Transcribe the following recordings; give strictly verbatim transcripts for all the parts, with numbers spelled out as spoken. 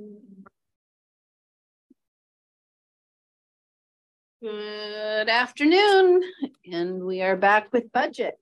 Good afternoon, and we are back with budget.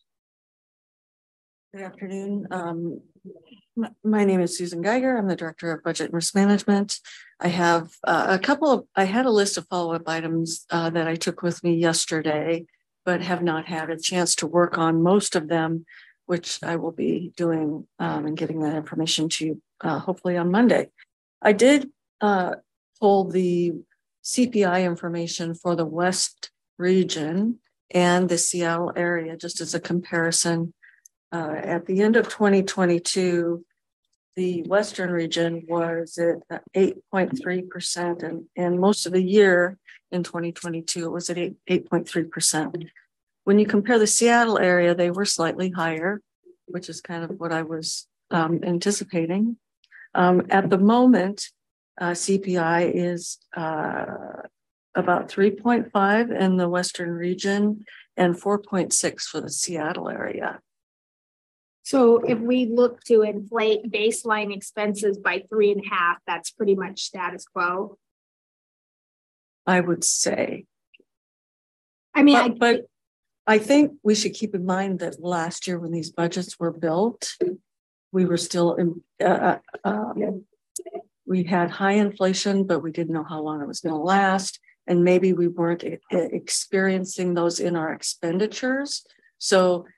Good afternoon. Um, my, my name is Susan Geiger. I'm the Director of Budget and Risk Management. I have uh, a couple of, I had a list of follow-up items uh, that I took with me yesterday, but have not had a chance to work on most of them, which I will be doing um, and getting that information to you uh, hopefully on Monday. I did uh, pull the C P I information for the West region and the Seattle area, just as a comparison. Uh, at the end of twenty twenty-two, the Western region was at eight point three percent, and, and most of the year in twenty twenty-two, it was at eight point three percent. When you compare the Seattle area, they were slightly higher, which is kind of what I was um, anticipating. Um, at the moment, uh, C P I is uh, about three point five in the Western region and four point six for the Seattle area. So if we look to inflate baseline expenses by three and a half, that's pretty much status quo. I would say. I mean, but I, but I think we should keep in mind that last year when these budgets were built, we were still in, uh, uh, we had high inflation, but we didn't know how long it was going to last. And maybe we weren't experiencing those in our expenditures. So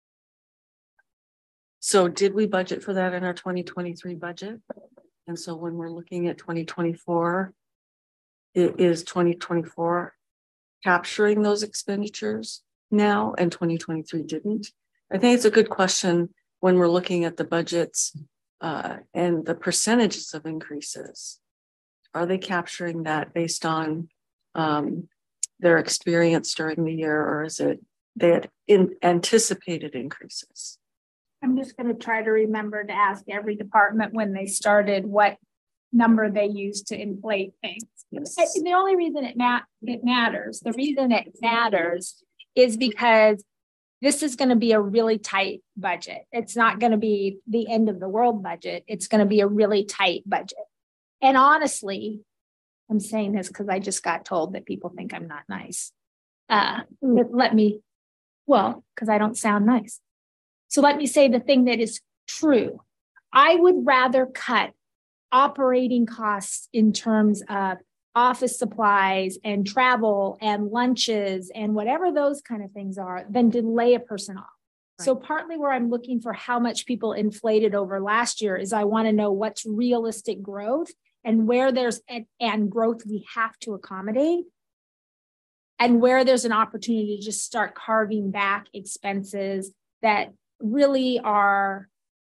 So did we budget for that in our twenty twenty-three budget? And so when we're looking at twenty twenty-four, it is twenty twenty-four capturing those expenditures now and twenty twenty-three didn't? I think it's a good question when we're looking at the budgets uh, and the percentages of increases. Are they capturing that based on um, their experience during the year, or is it they had in anticipated increases? I'm just going to try to remember to ask every department when they started what number they used to inflate things. Yes. The only reason it, ma it matters, the reason it matters is because this is going to be a really tight budget. It's not going to be the end of the world budget. It's going to be a really tight budget. And honestly, I'm saying this because I just got told that people think I'm not nice. Uh, let, let me, well, because I don't sound nice. So let me say the thing that is true. I would rather cut operating costs in terms of office supplies and travel and lunches and whatever those kind of things are than to lay a person off. Right. So partly where I'm looking for how much people inflated over last year is I want to know what's realistic growth and where there's and, and growth we have to accommodate, and where there's an opportunity to just start carving back expenses that really are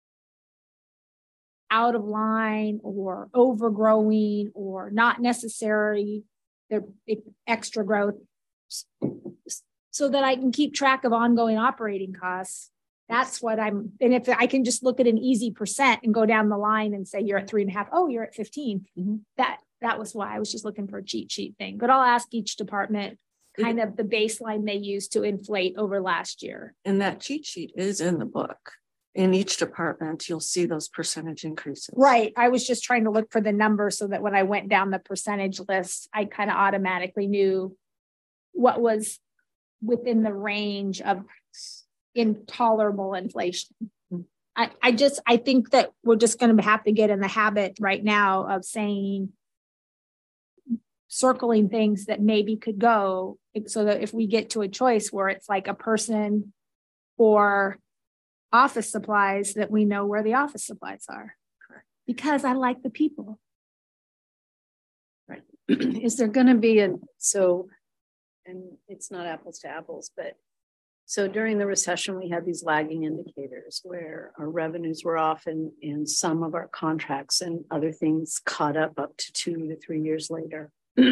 out of line or overgrowing or not necessary, they're extra growth, so that I can keep track of ongoing operating costs. That's what I'm, and if I can just look at an easy percent and go down the line and say, you're at three and a half, oh, you're at fifteen. Mm-hmm. That, that was why I was just looking for a cheat sheet thing, but I'll ask each department kind of the baseline they used to inflate over last year. And that cheat sheet is in the book. In each department, you'll see those percentage increases. Right. I was just trying to look for the number so that when I went down the percentage list, I kind of automatically knew what was within the range of intolerable inflation. Mm-hmm. I, I just, I think that we're just going to have to get in the habit right now of saying, circling things that maybe could go, so that if we get to a choice where it's like a person or office supplies, that we know where the office supplies are. Correct. Because I like the people. Right. Is there going to be a, so, and it's not apples to apples, but so during the recession, we had these lagging indicators where our revenues were off and, and some of our contracts and other things caught up up to two to three years later.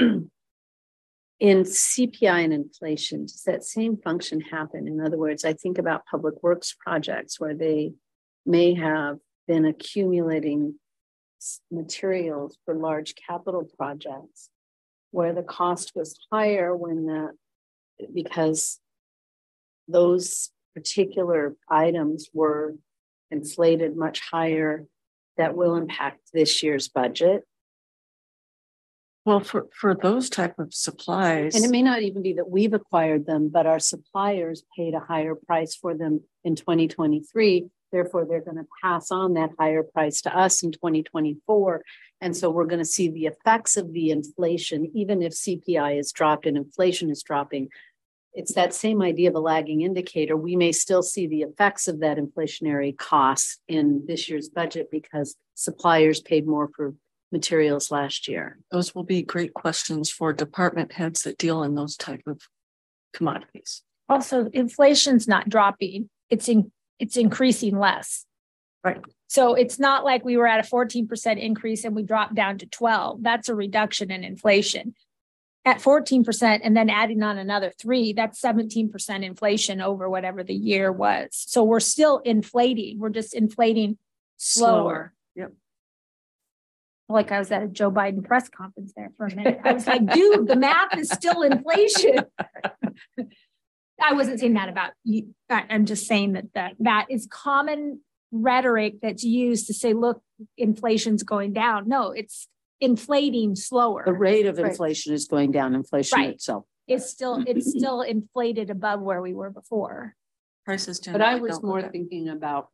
In C P I and inflation, does that same function happen? In other words, I think about public works projects where they may have been accumulating materials for large capital projects where the cost was higher when the, because those particular items were inflated much higher that will impact this year's budget. Well, for, for those type of supplies. And it may not even be that we've acquired them, but our suppliers paid a higher price for them in twenty twenty-three. Therefore, they're going to pass on that higher price to us in twenty twenty-four. And so we're going to see the effects of the inflation, even if C P I is dropped and inflation is dropping. It's that same idea of a lagging indicator. We may still see the effects of that inflationary cost in this year's budget because suppliers paid more for materials last year. Those will be great questions for department heads that deal in those type of commodities. Also, inflation's not dropping. It's in, it's increasing less. Right. So it's not like we were at a fourteen percent increase and we dropped down to twelve. That's a reduction in inflation. At fourteen percent and then adding on another three, that's seventeen percent inflation over whatever the year was. So we're still inflating. We're just inflating slower. slower. Yep. Like I was at a Joe Biden press conference there for a minute. I was like, dude, the math is still inflation. I wasn't saying that about you. I'm just saying that that, that is common rhetoric that's used to say, look, inflation's going down. No, it's inflating slower. The rate of right. inflation is going down. Inflation right. itself. It's still, it's still inflated above where we were before. Prices. But I was more thinking about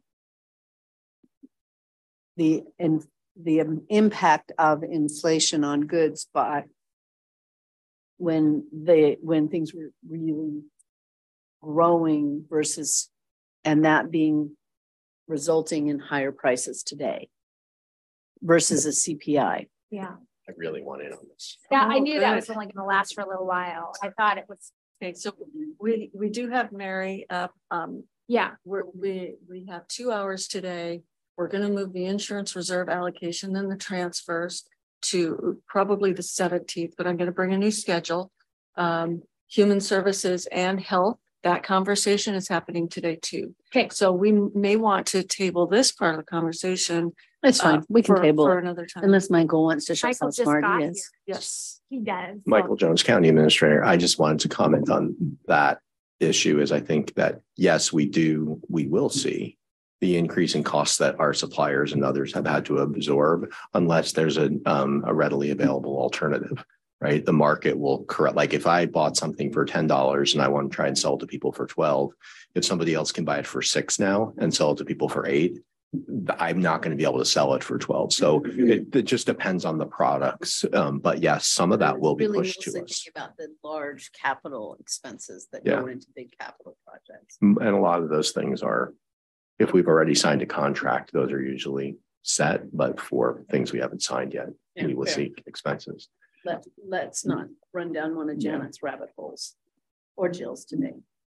the in the impact of inflation on goods by when they when things were really growing versus and that being resulting in higher prices today versus a C P I. Yeah. I really want in on this. Yeah, oh, I knew good. that was only going to last for a little while. I thought it was. Okay, so we we do have Mary up. Um, yeah, we're, we we have two hours today. We're going to move the insurance reserve allocation and the transfers to probably the seventeenth, but I'm going to bring a new schedule. Um, human services and health. That conversation is happening today too. Okay. So we may want to table this part of the conversation. That's fine. Uh, we can for, table for it another time. unless Michael wants to show Michael how smart he here. is. Yes, he does. Michael Jones, County Administrator. I just wanted to comment on that issue is I think that, yes, we do, we will see the increase in costs that our suppliers and others have had to absorb unless there's a, um, a readily available alternative, right? The market will correct. Like if I bought something for ten dollars and I want to try and sell it to people for twelve, if somebody else can buy it for six now and sell it to people for eight, I'm not going to be able to sell it for twelve. So it, it just depends on the products. Um, but yes, some of that will be really pushed to us. About the large capital expenses that yeah. go into big capital projects. And a lot of those things are, if we've already signed a contract, those are usually set, but for things we haven't signed yet, yeah, we will fair. see expenses. Let, let's not run down one of Janet's yeah. rabbit holes or Jill's today.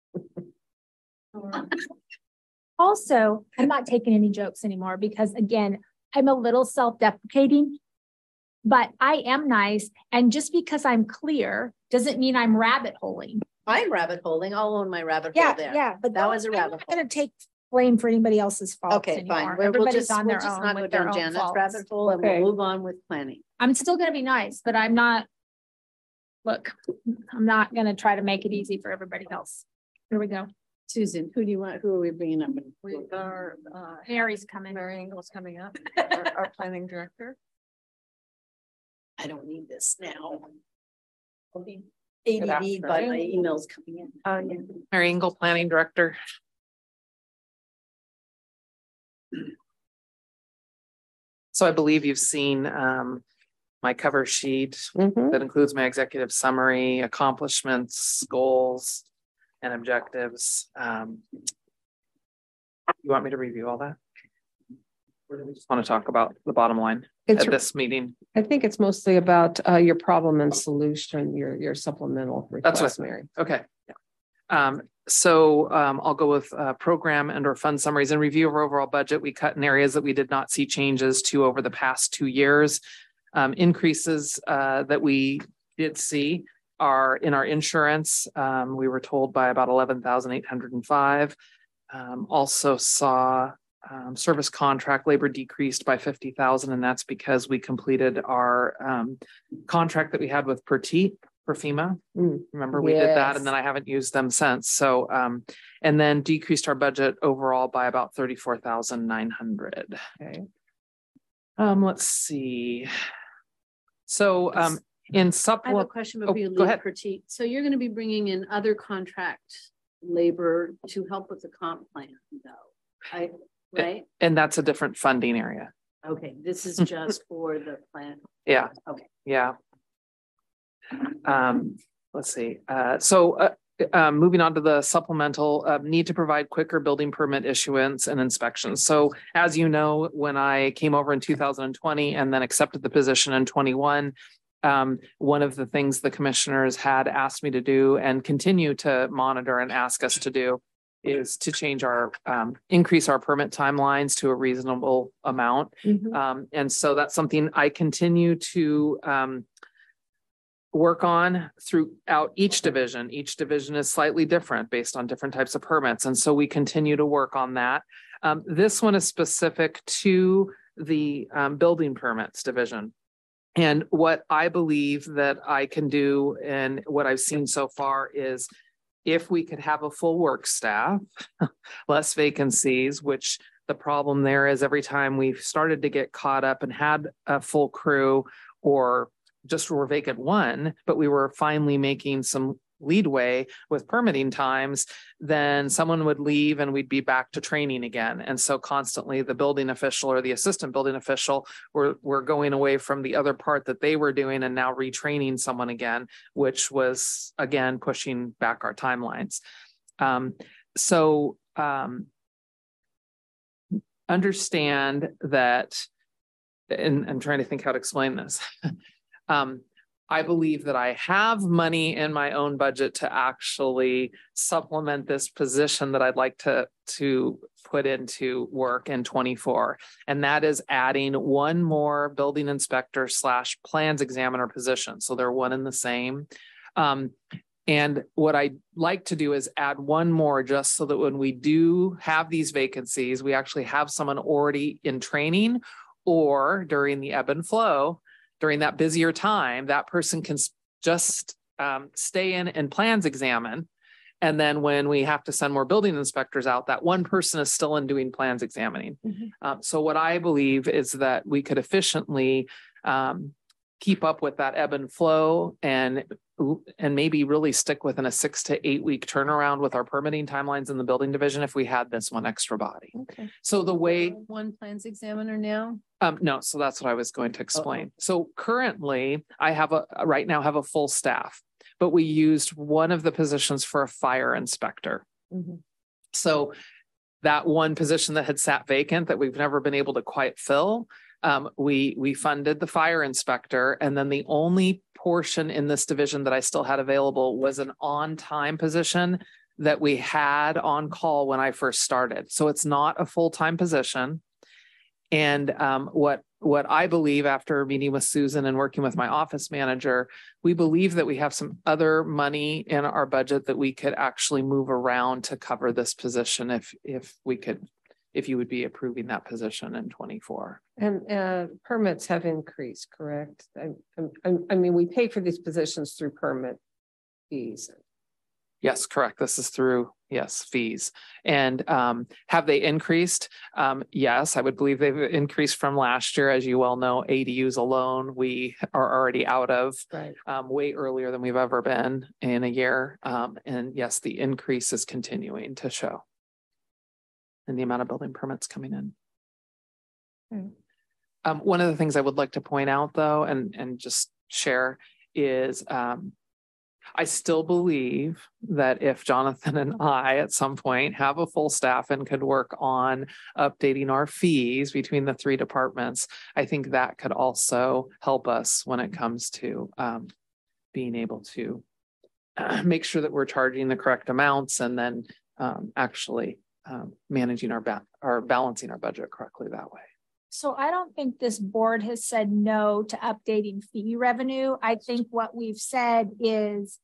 Also, I'm not taking any jokes anymore because, again, I'm a little self-deprecating, but I am nice. And just because I'm clear doesn't mean I'm rabbit holing. I'm rabbit holing. I'll own my rabbit yeah, hole there. Yeah, but that was a rabbit I'm hole. I'm going to take blame for anybody else's fault. Okay, anymore. fine. We're, Everybody's we'll just, on we'll their just own not with go their down own Janet's faults. rabbit hole and okay. we'll move on with planning. I'm still going to be nice, but I'm not. Look, I'm not going to try to make it easy for everybody else. Here we go. Susan, who do you want? Who are we bringing up? We are. Uh, Mary's coming. Mary Engel's coming up. our, our planning director. I don't need this now. I'll be A D D'd by my emails coming in. Oh yeah. Mary Engel, planning director. So I believe you've seen um, my cover sheet mm-hmm. that includes my executive summary, accomplishments, goals, and objectives. Um, you want me to review all that? Or do we just want to talk about the bottom line it's, at this meeting? I think it's mostly about uh, your problem and solution, your your supplemental request, That's what, Mary. Okay. Yeah. Um, so um, I'll go with uh, program and or fund summaries and review of our overall budget. We cut in areas that we did not see changes to over the past two years. Um, increases uh, that we did see are in our insurance. Um, we were told by about eleven thousand eight hundred five. Um, also saw um, service contract labor decreased by fifty thousand, and that's because we completed our um, contract that we had with Pertit for FEMA. Mm, Remember, we yes. did that, and then I haven't used them since. So, um, and then decreased our budget overall by about thirty-four thousand nine hundred. Okay. Um, let's see. So um, in I have a supplement, question oh, before you go leave, ahead. Pratik. So you're going to be bringing in other contract labor to help with the comp plan, though, I, right? And that's a different funding area. Okay, this is just for the plan. Yeah. Okay. Yeah. Um, let's see. Uh, so uh, um, moving on to the supplemental, uh, need to provide quicker building permit issuance and inspections. So as you know, when I came over in two thousand twenty and then accepted the position in twenty-one, um, one of the things the commissioners had asked me to do and continue to monitor and ask us to do is to change our, um, increase our permit timelines to a reasonable amount. Mhm. Um, and so that's something I continue to, um, work on throughout each division. Each division is slightly different based on different types of permits. And so we continue to work on that. Um, this one is specific to the, um, building permits division. And what I believe that I can do and what I've seen so far is if we could have a full work staff, less vacancies, which the problem there is every time we've started to get caught up and had a full crew or just were vacant one, but we were finally making some leadway with permitting times, then someone would leave and we'd be back to training again. And so constantly the building official or the assistant building official were, were going away from the other part that they were doing and now retraining someone again, which was again, pushing back our timelines. Um, so um, understand that, and I'm trying to think how to explain this. um, I believe that I have money in my own budget to actually supplement this position that I'd like to, to put into work in twenty-four. And that is adding one more building inspector slash plans examiner position. So they're one and the same. Um, and what I'd like to do is add one more just so that when we do have these vacancies, we actually have someone already in training or during the ebb and flow. During that busier time, that person can just um, stay in and plans examine. And then when we have to send more building inspectors out, that one person is still in doing plans examining. Mm-hmm. um, so what I believe is that we could efficiently um, keep up with that ebb and flow and and maybe really stick within a six to eight week turnaround with our permitting timelines in the building division if we had this one extra body. Okay. So the way one plans examiner now. Um, no, so that's what I was going to explain. Uh-oh. So currently I have a, right now have a full staff, but we used one of the positions for a fire inspector. Mm-hmm. So that one position that had sat vacant that we've never been able to quite fill, um, we, we funded the fire inspector. And then the only portion in this division that I still had available was an on-time position that we had on call when I first started. So it's not a full-time position. And um, what, what I believe after meeting with Susan and working with my office manager, we believe that we have some other money in our budget that we could actually move around to cover this position if, if we could, if you would be approving that position in twenty-four. And uh, permits have increased, correct? I, I, I mean, we pay for these positions through permit fees. Yes, correct. This is through, yes, fees. And um, have they increased? Um, yes, I would believe they've increased from last year. As you well know, A D Us alone, we are already out of right. um, way earlier than we've ever been in a year. Um, and yes, the increase is continuing to show in the amount of building permits coming in. Okay. Um, one of the things I would like to point out though, and, and just share is um, I still believe that if Jonathan and I at some point have a full staff and could work on updating our fees between the three departments, I think that could also help us when it comes to um, being able to uh, make sure that we're charging the correct amounts and then um, actually um, managing our, ba- or balancing our budget correctly that way. So I don't think this board has said no to updating fee revenue. I think what we've said is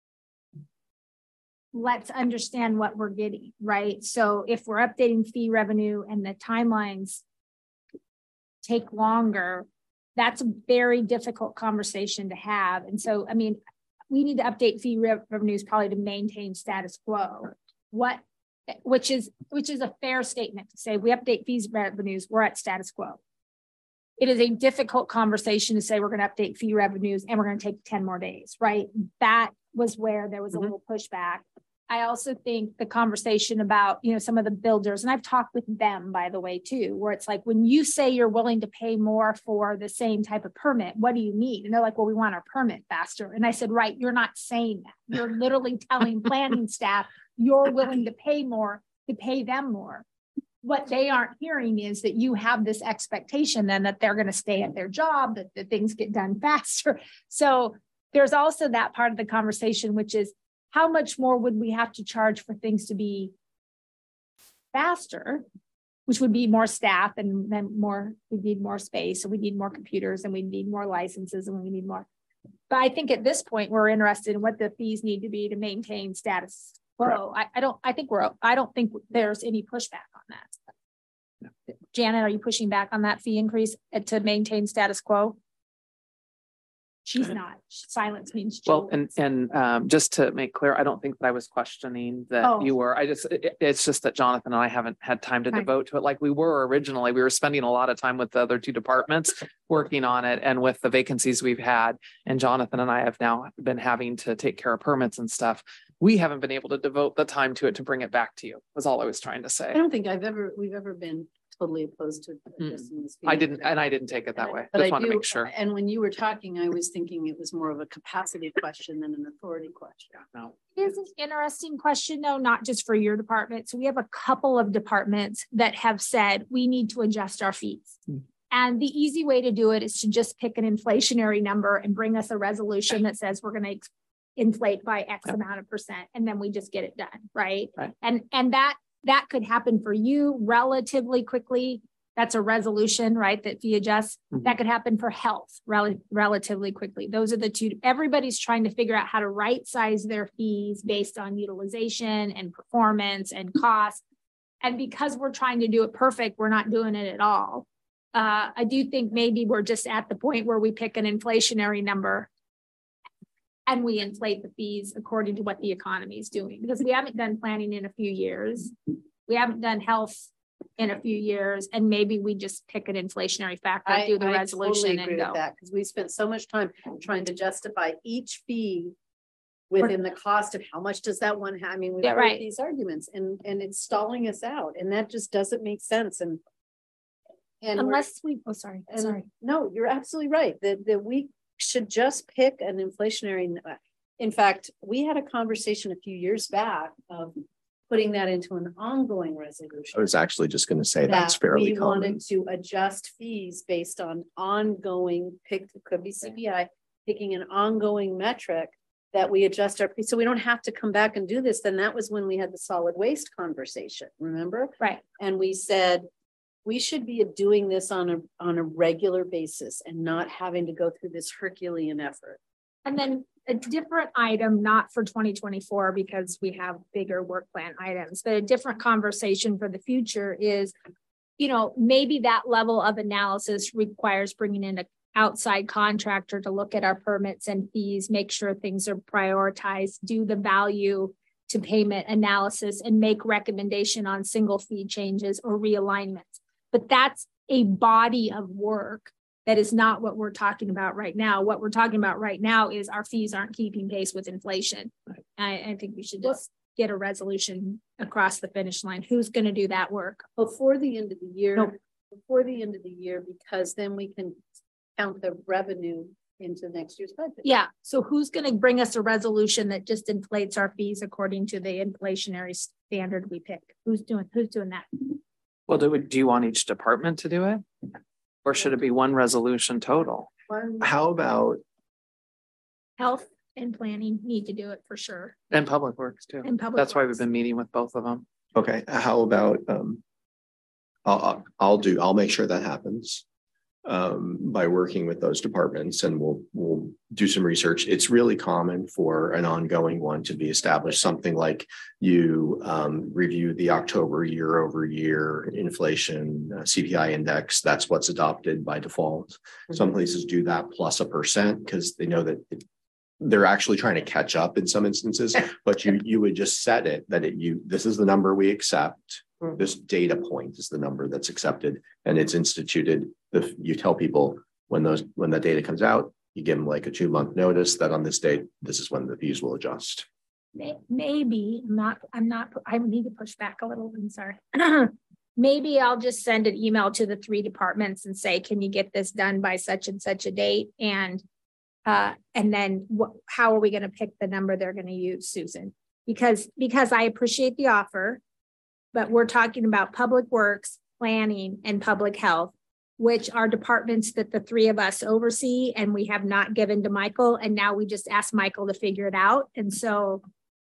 let's understand what we're getting, right? So if we're updating fee revenue and the timelines take longer, that's a very difficult conversation to have. And so, I mean, we need to update fee revenues probably to maintain status quo. What Which is which is a fair statement to say we update fees revenues, we're at status quo. it is a difficult conversation to say we're going to update fee revenues and we're going to take ten more days, right? That was where there was a Mhm. little pushback. I also think the conversation about, you know, some of the builders, and I've talked with them, by the way, too, where it's like, when you say you're willing to pay more for the same type of permit, what do you mean? And they're like, well, we want our permit faster. And I said, right, you're not saying that. You're literally telling planning staff you're willing to pay more to pay them more. What they aren't hearing is that you have this expectation then that they're going to stay at their job, that, that things get done faster. So there's also that part of the conversation, which is, how much more would we have to charge for things to be faster, which would be more staff, and then more, we need more space, and we need more computers, and we need more licenses, and we need more. But I think at this point, we're interested in what the fees need to be to maintain status quo. I, I don't, I think we're, I don't think there's any pushback on that. Yeah. Janet, are you pushing back on that fee increase to maintain status quo? She's not. Silence means well, and and um, just to make clear, I don't think that I was questioning that Oh. you were. I just it, it's just that Jonathan and I haven't had time to Right. devote to it like we were originally. We were spending a lot of time with the other two departments working on it, and with the vacancies we've had, and Jonathan and I have now been having to take care of permits and stuff. We haven't been able to devote the time to it to bring it back to you. Was all I was trying to say. I don't think I've ever, we've ever been totally opposed to adjusting this. I didn't, and I didn't take it that way. But Just I want to do, make sure. and when you were talking, I was thinking it was more of a capacity question than an authority question. No. It is an interesting question, though, not just for your department. So we have a couple of departments that have said we need to adjust our fees. Mm. And the easy way to do it is to just pick an inflationary number and bring us a resolution that says we're going to inflate by X Yep. amount of percent, and then we just get it done, right? Right. And and that that could happen for you relatively quickly. That's a resolution, right? That fee adjusts. Mhm. That could happen for health rel- relatively quickly. Those are the two. Everybody's trying to figure out how to right size their fees based on utilization and performance and cost. And because we're trying to do it perfect, we're not doing it at all. Uh, I do think maybe we're just at the point where we pick an inflationary number and we inflate the fees according to what the economy is doing, because we haven't done planning in a few years. We haven't done health in a few years, and maybe we just pick an inflationary factor, I, do the I resolution totally agree and with go. that, because we spent so much time trying to justify each fee within the cost of how much does that one have. I mean, we've Yeah, heard right. these arguments, and and it's stalling us out, and that just doesn't make sense. And and we're- Unless we, oh, sorry, and sorry. no, you're absolutely right. That that we should just pick an inflationary. In fact, we had a conversation a few years back of putting that into an ongoing resolution. I was actually just going to say that's that fairly we common. wanted to adjust fees based on ongoing pick, could be C P I, picking an ongoing metric that we adjust our, so we don't have to come back and do this. Then that was when we had the solid waste conversation, remember? Right. And we said, we should be doing this on a, on a regular basis and not having to go through this Herculean effort. And then a different item, not for twenty twenty-four, because we have bigger work plan items, but a different conversation for the future is, you know, maybe that level of analysis requires bringing in an outside contractor to look at our permits and fees, make sure things are prioritized, do the value to payment analysis, and make recommendation on single fee changes or realignments. But that's a body of work. That is not what we're talking about right now. What we're talking about right now is our fees aren't keeping pace with inflation. I, I think we should just get a resolution across the finish line. Who's going to do that work? Before the end of the year, Nope. before the end of the year, because then we can count the revenue into next year's budget. Yeah. So who's going to bring us a resolution that just inflates our fees according to the inflationary standard we pick? Who's doing, who's doing that? Well, do, we- do you want each department to do it? Or should it be one resolution total? One- How about, Health and planning need to do it for sure. And Public Works too. And public That's why we've works. been meeting with both of them. okay, how about, um, I'll, I'll, I'll do, I'll make sure that happens. Um, by working with those departments, and we'll, we'll do some research. It's really common for an ongoing one to be established, something like you, um, review the October year over year inflation uh, C P I index. That's what's adopted by default. Some places do that plus a percent because they know that it, they're actually trying to catch up in some instances, but you, you would just set it that it, you, this is the number we accept. This data point is the number that's accepted, and it's instituted if you tell people when those, when the data comes out, you give them like a two month notice that on this date, this is when the fees will adjust. Maybe I'm not, I'm not, I need to push back a little. I'm sorry. Maybe I'll just send an email to the three departments and say, can you get this done by such and such a date? And, uh, and then what, how are we going to pick the number they're going to use, Susan? Because, because I appreciate the offer, but we're talking about public works, planning, and public health, which are departments that the three of us oversee, and we have not given to Michael. And now we just asked Michael to figure it out. And so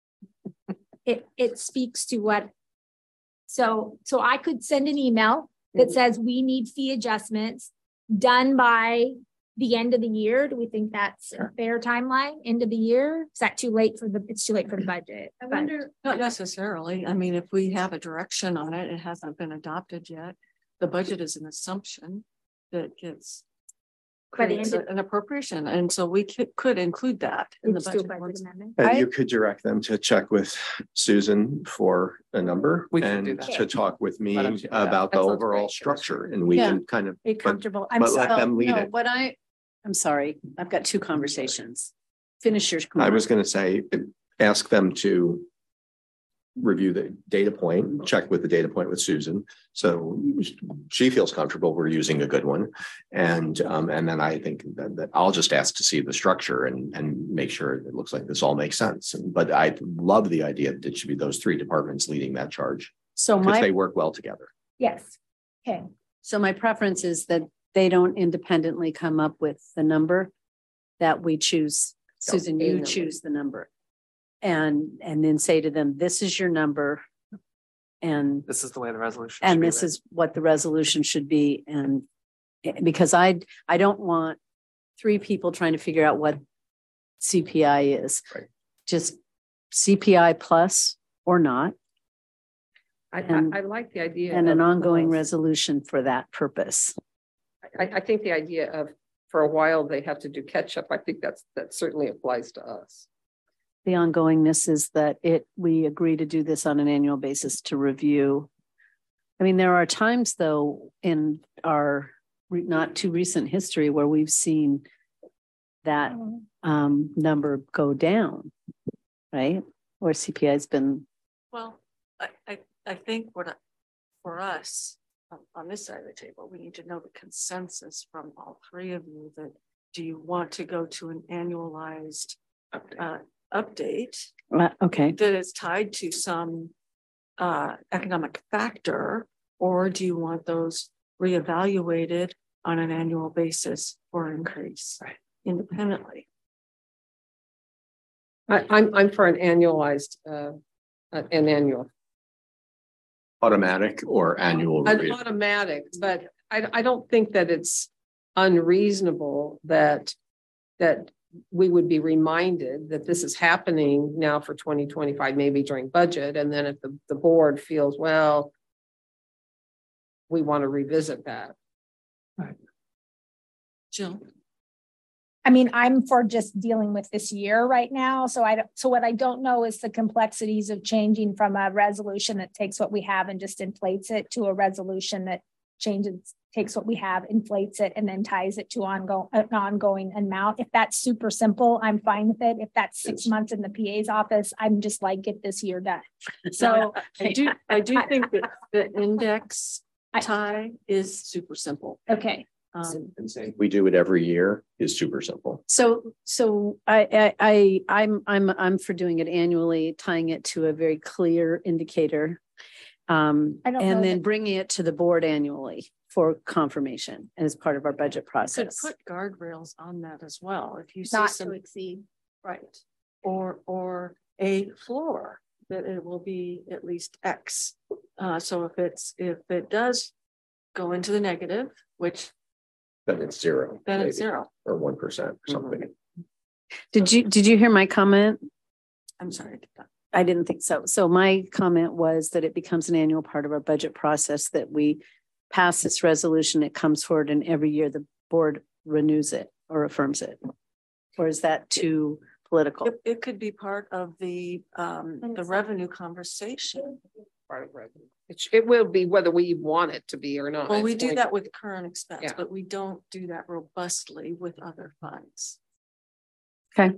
it, it speaks to what, so, so I could send an email that says we need fee adjustments done by the end of the year. Do we think that's a fair timeline? End of the year? Is that too late for the, it's too late for the budget? I wonder, not necessarily. I mean, if we have a direction on it, it hasn't been adopted yet. The budget is an assumption that gets creates an appropriation. And so we could, could include that in the budget. budget and you could direct them to check with Susan for a number we can and do that. to talk with me about that the sounds overall great. structure. And we Yeah. can kind of Be comfortable. but, I'm but let sorry. them lead no, it. what I, I'm sorry, I've got two conversations. Finish yours. I was going to say, ask them to review the data point, check with the data point with Susan. So she feels comfortable we're using a good one. And um, and then I think that, that I'll just ask to see the structure and, and make sure it looks like this all makes sense. And, but I love the idea that it should be those three departments leading that charge So because my they work well together. Yes. Okay. So my preference is that they don't independently come up with the number that we choose. So Susan, a you number. choose the number. And, and then say to them, this is your number. And, This is the way the resolution. and should be this written. is what the resolution should be. And because I, I don't want three people trying to figure out what C P I is. Right. Just C P I plus or not, I, And- I, I like the idea. and an of, ongoing uh, resolution for that purpose. I, I think the idea of, for a while, they have to do catch up. I think that's, that certainly applies to us. The ongoingness is that it, we agree to do this on an annual basis to review. I mean, there are times though in our re- not too recent history where we've seen that um, number go down, right? Or C P I has been, Well, I, I, I think what I- for us on, on this side of the table, we need to know the consensus from all three of you that do you want to go to an annualized uh, update uh, okay. that is tied to some uh, economic factor, or do you want those reevaluated on an annual basis or increase Right. independently? I, I'm, I'm for an annualized, uh, uh, an annual. Automatic or annual An review. automatic, but I, I don't think that it's unreasonable that, that we would be reminded that this is happening now for twenty twenty-five, maybe during budget. And then if the, the board feels, well, we want to revisit that. Jill? I mean, I'm for just dealing with this year right now. So I don't, so what I don't know is the complexities of changing from a resolution that takes what we have and just inflates it to a resolution that changes, takes what we have, inflates it, and then ties it to ongoing, an ongoing amount. If that's super simple, I'm fine with it. If that's six months in the P A's office, I'm just like, get this year done. So I do, I do think that the index I- tie is super simple. okay. Um, And saying we do it every year is super simple. So, so I, I, I, I'm, I'm, I'm for doing it annually, tying it to a very clear indicator. Um, I don't know and then that- bringing it to the board annually for confirmation as part of our budget could process. put guardrails on that as well. If you see Not to some, exceed. right, or, or a floor that it will be at least X. Uh, so if it's, if it does go into the negative, which Then it's zero. then it's maybe, zero. or one percent or something. Did you, did you hear my comment? I'm sorry. I didn't think so. So my comment was that it becomes an annual part of our budget process that we pass this resolution, it comes forward, and every year the board renews it or affirms it. Or is that too political? It, it could be part of the, um, the revenue conversation. part of revenue. It, sh- it will be whether we want it to be or not. Well, we It's do going that to- with current expense, Yeah. but we don't do that robustly with other funds. Okay.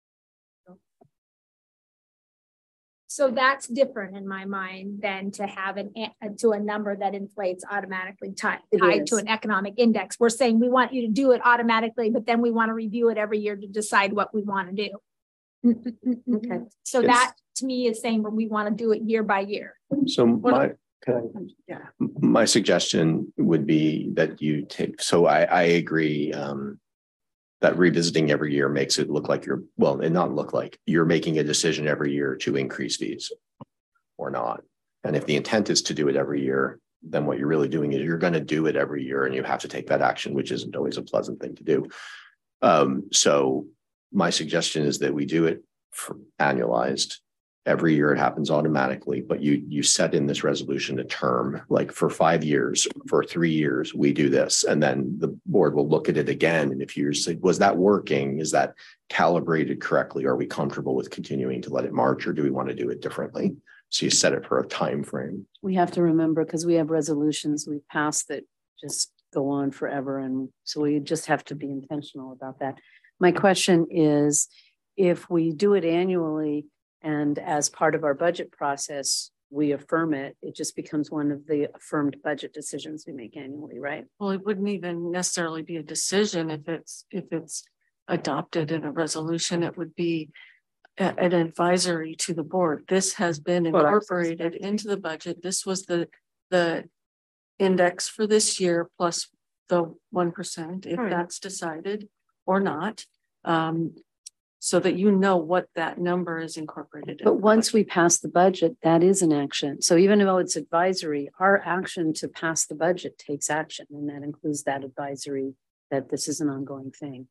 So that's different in my mind than to have an, a- to a number that inflates automatically tied, It tied to is. an economic index. We're saying we want you to do it automatically, but then we want to review it every year to decide what we want to do. Okay. So Yes. that to me is saying we want to do it year by year. So my, can I Yeah. my suggestion would be that you take, so I, I agree um, that revisiting every year makes it look like you're, well, and not look like, you're making a decision every year to increase fees or not. And if the intent is to do it every year, then what you're really doing is you're going to do it every year and you have to take that action, which isn't always a pleasant thing to do. Um, so my suggestion is that we do it for annualized. Every year it happens automatically, but you you set in this resolution a term, like for five years, for three years, we do this. And then the board will look at it again. And if you're saying, was that working? Is that calibrated correctly? Are we comfortable with continuing to let it march, or do we want to do it differently? So you set it for a time frame. We have to remember, because we have resolutions we pass that just go on forever. And so we just have to be intentional about that. My question is, if we do it annually, and as part of our budget process, we affirm it, it just becomes one of the affirmed budget decisions we make annually, right? Well, it wouldn't even necessarily be a decision if it's, if it's adopted in a resolution. It would be a- an advisory to the board. This has been What I was incorporated into the budget. This was the, the index for this year plus the one percent, if Right. that's decided or not. Um, so that you know what that number is incorporated in. But once we pass the budget, that is an action. So even though it's advisory, our action to pass the budget takes action. And that includes that advisory that this is an ongoing thing.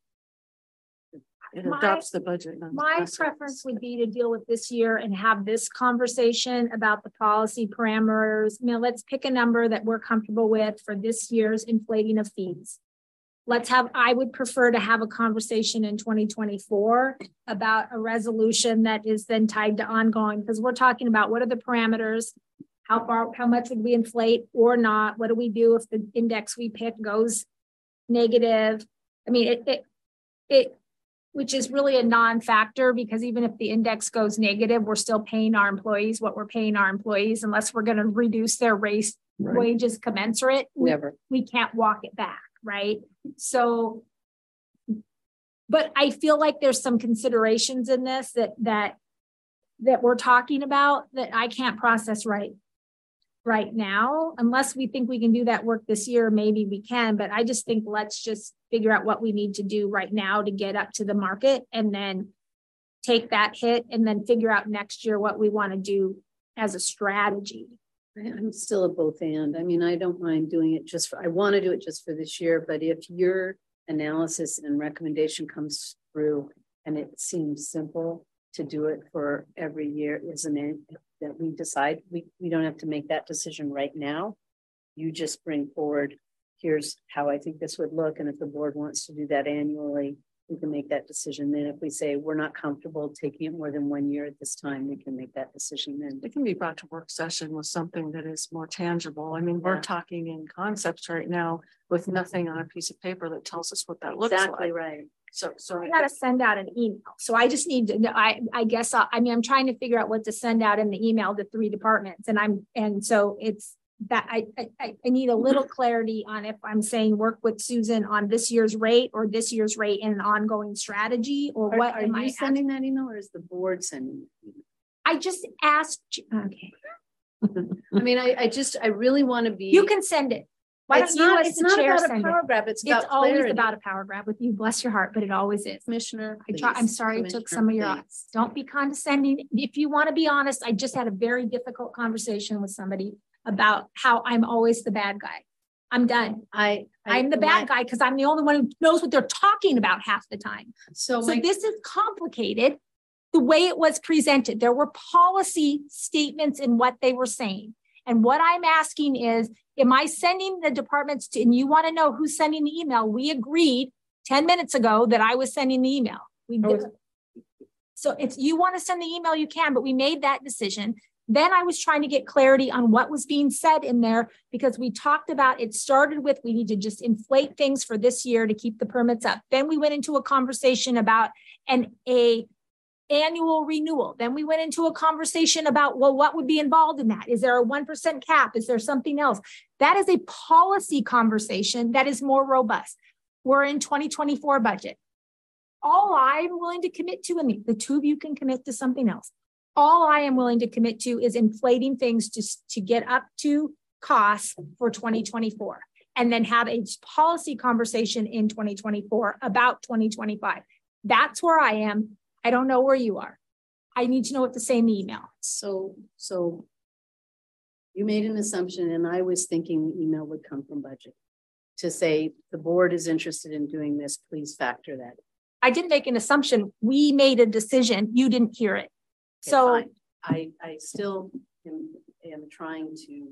It My- adopts the budget. not the My process. preference would be to deal with this year and have this conversation about the policy parameters. You know, let's pick a number that we're comfortable with for this year's inflating of fees. Let's have, I would prefer to have a conversation in twenty twenty-four about a resolution that is then tied to ongoing, because we're talking about what are the parameters? How far, how much would we inflate or not? What do we do if the index we pick goes negative? I mean, it, it, it, which is really a non-factor, because even if the index goes negative, we're still paying our employees what we're paying our employees, unless we're going to reduce their race Right. wages commensurate. We, Never. we can't walk it back, right? So, but I feel like there's some considerations in this that that that we're talking about that I can't process right right now, unless we think we can do that work this year. Maybe we can, but I just think let's just figure out what we need to do right now to get up to the market, and then take that hit, and then figure out next year what we want to do as a strategy. I'm still a both and. I mean, I don't mind doing it just for, I want to do it just for this year, but if your analysis and recommendation comes through and it seems simple to do it for every year, isn't it? That we decide, we, we don't have to make that decision right now. You just bring forward, here's how I think this would look. And if the board wants to do that annually, we can make that decision. Then if we say we're not comfortable taking it more than one year at this time, we can make that decision then. It can be brought to work session with something that is more tangible. I mean, we're Yeah. talking in concepts right now with nothing on a piece of paper that tells us what that looks Exactly like. right. So, so I gotta send out an email. So I just need to know, I, I guess, I, I mean, I'm trying to figure out what to send out in the email to three departments, and I'm, and so it's that I, I, I need a little clarity on if I'm saying work with Susan on this year's rate or this year's rate in an ongoing strategy, or Are, what are am you I sending that email, or is the board sending it? I just asked, you- okay, I mean, I, I just, I really want to be. you can send it. Why It's don't you not, as it's the not chair about a send it? power grab. It's about It's always clarity. about a power grab with you, bless your heart, but it always is. Commissioner. I try, I'm please. sorry it took Commissioner, some of your, please. don't be condescending. If you want to be honest, I just had a very difficult conversation with somebody about how I'm always the bad guy. I'm done. I, I- I'm the bad guy because I'm the only one who knows what they're talking about half the time. So So my, this is complicated the way it was presented. There were policy statements in what they were saying. And what I'm asking is, am I sending the departments to, and you want to know who's sending the email? We agreed ten minutes ago that I was sending the email. We Oh, did. So if you want to send the email, you can, but we made that decision. Then I was trying to get clarity on what was being said in there because we talked about, it started with, we need to just inflate things for this year to keep the permits up. Then we went into a conversation about an a annual renewal. Then we went into a conversation about, well, what would be involved in that? Is there a one percent cap? Is there something else? That is a policy conversation that is more robust. We're in twenty twenty-four budget. All I'm willing to commit to, and the two of you can commit to something else. All I am willing to commit to is inflating things to, to get up to costs for twenty twenty-four, and then have a policy conversation in twenty twenty-four about twenty twenty-five. That's where I am. I don't know where you are. I need to know what the same email. So, so you made an assumption, and I was thinking the email would come from budget to say the board is interested in doing this. Please factor that in. I didn't make an assumption. We made a decision. You didn't hear it. Okay, so fine. I, I still am, am trying to,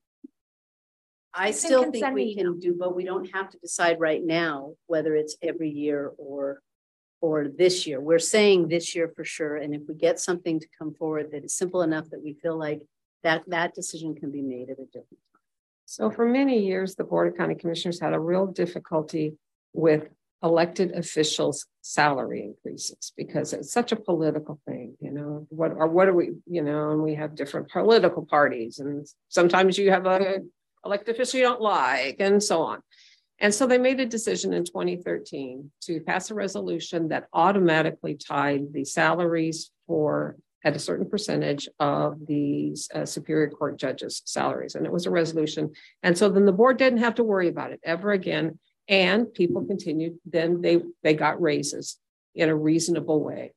I still think we can do, but we don't have to decide right now whether it's every year or or this year. We're saying this year for sure. And if we get something to come forward that is simple enough that we feel like that, that decision can be made at a different time. So for many years, the Board of County Commissioners had a real difficulty with elected officials' salary increases because it's such a political thing, you know, what or what are we, you know, and we have different political parties, and sometimes you have a elected official you don't like, and so on. And so they made a decision in twenty thirteen to pass a resolution that automatically tied the salaries for at a certain percentage of these uh, Superior Court judges' salaries. And it was a resolution. And so then the board didn't have to worry about it ever again. And people continued, then they, they got raises in a reasonable way.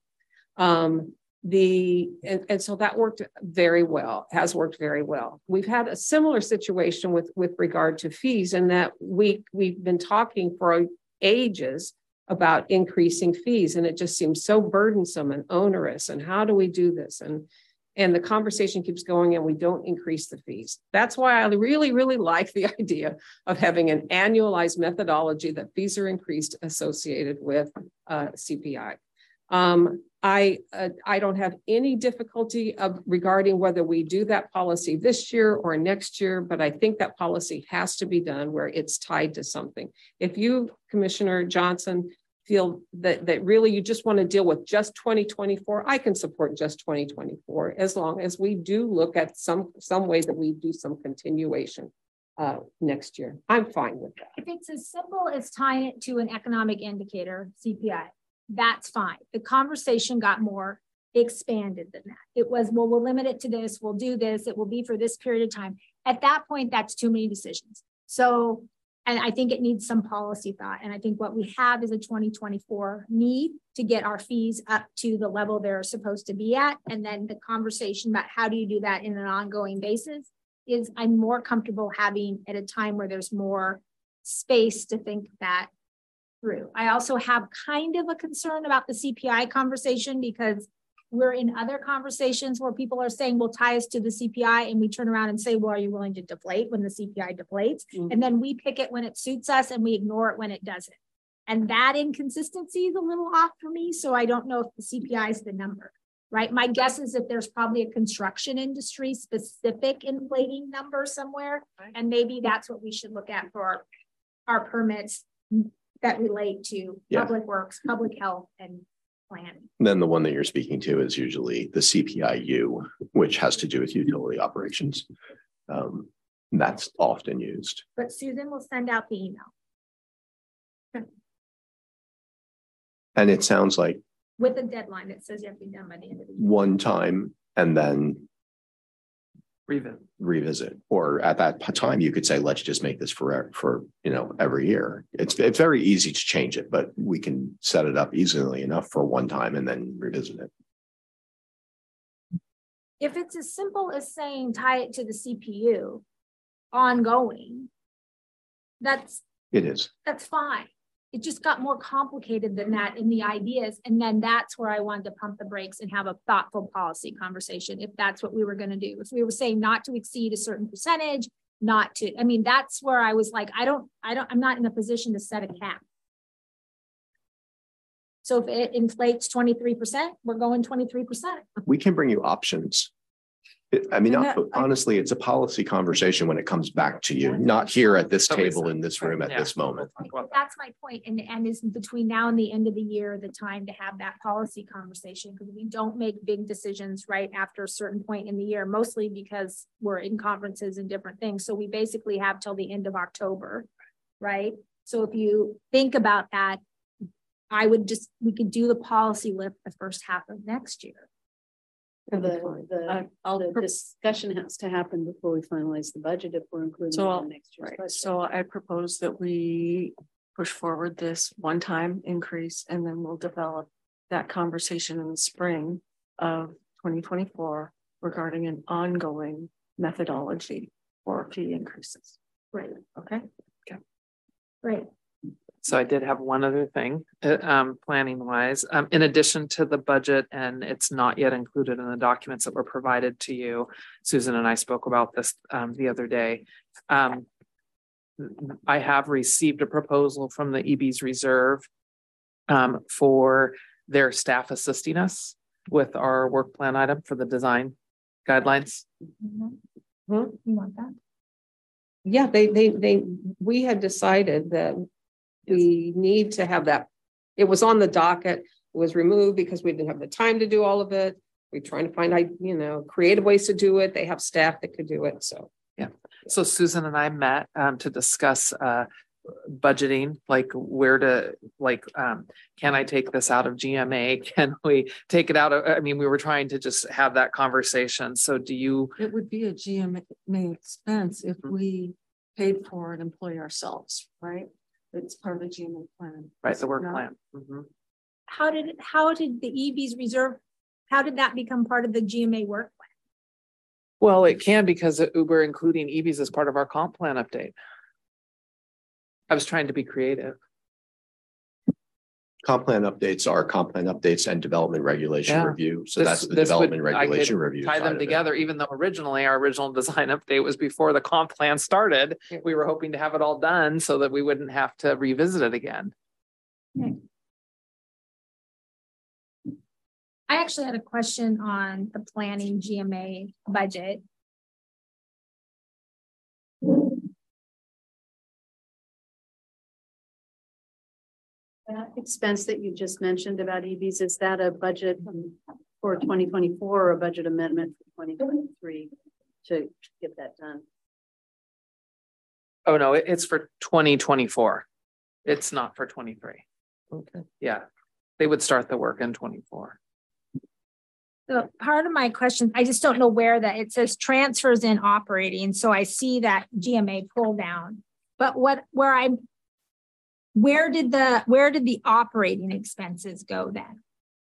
Um, the and, and so that worked very well, has worked very well. We've had a similar situation with, with regard to fees, in that we, we've been talking for ages about increasing fees, and it just seems so burdensome and onerous. And how do we do this? And And the conversation keeps going, and we don't increase the fees. That's why I really, really like the idea of having an annualized methodology that fees are increased associated with uh, C P I. Um, I uh, I don't have any difficulty of regarding whether we do that policy this year or next year, but I think that policy has to be done where it's tied to something. If you, Commissioner Johnson, feel that, that really you just want to deal with just twenty twenty-four, I can support just twenty twenty-four, as long as we do look at some, some way that we do some continuation uh, next year. I'm fine with that. If it's as simple as tying it to an economic indicator, C P I, that's fine. The conversation got more expanded than that. It was, well, we'll limit it to this, we'll do this, it will be for this period of time. At that point, that's too many decisions. So, and I think it needs some policy thought. And I think what we have is a twenty twenty-four need to get our fees up to the level they're supposed to be at. And then the conversation about how do you do that in an ongoing basis is I'm more comfortable having at a time where there's more space to think that through. I also have kind of a concern about the C P I conversation, because we're in other conversations where people are saying, well, tie us to the C P I, and we turn around and say, well, are you willing to deflate when the C P I deflates? Mm-hmm. And then we pick it when it suits us and we ignore it when it doesn't. And that inconsistency is a little off for me. So I don't know if the C P I is the number, right? My guess is that there's probably a construction industry specific inflating number somewhere. Right. And maybe that's what we should look at for our, our permits that relate to yeah. public works, public health, and planning. Then the one that you're speaking to is usually the C P I U, which has to do with utility operations. Um, that's often used. But Susan will send out the email. Okay. And it sounds like with a deadline that says you have to be done by the end of the year. One time and then revisit. revisit. Or at that time, you could say, let's just make this for, for you know, every year. It's, it's very easy to change it, but we can set it up easily enough for one time and then revisit it. If it's as simple as saying tie it to the C P U ongoing, that's it is. That's fine. It just got more complicated than that in the ideas. And then that's where I wanted to pump the brakes and have a thoughtful policy conversation, if that's what we were going to do. If we were saying not to exceed a certain percentage, not to, I mean, that's where I was like, I don't, I don't, I'm not in a position to set a cap. So if it inflates twenty-three percent, we're going twenty-three percent. We can bring you options It- I mean, And that- honestly, it's a policy conversation when it comes back to you, not here at this That makes table sense. in this room at Yeah. this moment. That's my point. And, and is between now and the end of the year, the time to have that policy conversation, because we don't make big decisions right after a certain point in the year, mostly because we're in conferences and different things. So we basically have till the end of October, right? So if you think about that, I would just, we could do the policy lift the first half of next year. The, I- the, I'll the pro- discussion has to happen before we finalize the budget if we're including So it I'll- in next year's Right, budget. so I propose that we push forward this one-time increase and then we'll develop that conversation in the spring of twenty twenty-four regarding an ongoing methodology for fee increases. Right. Okay? Right. So I did have one other thing, uh, um, planning wise, um, in addition to the budget, and it's not yet included in the documents that were provided to you. Susan and I spoke about this, um, the other day. Um, I have received a proposal from the E B's Reserve, um, for their staff assisting us with our work plan item for the design guidelines. Mhm. Hmm? You want that? Yeah, they, they, they, we had decided that we need to have that. It was on the docket, it was removed because we didn't have the time to do all of it. We're trying to find, I, you know, creative ways to do it. They have staff that could do it, so. So Susan and I met, um, to discuss, uh, budgeting, like where to, like, um, can I take this out of G M A? Can we take it out of, I mean, we were trying to just have that conversation. So do you, It would be a G M A expense if Mhm. we paid for an employee ourselves, right? It's part of the G M A plan. right, the work No. plan? Mhm. How did, it- how did the E B's Reserve, how did that become part of the G M A work plan? Well, it can because of Uber including E Bs as part of our comp plan update. I was trying to be creative. Comp plan updates are comp plan updates and development regulation Yeah. review. So This- that's the this would- development I could regulation review. Tie side them of it. together, even though originally our original design update was before the comp plan started. We were hoping to have it all done so that we wouldn't have to revisit it again. I actually had a question on the planning G M A budget. That expense that you just mentioned about E Bs, is that a budget for twenty twenty-four or a budget amendment for twenty twenty-three to get that done? Oh, no, it- it's for twenty twenty-four. It's not for twenty-three. Okay. Yeah, they would start the work in twenty-four. So part of my question, I just don't know where that, it says transfers in operating, so I see that G M A pull down. But what, where I, where did the, where did the operating expenses go then?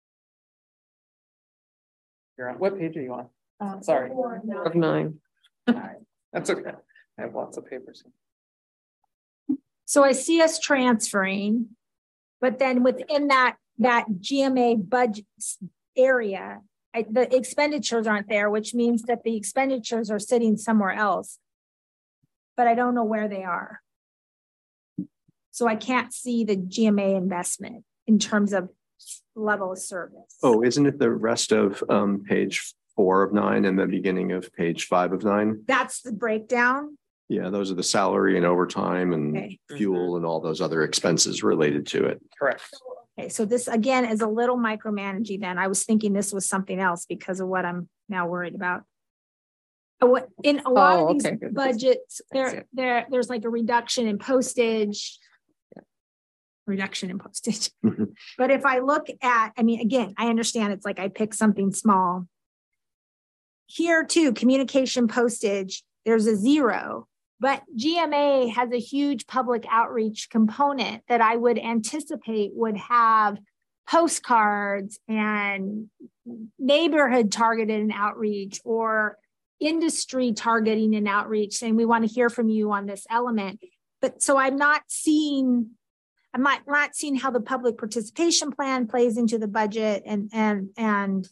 You're on, what page are you on? Uh, Sorry. four, no. Of nine. That's okay. I have lots of papers. So I see us transferring, but then within that, that G M A budget area, I, the expenditures aren't there, which means that the expenditures are sitting somewhere else. But I don't know where they are. So I can't see the G M A investment in terms of level of service. Oh, isn't it the rest of um page four of nine and the beginning of page five of nine? That's the breakdown. Yeah, those are the salary and overtime and Okay. fuel and all those other expenses related to it. Correct. Okay, so this again is a little micromanaging then. I was thinking this was something else because of what I'm now worried about. Uh, What in a lot Oh, of these okay, good. budgets, That's there, it. there, there's like a reduction in postage. Reduction in postage. Mhm. But if I look at, I mean, again, I understand it's like I pick something small. Here too, communication postage, there's a zero. But G M A has a huge public outreach component that I would anticipate would have postcards and neighborhood targeted and outreach or industry targeting and outreach saying, we want to hear from you on this element. But so I'm not seeing, I'm not, not seeing how the public participation plan plays into the budget and, and, and,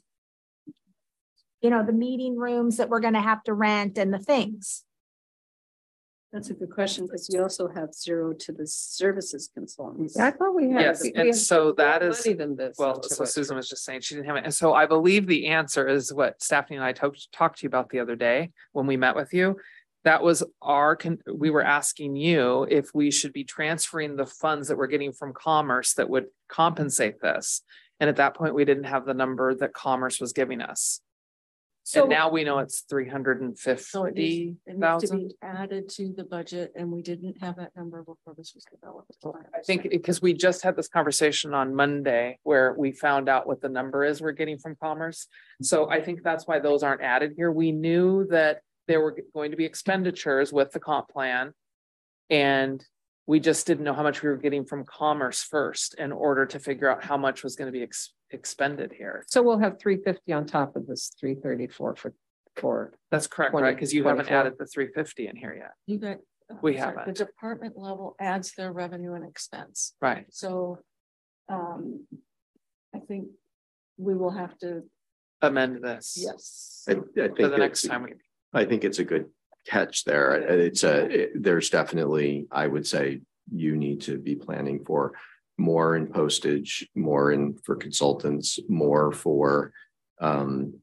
you know, the meeting rooms that we're going to have to rent and the things. That's a good question, because we also have zero to the services consultants. I thought we had. Yes, we and had so more that is- money than this. Well, so Susan was just saying she didn't have it. And so I believe the answer is what Stephanie and I talked talked to you about the other day when we met with you. That was our, con- we were asking you if we should be transferring the funds that we're getting from Commerce that would compensate this. And at that point, we didn't have the number that Commerce was giving us. So And now we know it's three hundred and So it fifty needs, it needs to thousand. be added to the budget, and we didn't have that number before this was developed. I think because we just had this conversation on Monday where we found out what the number is we're getting from Commerce. So I think that's why those aren't added here. We knew that there were going to be expenditures with the comp plan. And we just didn't know how much we were getting from Commerce first in order to figure out how much was going to be ex- expended here. So we'll have three fifty on top of this three thirty-four for, for. That's correct, right? Because you haven't added the three fifty in here yet. You got. uh, We sorry, haven't. The department level adds their revenue and expense. Right. So, um, I think we will have to, Amend this. yes. I, I think For the next it's- time we. I think it's a good catch there. It's a, it- there's definitely, I would say you need to be planning for more in postage, more in for consultants, more for um,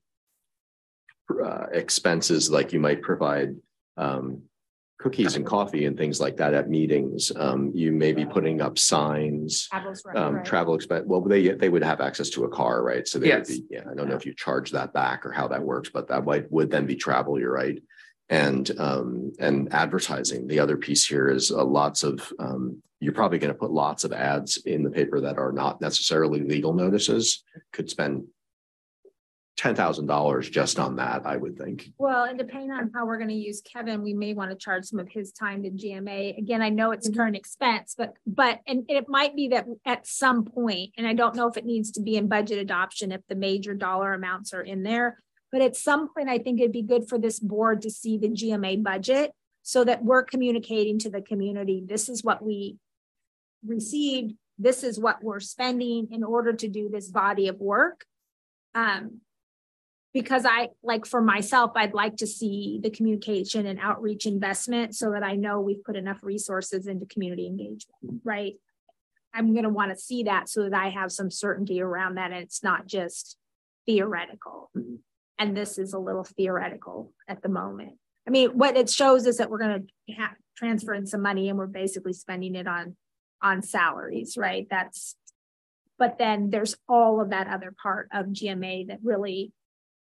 uh, expenses like you might provide um, cookies and coffee and things like that at meetings. Um, you may be putting up signs. Apples, right, Um, right. travel expense, well, they, they would have access to a car, right? So they would Yes. be, yeah, I don't know if you charge that back or how that works, but that might, would then be travel, you're right. And, um, and advertising, the other piece here is uh, lots of, um, you're probably going to put lots of ads in the paper that are not necessarily legal notices, could spend ten thousand dollars just on that, I would think. Well, and depending on how we're going to use Kevin, we may want to charge some of his time to G M A. Again, I know it's current expense, but, but, and it might be that at some point, and I don't know if it needs to be in budget adoption, if the major dollar amounts are in there, but at some point, I think it'd be good for this board to see the G M A budget so that we're communicating to the community. This is what we received. This is what we're spending in order to do this body of work. Um, Because I, like for myself, I'd like to see the communication and outreach investment so that I know we've put enough resources into community engagement, right? I'm going to want to see that so that I have some certainty around that and it's not just theoretical. Mm-hmm. And this is a little theoretical at the moment. I mean, what it shows is that we're going to have transfer in some money and we're basically spending it on, on salaries, right? That's, but then there's all of that other part of G M A that really.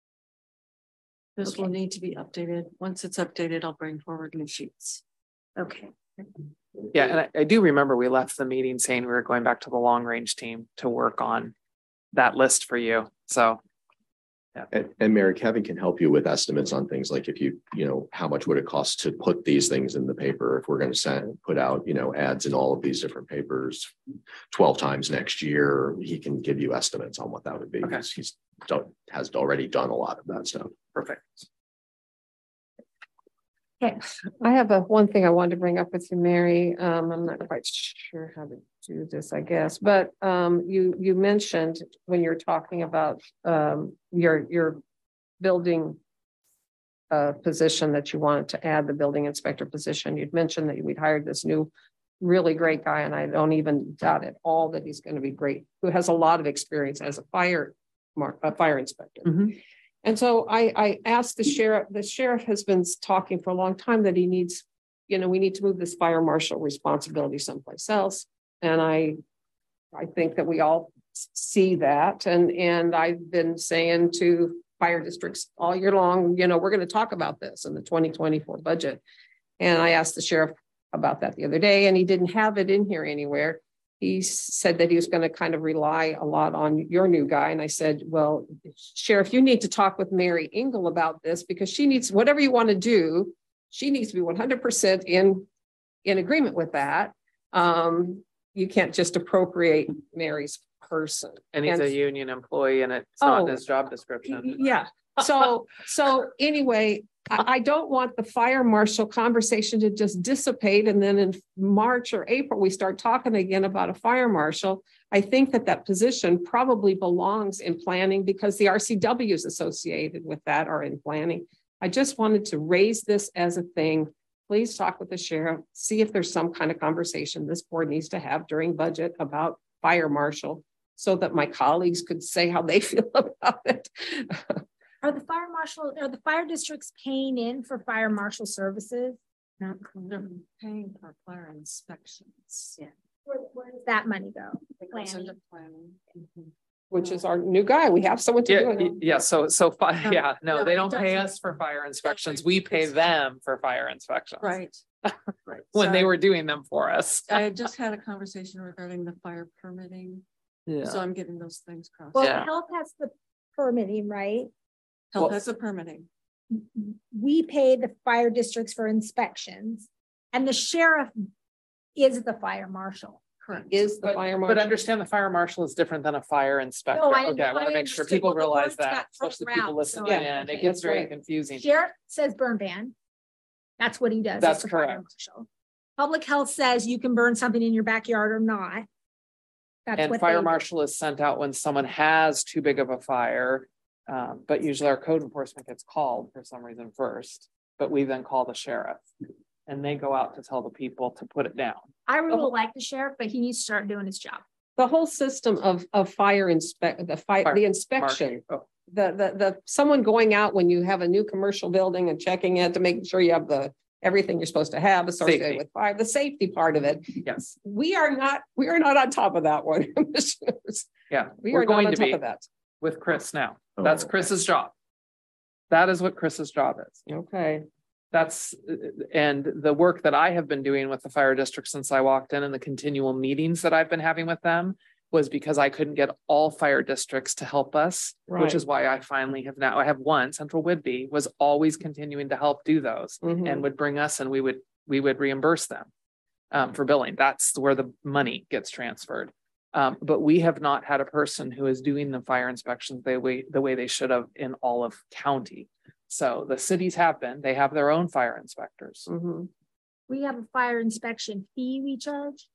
This Okay. will need to be updated. Once it's updated, I'll bring forward new sheets. Okay. Yeah, and I, I do remember we left the meeting saying we were going back to the long range team to work on that list for you. So. Yeah. And, and Mary, Kevin can help you with estimates on things like if you, you know, how much would it cost to put these things in the paper? If we're going to send, put out, you know, ads in all of these different papers twelve times next year, he can give you estimates on what that would be. Okay. Because he's done, has already done a lot of that stuff. Perfect. Okay. I have a, one thing I wanted to bring up with you, Mary. Um, I'm not quite sure how to do this, I guess, but, um, you, you mentioned when you're talking about, um, your, your building uh, position that you wanted to add, the building inspector position. You'd mentioned that we'd hired this new really great guy, and I don't even doubt at all that he's going to be great, who has a lot of experience as a fire, a fire inspector. Mm-hmm. And so I, I asked the sheriff, the sheriff has been talking for a long time that he needs, you know, we need to move this fire marshal responsibility someplace else. And I, I think that we all see that. And, and I've been saying to fire districts all year long, you know, we're going to talk about this in the twenty twenty-four budget. And I asked the sheriff about that the other day, and he didn't have it in here anywhere. He said that he was going to kind of rely a lot on your new guy. And I said, well, Sheriff, you need to talk with Mary Engel about this because she needs, whatever you want to do, she needs to be one hundred percent in, in agreement with that. Um, you can't just appropriate Mary's person. And he's And- a union employee and it's not in Oh. his job description. Yeah. So, so anyway, I, I don't want the fire marshal conversation to just dissipate. And then in March or April, we start talking again about a fire marshal. I think that that position probably belongs in planning because the R C Ws associated with that are in planning. I just wanted to raise this as a thing please talk with the sheriff, see if there's some kind of conversation this board needs to have during budget about fire marshal so that my colleagues could say how they feel about it. Are the fire marshal, are the fire districts paying in for fire marshal services? Not paying for fire inspections. Yeah. Where, where does that money go? Goes Planning. into planning. Mhm. Which is our new guy. We have someone to Yeah, do y- it. yeah, so, so, fi- No, yeah, no, no, they it don't pay doesn't. us for fire inspections. We pay them for fire inspections. Right. Right. When they So were doing them for us. I had just had a conversation regarding the fire permitting, so Yeah. I'm getting those things crossed. Well, Yeah. health has the permitting, right? Health well- has the permitting. We pay the fire districts for inspections and the sheriff is the fire marshal. Correct. Is the But, fire but marshal. understand the fire marshal is different than a fire inspector. No, I- Okay, I want I to make sure understood. people Well, the realize words that, got thrown especially people around, listening so- in. Yeah, It okay, gets very right. confusing. Sheriff says burn ban. That's what he does. That's It's the fire correct. marshal. Public health says you can burn something in your backyard or not. That's And what fire they do. marshal is sent out when someone has too big of a fire. Um, but usually our code enforcement gets called for some reason first, but we then call the sheriff. And they go out to tell the people to put it down. I really like the sheriff, but he needs to start doing his job. The whole system of, of fire inspect, the fire, Fire the inspection, Mark- oh, the, the, the, someone going out when you have a new commercial building and checking it to make sure you have the, everything you're supposed to have associated Safety. with fire, the safety part of it. Yes, We are not, we are not on top of that one. Commissioners. yeah, We we're are not going on to top be of that. with Chris now. That's Oh. Chris's job. That is what Chris's job is. Okay. That's, and the work that I have been doing with the fire district since I walked in and the continual meetings that I've been having with them was because I couldn't get all fire districts to help us, which Right. is why I finally have now, I have one, Central Whidbey was always continuing to help do those Mhm. and would bring us and we would, we would reimburse them um, for billing. That's where the money gets transferred. Um, but we have not had a person who is doing the fire inspections the way, the way they should have in all of county. So the cities have been, they have their own fire inspectors. Mhm. We have a fire inspection fee we charge,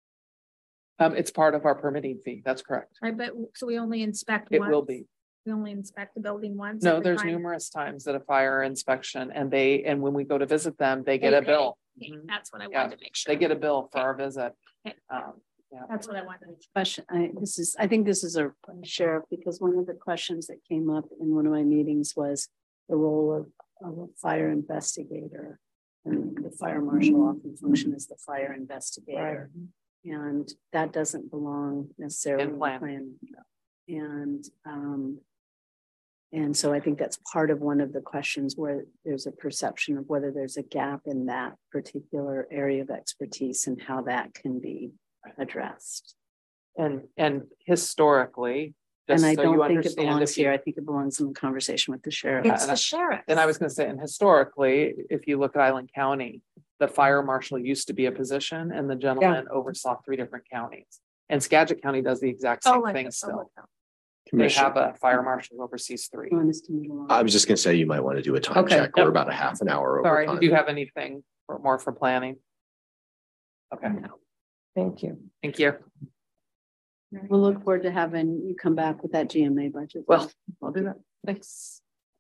Um, it's part of our permitting fee. That's correct. right? But so we only inspect It once. will be. We only inspect the building once. No, every there's time. numerous times that a fire inspection and they, and when we go to visit them, they get They a pay. bill. Okay, Mhm. that's what I Yeah, wanted to make sure. They get a bill for our visit. Okay. Um, yeah. That's what I wanted to make sure. Question, I, this is, I think this is a sheriff, because one of the questions that came up in one of my meetings was the role of, of a fire investigator. And the fire marshal often function as the fire investigator. And that doesn't belong necessarily In in planning. planning. And, um, and so I think that's part of one of the questions where there's a perception of whether there's a gap in that particular area of expertise and how that can be addressed. And, and historically, And just I so you don't think it understand, belongs if you- here. I think it belongs in the conversation with the sheriff. It's and the I- sheriff. and I was gonna say, and historically, if you look at Island County, the fire marshal used to be a position and the gentleman oversaw three different counties. And Skagit County does the exact Oh, same like thing the still. public. They Commissioner, have a fire marshal who oversees three. You want us to move along? I was just gonna say you might want to do a time Okay. check. We're about a half an hour over Sorry, time. did you have anything for more for planning? Okay, Thank you. thank you. We'll look forward to having you come back with that G M A budget. Well, I'll do that. Thanks.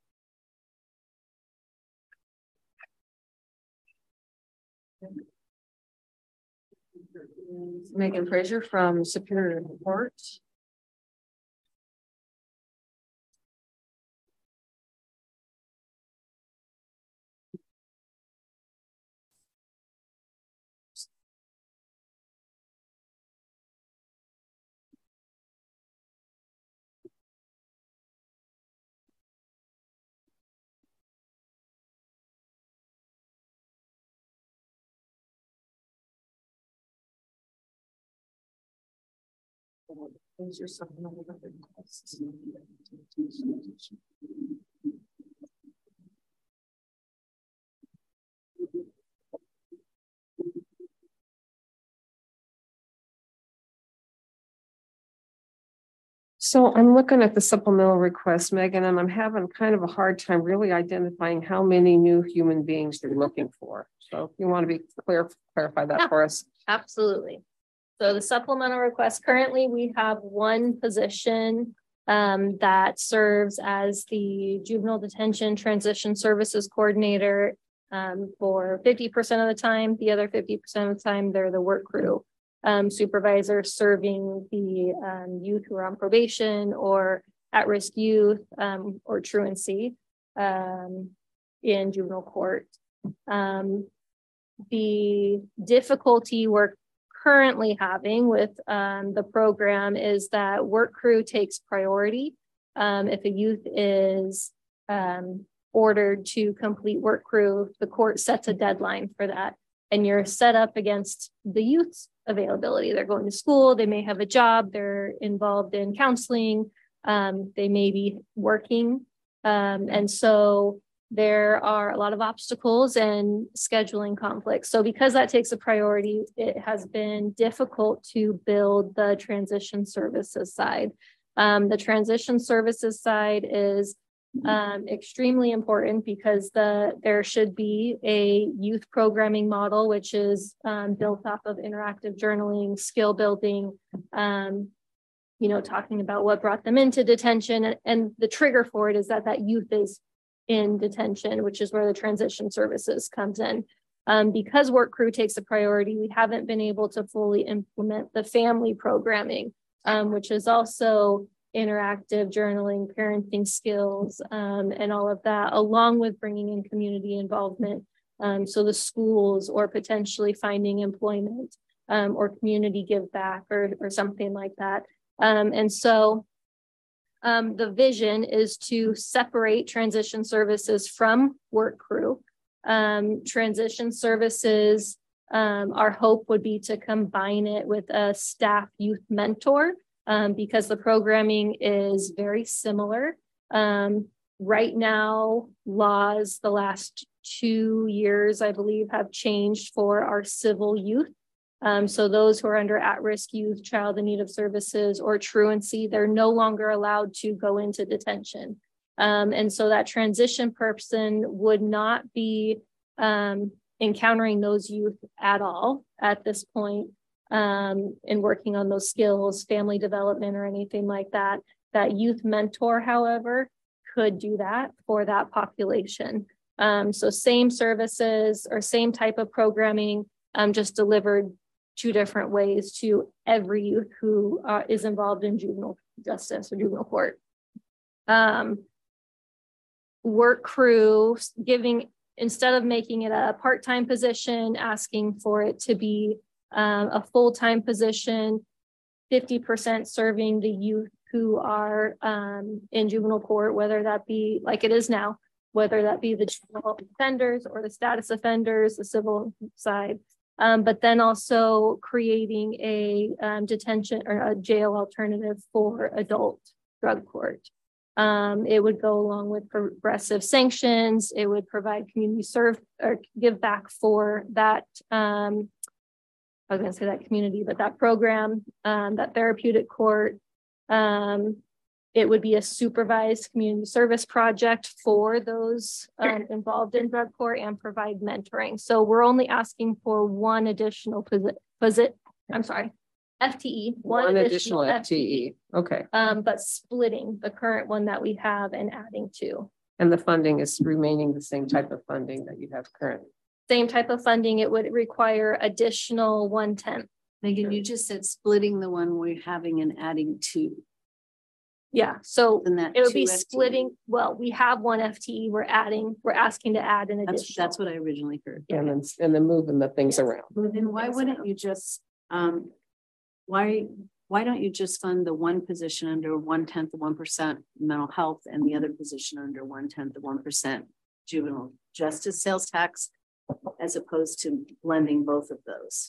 Megan Fraser from Superior Court. Is your supplemental request? So I'm looking at the supplemental request, Megan, and I'm having kind of a hard time really identifying how many new human beings they're looking for. So if you want to be clear, clarify that Yeah. for us. Absolutely. So the supplemental request, currently we have one position um, that serves as the juvenile detention transition services coordinator Um, for fifty percent of the time, the other fifty percent of the time, they're the work crew um, supervisor serving the um, youth who are on probation or at-risk youth um, or truancy um, in juvenile court. Um, the difficulty we're currently having with um, the program is that work crew takes priority. Um, if a youth is um, ordered to complete work crew, the court sets a deadline for that. And you're set up against the youth's availability. They're going to school, they may have a job, they're involved in counseling, um, they may be working. Um, and so there are a lot of obstacles and scheduling conflicts. So because that takes a priority, it has been difficult to build the transition services side. Um, the transition services side is um, extremely important because the there should be a youth programming model, which is um, built off of interactive journaling, skill building, um, you know, talking about what brought them into detention. And, and the trigger for it is that that youth is in detention, which is where the transition services comes in. Um, because work crew takes a priority, we haven't been able to fully implement the family programming, um, which is also interactive journaling, parenting skills, um, and all of that, along with bringing in community involvement. Um, so the schools or potentially finding employment um, or community give back or, or something like that. Um, and so um, the vision is to separate transition services from work crew. Um, transition services, um, our hope would be to combine it with a staff youth mentor, um, because the programming is very similar. Um, right now, laws the last two years, I believe, have changed for our civil youth. Um, so those who are under at-risk youth, child in need of services, or truancy, they're no longer allowed to go into detention. Um, and so that transition person would not be um, encountering those youth at all at this point um, and working on those skills, family development, or anything like that. That youth mentor, however, could do that for that population. Um, so same services or same type of programming, um, just delivered two different ways to every youth who uh, is involved in juvenile justice or juvenile court. Um, work crew giving, instead of making it a part-time position, asking for it to be um, a full-time position, fifty percent serving the youth who are um, in juvenile court, whether that be like it is now, whether that be the juvenile offenders or the status offenders, the civil side. Um, but then also creating a um, detention or a jail alternative for adult drug court. Um, it would go along with progressive sanctions. It would provide community serve or give back for that. Um, I was going to say that community, but that program, um, that therapeutic court. Um, it would be a supervised community service project for those um, involved in drug court and provide mentoring. So we're only asking for one additional posit, posit I'm sorry, F T E, one, one additional, additional F T E. Okay. Um, but splitting the current one that we have and adding two. And the funding is remaining the same type of funding that you have currently. Same type of funding. It would require additional one tenth. Megan, you just said splitting the one we're having and adding two. Yeah, so And that it would be two F T E. splitting. Well, we have one F T E. We're adding. We're asking to add an additional. That's, that's what I originally heard. And then, and then moving the things around. Then why wouldn't you just, um, why, why don't you just fund the one position under one tenth of one percent mental health and the other position under one tenth of one percent juvenile justice sales tax, as opposed to blending both of those?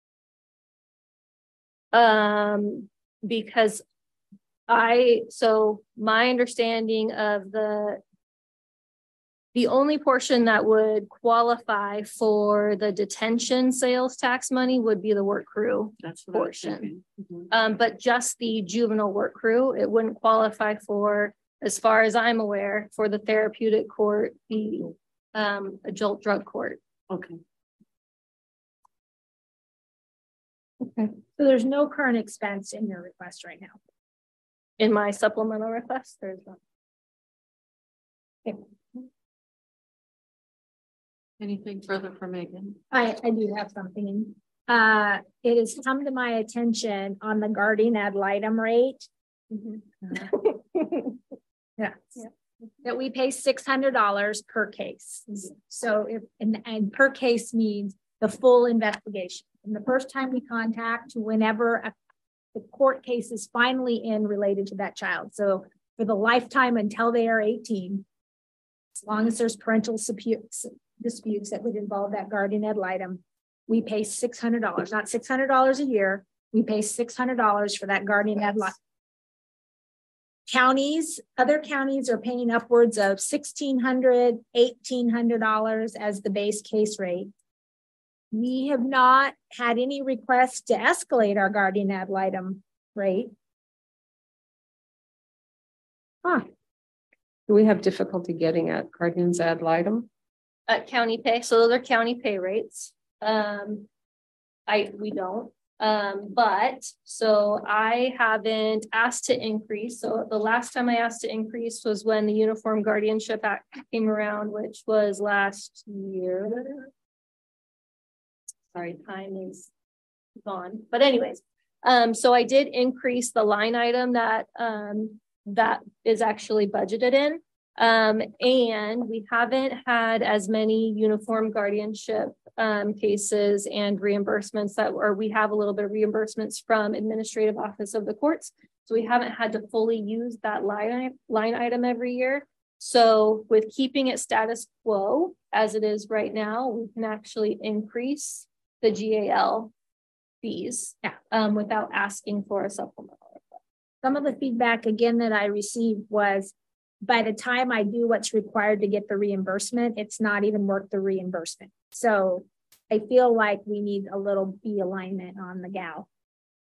Um, because I, so my understanding of the, the only portion that would qualify for the detention sales tax money would be the work crew That's what portion. Mm-hmm. Um, but just the juvenile work crew, it wouldn't qualify for, as far as I'm aware, for the therapeutic court, the um, adult drug court. Okay. Okay. So there's no current expense in your request right now. In my supplemental request, there's one. Okay. Anything further from Megan? I, I do have something. Uh, it has come to my attention on the guardian ad litem rate. Mm-hmm. yeah. yeah. That we pay six hundred dollars per case. So if, and, and per case means the full investigation. From the first time we contact to whenever a, the court case is finally in related to that child. So for the lifetime until they are eighteen, as long as there's parental disputes, disputes that would involve that guardian ad litem, we pay six hundred dollars, not six hundred dollars a year. We pay six hundred dollars for that guardian ad litem. Counties, other counties are paying upwards of sixteen hundred dollars, eighteen hundred dollars as the base case rate. We have not had any requests to escalate our guardian ad litem rate. Huh. Do we have difficulty getting at guardians ad litem? At county pay, so those are county pay rates. Um, I we don't. Um, but so I haven't asked to increase. So the last time I asked to increase was when the Uniform Guardianship Act came around, which was last year. Sorry, time is gone. But anyways, um, so I did increase the line item that um that is actually budgeted in. Um, and we haven't had as many uniform guardianship um, cases and reimbursements that, or we have a little bit of reimbursements from administrative office of the courts. So we haven't had to fully use that line, line item every year. So with keeping it status quo as it is right now, we can actually increase the G A L fees yeah. um, without asking for a supplemental. Some of the feedback again that I received was, by the time I do what's required to get the reimbursement, it's not even worth the reimbursement. So I feel like we need a little fee alignment on the G A L.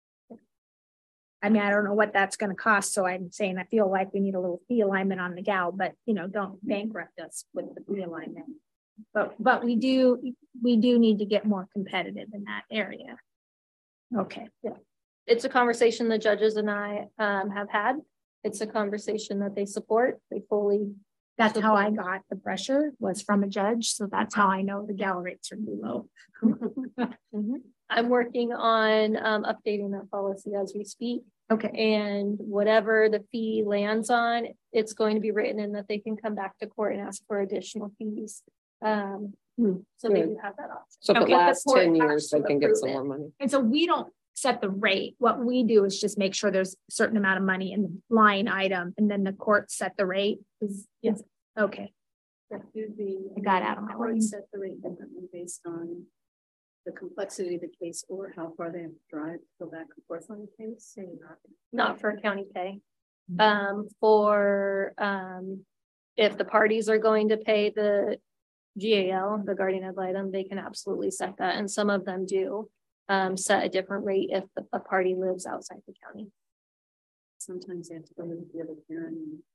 I mean, I don't know what that's going to cost. So I'm saying I feel like we need a little fee alignment on the G A L, but you know, don't bankrupt us with the fee alignment. But but we do we do need to get more competitive in that area. Okay. Yeah. It's a conversation the judges and I um, have had. It's a conversation that they support. They fully. That's support. how I got the pressure was from a judge. So that's how I know the G A L rates are too low. mm-hmm. I'm working on um, updating that policy as we speak. Okay. And whatever the fee lands on, it's going to be written in that they can come back to court and ask for additional fees. Um, hmm. So Good. they do have that option. So for Okay. the last The ten years, they can get some it. more money. And so we don't set the rate. What we do is just make sure there's a certain amount of money in the line item, and then the court set the rate. Is yes, okay. The, I got out of my way. set the rate differently based on the complexity of the case or how far they have to drive to go back and forth on the case. So not, not for county pay. Um, for um, if the parties are going to pay the G A L, the guardian ad litem, they can absolutely set that, and some of them do. Um, set a different rate if the, a party lives outside the county. Sometimes they have to go to the other parent.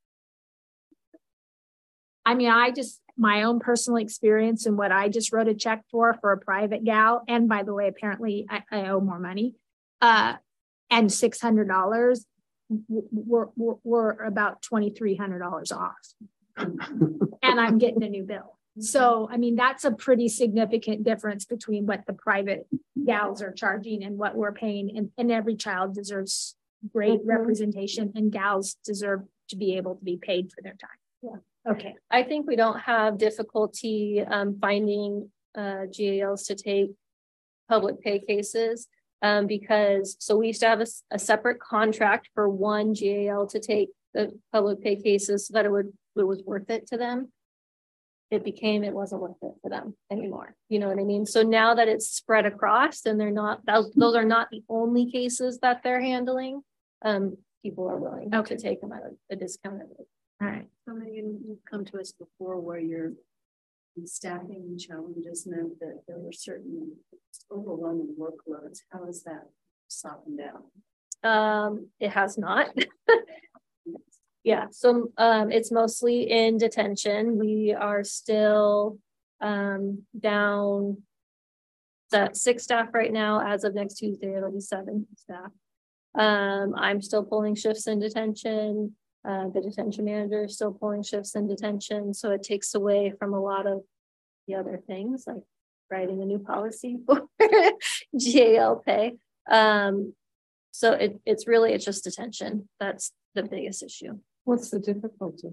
I mean, I just, my own personal experience and what I just wrote a check for, for a private G A L. And by the way, apparently I, I owe more money. Uh, and six hundred dollars, we're, we're, we're about twenty-three hundred dollars off. And I'm getting a new bill. So, I mean, that's a pretty significant difference between what the private G A Ls are charging and what we're paying. And, and every child deserves great mm-hmm. representation, and G A Ls deserve to be able to be paid for their time. Yeah. Okay. I think we don't have difficulty um, finding uh, G A Ls to take public pay cases um, because, so we used to have a, a separate contract for one G A L to take the public pay cases so that it would, it was worth it to them. It became, it wasn't worth it for them anymore. You know what I mean? So now that it's spread across and they're not, those, those are not the only cases that they're handling, um, people are willing okay. to take them at a, a discounted rate. All right. So Megan, you've come to us before where your staffing challenges meant that there were certain overwhelming workloads. How has that softened down? Um, it has not. Yeah, so um, it's mostly in detention. We are still um, down to six staff right now. As of next Tuesday, it'll be seven staff. Um, I'm still pulling shifts in detention. Uh, the detention manager is still pulling shifts in detention. So it takes away from a lot of the other things like writing a new policy for G A L pay. Um, so it, it's really, it's just attention. That's the biggest issue. What's the difficulty?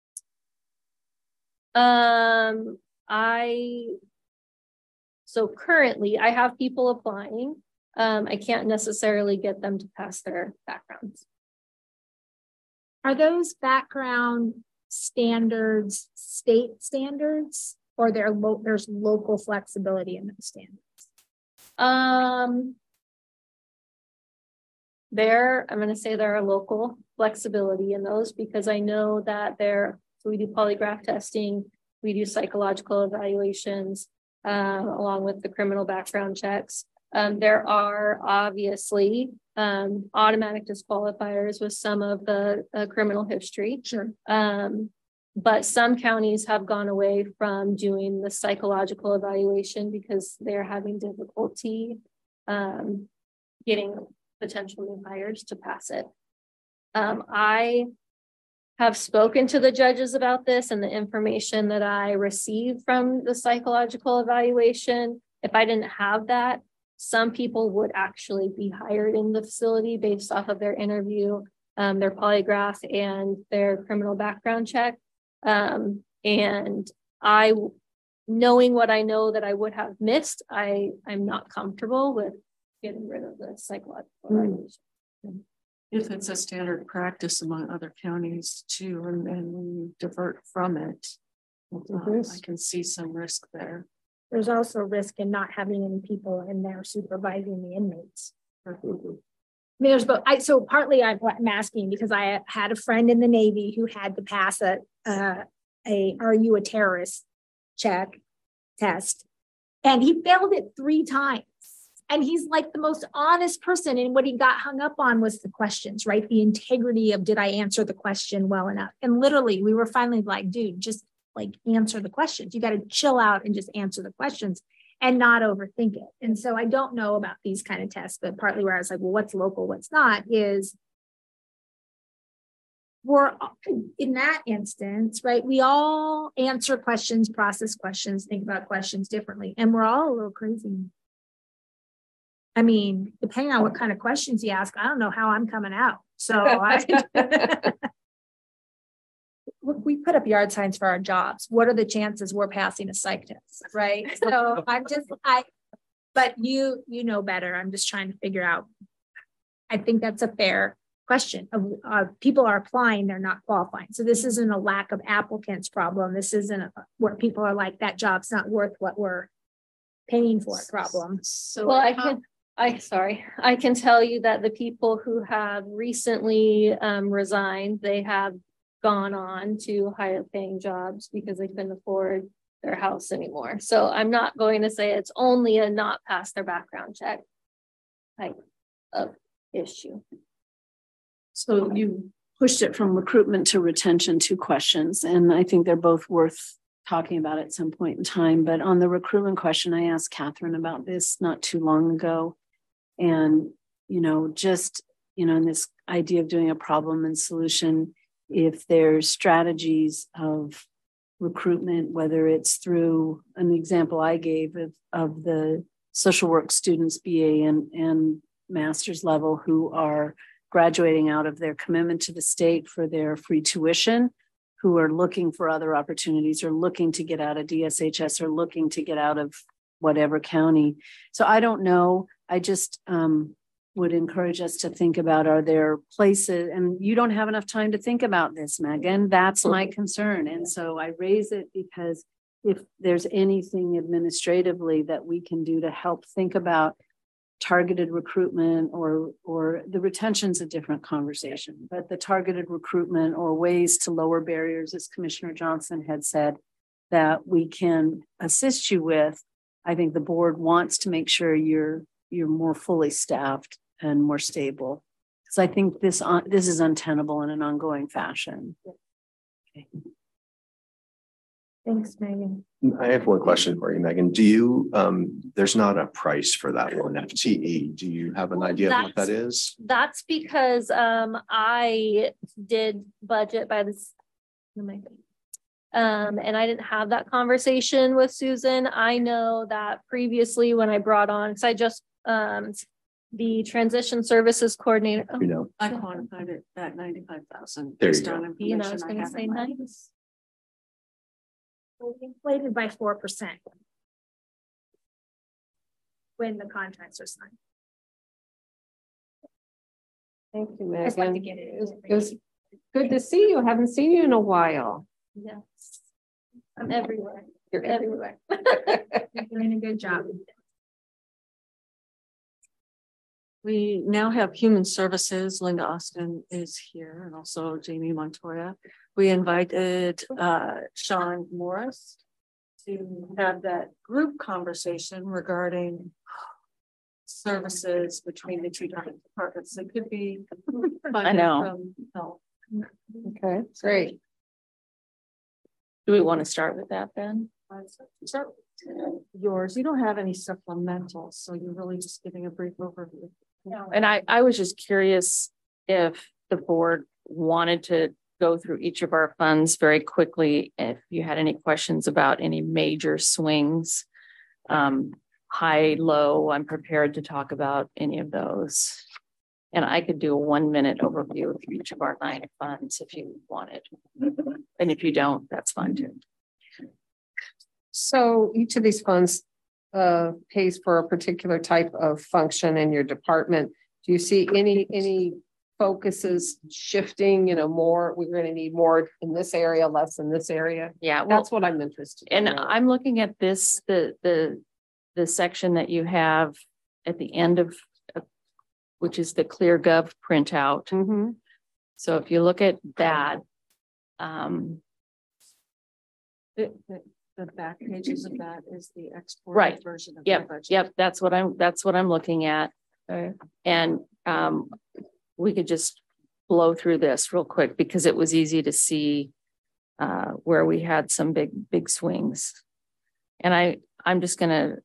Um, I, so currently I have people applying. Um, I can't necessarily get them to pass their backgrounds. Are those background standards state standards, or there lo there's local flexibility in those standards? Um, there, I'm going to say there are local flexibility in those because I know that there, so we do polygraph testing, we do psychological evaluations, uh, along with the criminal background checks. Um, there are obviously um, automatic disqualifiers with some of the uh, criminal history. Sure. Um, but some counties have gone away from doing the psychological evaluation because they're having difficulty um, getting potential new hires to pass it. Um, I have spoken to the judges about this and the information that I received from the psychological evaluation. If I didn't have that, some people would actually be hired in the facility based off of their interview, um, their polygraph, and their criminal background check. Um, and I, knowing what I know that I would have missed, I, I'm not comfortable with getting rid of the psychological evaluation. Mm. If it's a standard practice among other counties too, and, and we divert from it, uh, I can see some risk there. There's also risk in not having any people in there supervising the inmates. I mean, there's both. I so partly I'm, I'm asking because I had a friend in the Navy who had to pass a uh, a "Are you a terrorist?" check test, and he failed it three times. And he's like the most honest person. And what he got hung up on was the questions, right? The integrity of did I answer the question well enough? And literally, we were finally like, dude, just like answer the questions. You got to chill out and just answer the questions and not overthink it. And so I don't know about these kind of tests, but partly where I was like, well, what's local, what's not is we're in that instance, right? We all answer questions, process questions, think about questions differently. And we're all a little crazy. I mean, depending on what kind of questions you ask, I don't know how I'm coming out. So I look, we put up yard signs for our jobs. What are the chances we're passing a psych test, right? So I'm just, I, but you, you know better. I'm just trying to figure out. I think that's a fair question. Of uh, people are applying, they're not qualifying. So this isn't a lack of applicants problem. This isn't a, where people are like, that job's not worth what we're paying for it problem. So well, I can, I sorry, I can tell you that the people who have recently um, resigned, they have gone on to higher paying jobs because they couldn't afford their house anymore. So I'm not going to say it's only a not pass their background check type of issue. So you pushed it from recruitment to retention, two questions, and I think they're both worth talking about at some point in time. But on the recruitment question, I asked Catherine about this not too long ago. And, you know, just, you know, in this idea of doing a problem and solution, if there's strategies of recruitment, whether it's through an example I gave of, of the social work students, B A and, and master's level, who are graduating out of their commitment to the state for their free tuition, who are looking for other opportunities or looking to get out of D S H S or looking to get out of whatever county. So I don't know. I just um, would encourage us to think about, are there places, and you don't have enough time to think about this, Megan. That's my concern. And so I raise it because if there's anything administratively that we can do to help think about targeted recruitment, or or the retention's a different conversation, but the targeted recruitment or ways to lower barriers, as Commissioner Johnson had said, that we can assist you with. I think the board wants to make sure you're you're more fully staffed and more stable. So I think this uh, this is untenable in an ongoing fashion. Okay. Thanks, Megan. I have one question for you, Megan. Do you, um, there's not a price for that one F T E. Do you have an idea of what that is? That's because um, I did budget by this. Um, and I didn't have that conversation with Susan. I know that previously when I brought on, because I just, um, the transition services coordinator. You know, I quantified it at ninety-five thousand. There you go. You know, I was gonna say nice. Inflated by four percent. When the contracts are signed. Thank you, I just like to Megan. get it. It was, it was good to see you. I haven't seen you in a while. Yes. I'm everywhere. You're everywhere. You're doing a good job. We now have Human Services. Linda Austin is here, and also Jamie Montoya. We invited uh, Sean Morris to have that group conversation regarding services between the two different departments. It could be. I know. From health. Okay, great. Do we want to start with that then? Yours, you don't have any supplementals, so you're really just giving a brief overview. No. And I, I was just curious if the board wanted to go through each of our funds very quickly. If you had any questions about any major swings, um, high, low, I'm prepared to talk about any of those. And I could do a one minute overview of each of our nine funds if you wanted. And if you don't, that's fine too. So each of these funds uh, pays for a particular type of function in your department. Do you see any, any focuses shifting, you know, more, we're going to need more in this area, less in this area? Yeah, well, That's what I'm interested in. and I'm looking at this, the, the, the section that you have at the end of, uh, which is the ClearGov printout. Mm-hmm. So if you look at that, um, The, the, the back pages of that is the export Right. version of Yep, the budget. yep, that's what I'm, that's what I'm looking at. Okay. And um, we could just blow through this real quick because it was easy to see uh, where we had some big, big swings. And I, I'm just gonna,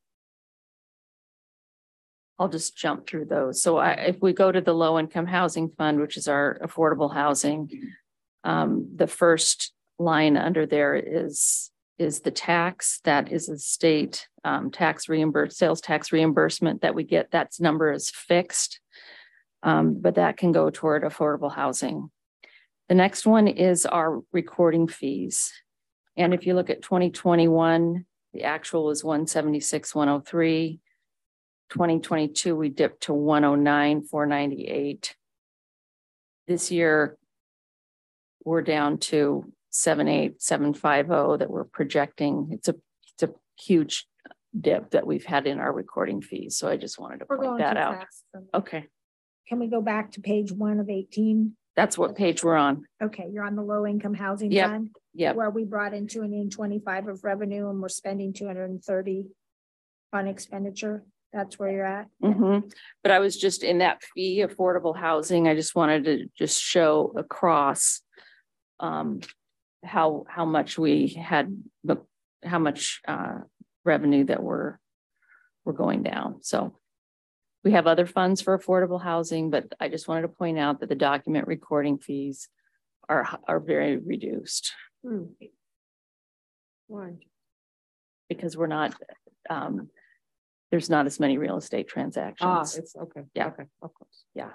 I'll just jump through those. So I, if we go to the low income housing fund, which is our affordable housing, um, the first line under there is is the tax. That is a state um, tax reimbursed, sales tax reimbursement that we get. That number is fixed, um, but that can go toward affordable housing. The next one is our recording fees. And if you look at twenty twenty-one, the actual was one seventy-six, one oh three. twenty twenty-two, we dipped to one oh nine, four ninety-eight. This year, we're down to seven eight seven five zero that we're projecting. It's a it's a huge dip that we've had in our recording fees. So I just wanted to We're point going that too out. fast. Okay, Can we go back to page one of eighteen? that's what page we're on. Okay, you're on the low income housing Yep. fund. Yep. Where we brought in two hundred and twenty-five of revenue and we're spending two hundred and thirty on expenditure. That's where you're at. Mhm. But I was just in that fee affordable housing. I just wanted to just show across um, how how much we had, how much uh, revenue that we're we're going down. So we have other funds for affordable housing, but I just wanted to point out that the document recording fees are are very reduced. Hmm. Why? Because we're not. Um, there's not as many real estate Ah, transactions. it's okay. Yeah. Okay, of course. Yeah.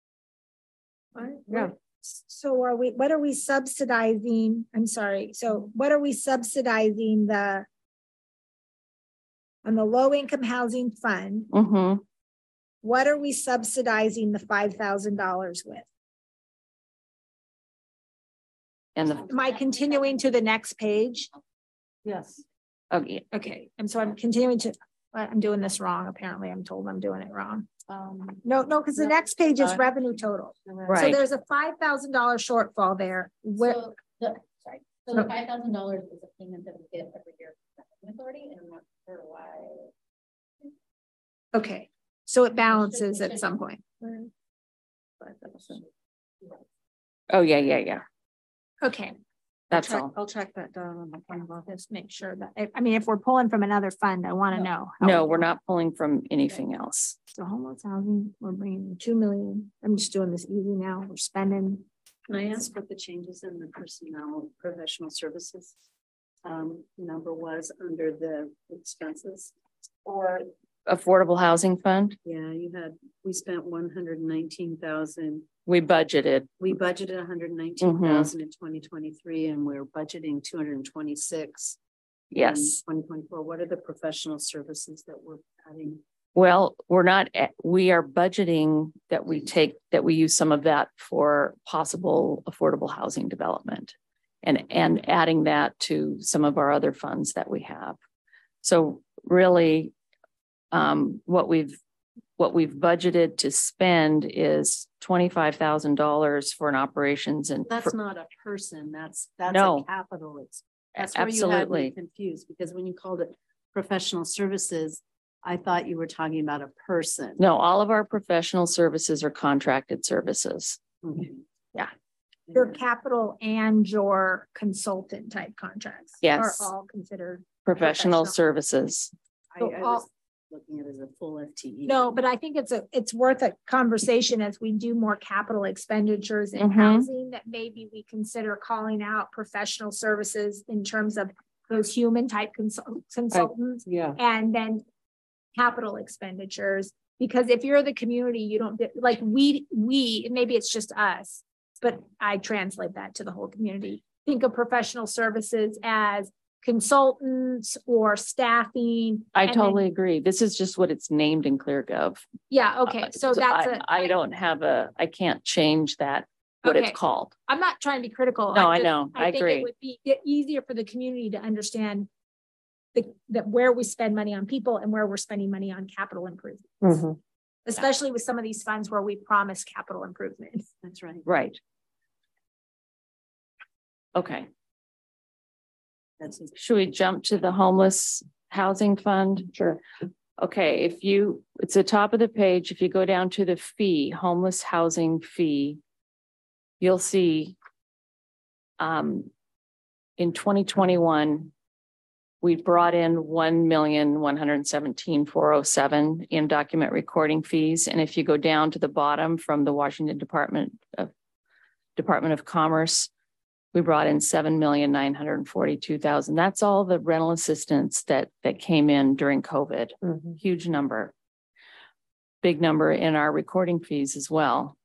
Yeah. So are we, what are we subsidizing? I'm sorry. So what are we subsidizing the on the low income housing fund? Mm-hmm. What are we subsidizing the five thousand dollars with? And the Am I continuing to the next page? Yes. okay. Okay, and so I'm continuing to, I'm doing this wrong. Apparently I'm told I'm doing it wrong. Um, No, no, because the No, next page is uh, revenue total. So Right. there's a five thousand dollar shortfall there. Where, So the, sorry, so the five thousand dollars is a payment that we get every year from the authority, and I'm not sure why. okay, so it balances at some point. Oh yeah, yeah, yeah. Okay, That's track- all. I'll track that down on the fund level. just make sure that, I- I mean, if we're pulling from another fund, I want to know. how No, we we're do it. not pulling from anything else. So homeless housing, we're bringing two million. I'm just doing this easy now. We're spending. Can I ask what the changes in the personnel professional services? um, number was under the expenses? Or affordable housing fund, Yeah, you had, we spent one hundred nineteen thousand. we budgeted. We budgeted one hundred nineteen thousand in twenty twenty-three, and we're budgeting two hundred twenty-six. Yes. Twenty twenty-four. What are the professional services that we're adding? Well, we're not, at- we are budgeting that we take, that we use some of that for possible affordable housing development and, and adding that to some of our other funds that we have. So really, um, what we've, what we've budgeted to spend is twenty-five thousand dollars for an operations and. That's for- not a person. That's, that's No. a capital. It's, that's where you had me Absolutely. confused, because when you called it professional services, I thought you were talking about a person. No, all of our professional services are contracted services. Okay. Yeah. Your capital and your consultant type contracts. Yes. Are all considered. Professional Professional. services. I, So I all- was looking at it as a full F T E. No, but I think it's a, it's worth a conversation as we do more capital expenditures in Mhm. housing, that maybe we consider calling out professional services in terms of those human type consult- consultants, Yeah. and then capital expenditures. Because if you're the community, you don't get, like, we, we, maybe it's just us, but I translate that to the whole community. Think of professional services as consultants or staffing. I and then- totally agree. This is just what it's named in ClearGov. Yeah, okay, Uh, so that's I, a. I don't have a, I can't change that, what Okay. it's called. I'm not trying to be critical. No, I'm I just- know. I think agree. It would be e- easier for the community to understand the, that where we spend money on people and where we're spending money on capital improvements, Mhm. especially with some of these funds where we promise capital improvements. That's right. Right. Okay, That's should we jump to the homeless housing fund? Sure. Okay, if you, it's the top of the page. If you go down to the fee, homeless housing fee, you'll see um, in twenty twenty-one, we brought in one million, one hundred seventeen, four oh seven in document recording fees. And if you go down to the bottom from the Washington Department of Department of Commerce, we brought in seven million, nine hundred forty-two thousand. That's all the rental assistance that, that came in during COVID. Mhm. Huge number. Big number in our recording fees as well.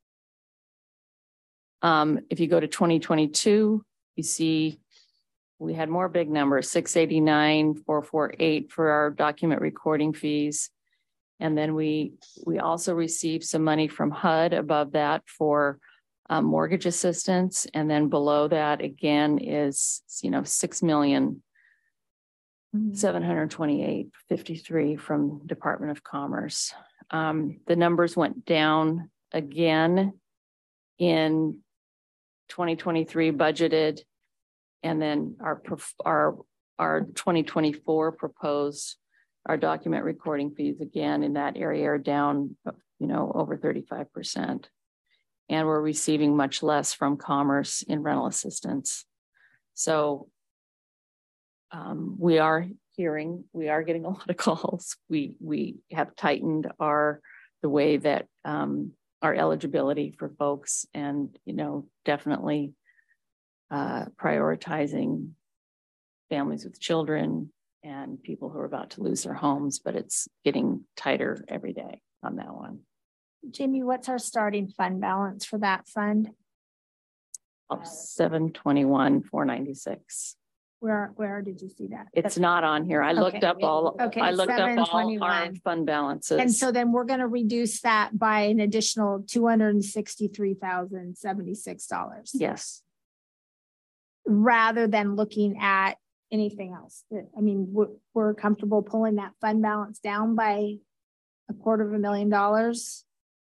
Um, if you go to twenty twenty-two, you see we had more big numbers, six eighty-nine, four forty-eight for our document recording fees. And then we, we also received some money from H U D above that for um, mortgage assistance. And then below that again is, you know, six million, seven hundred twenty-eight, fifty-three from Department of Commerce. Um, the numbers went down again in twenty twenty-three budgeted. And then our, prof- our, our twenty twenty-four proposed, our document recording fees again in that area are down, you know, over thirty-five percent. And we're receiving much less from Commerce in rental assistance. So um, we are hearing, we are getting a lot of calls. We, we have tightened our, the way that um, our eligibility for folks, and, you know, definitely uh, prioritizing families with children and people who are about to lose their homes, but it's getting tighter every day on that one. Jamie, what's our starting fund balance for that fund? Of seven twenty-one, four ninety-six. Where, where did you see that? It's not on here. I looked Okay. up all, Okay, I looked up all our seven twenty-one. fund balances. And so then we're gonna reduce that by an additional two hundred and sixty-three thousand seventy-six dollars. Yes, Rather than looking at anything else. I mean, we're, we're comfortable pulling that fund balance down by a quarter of a million dollars.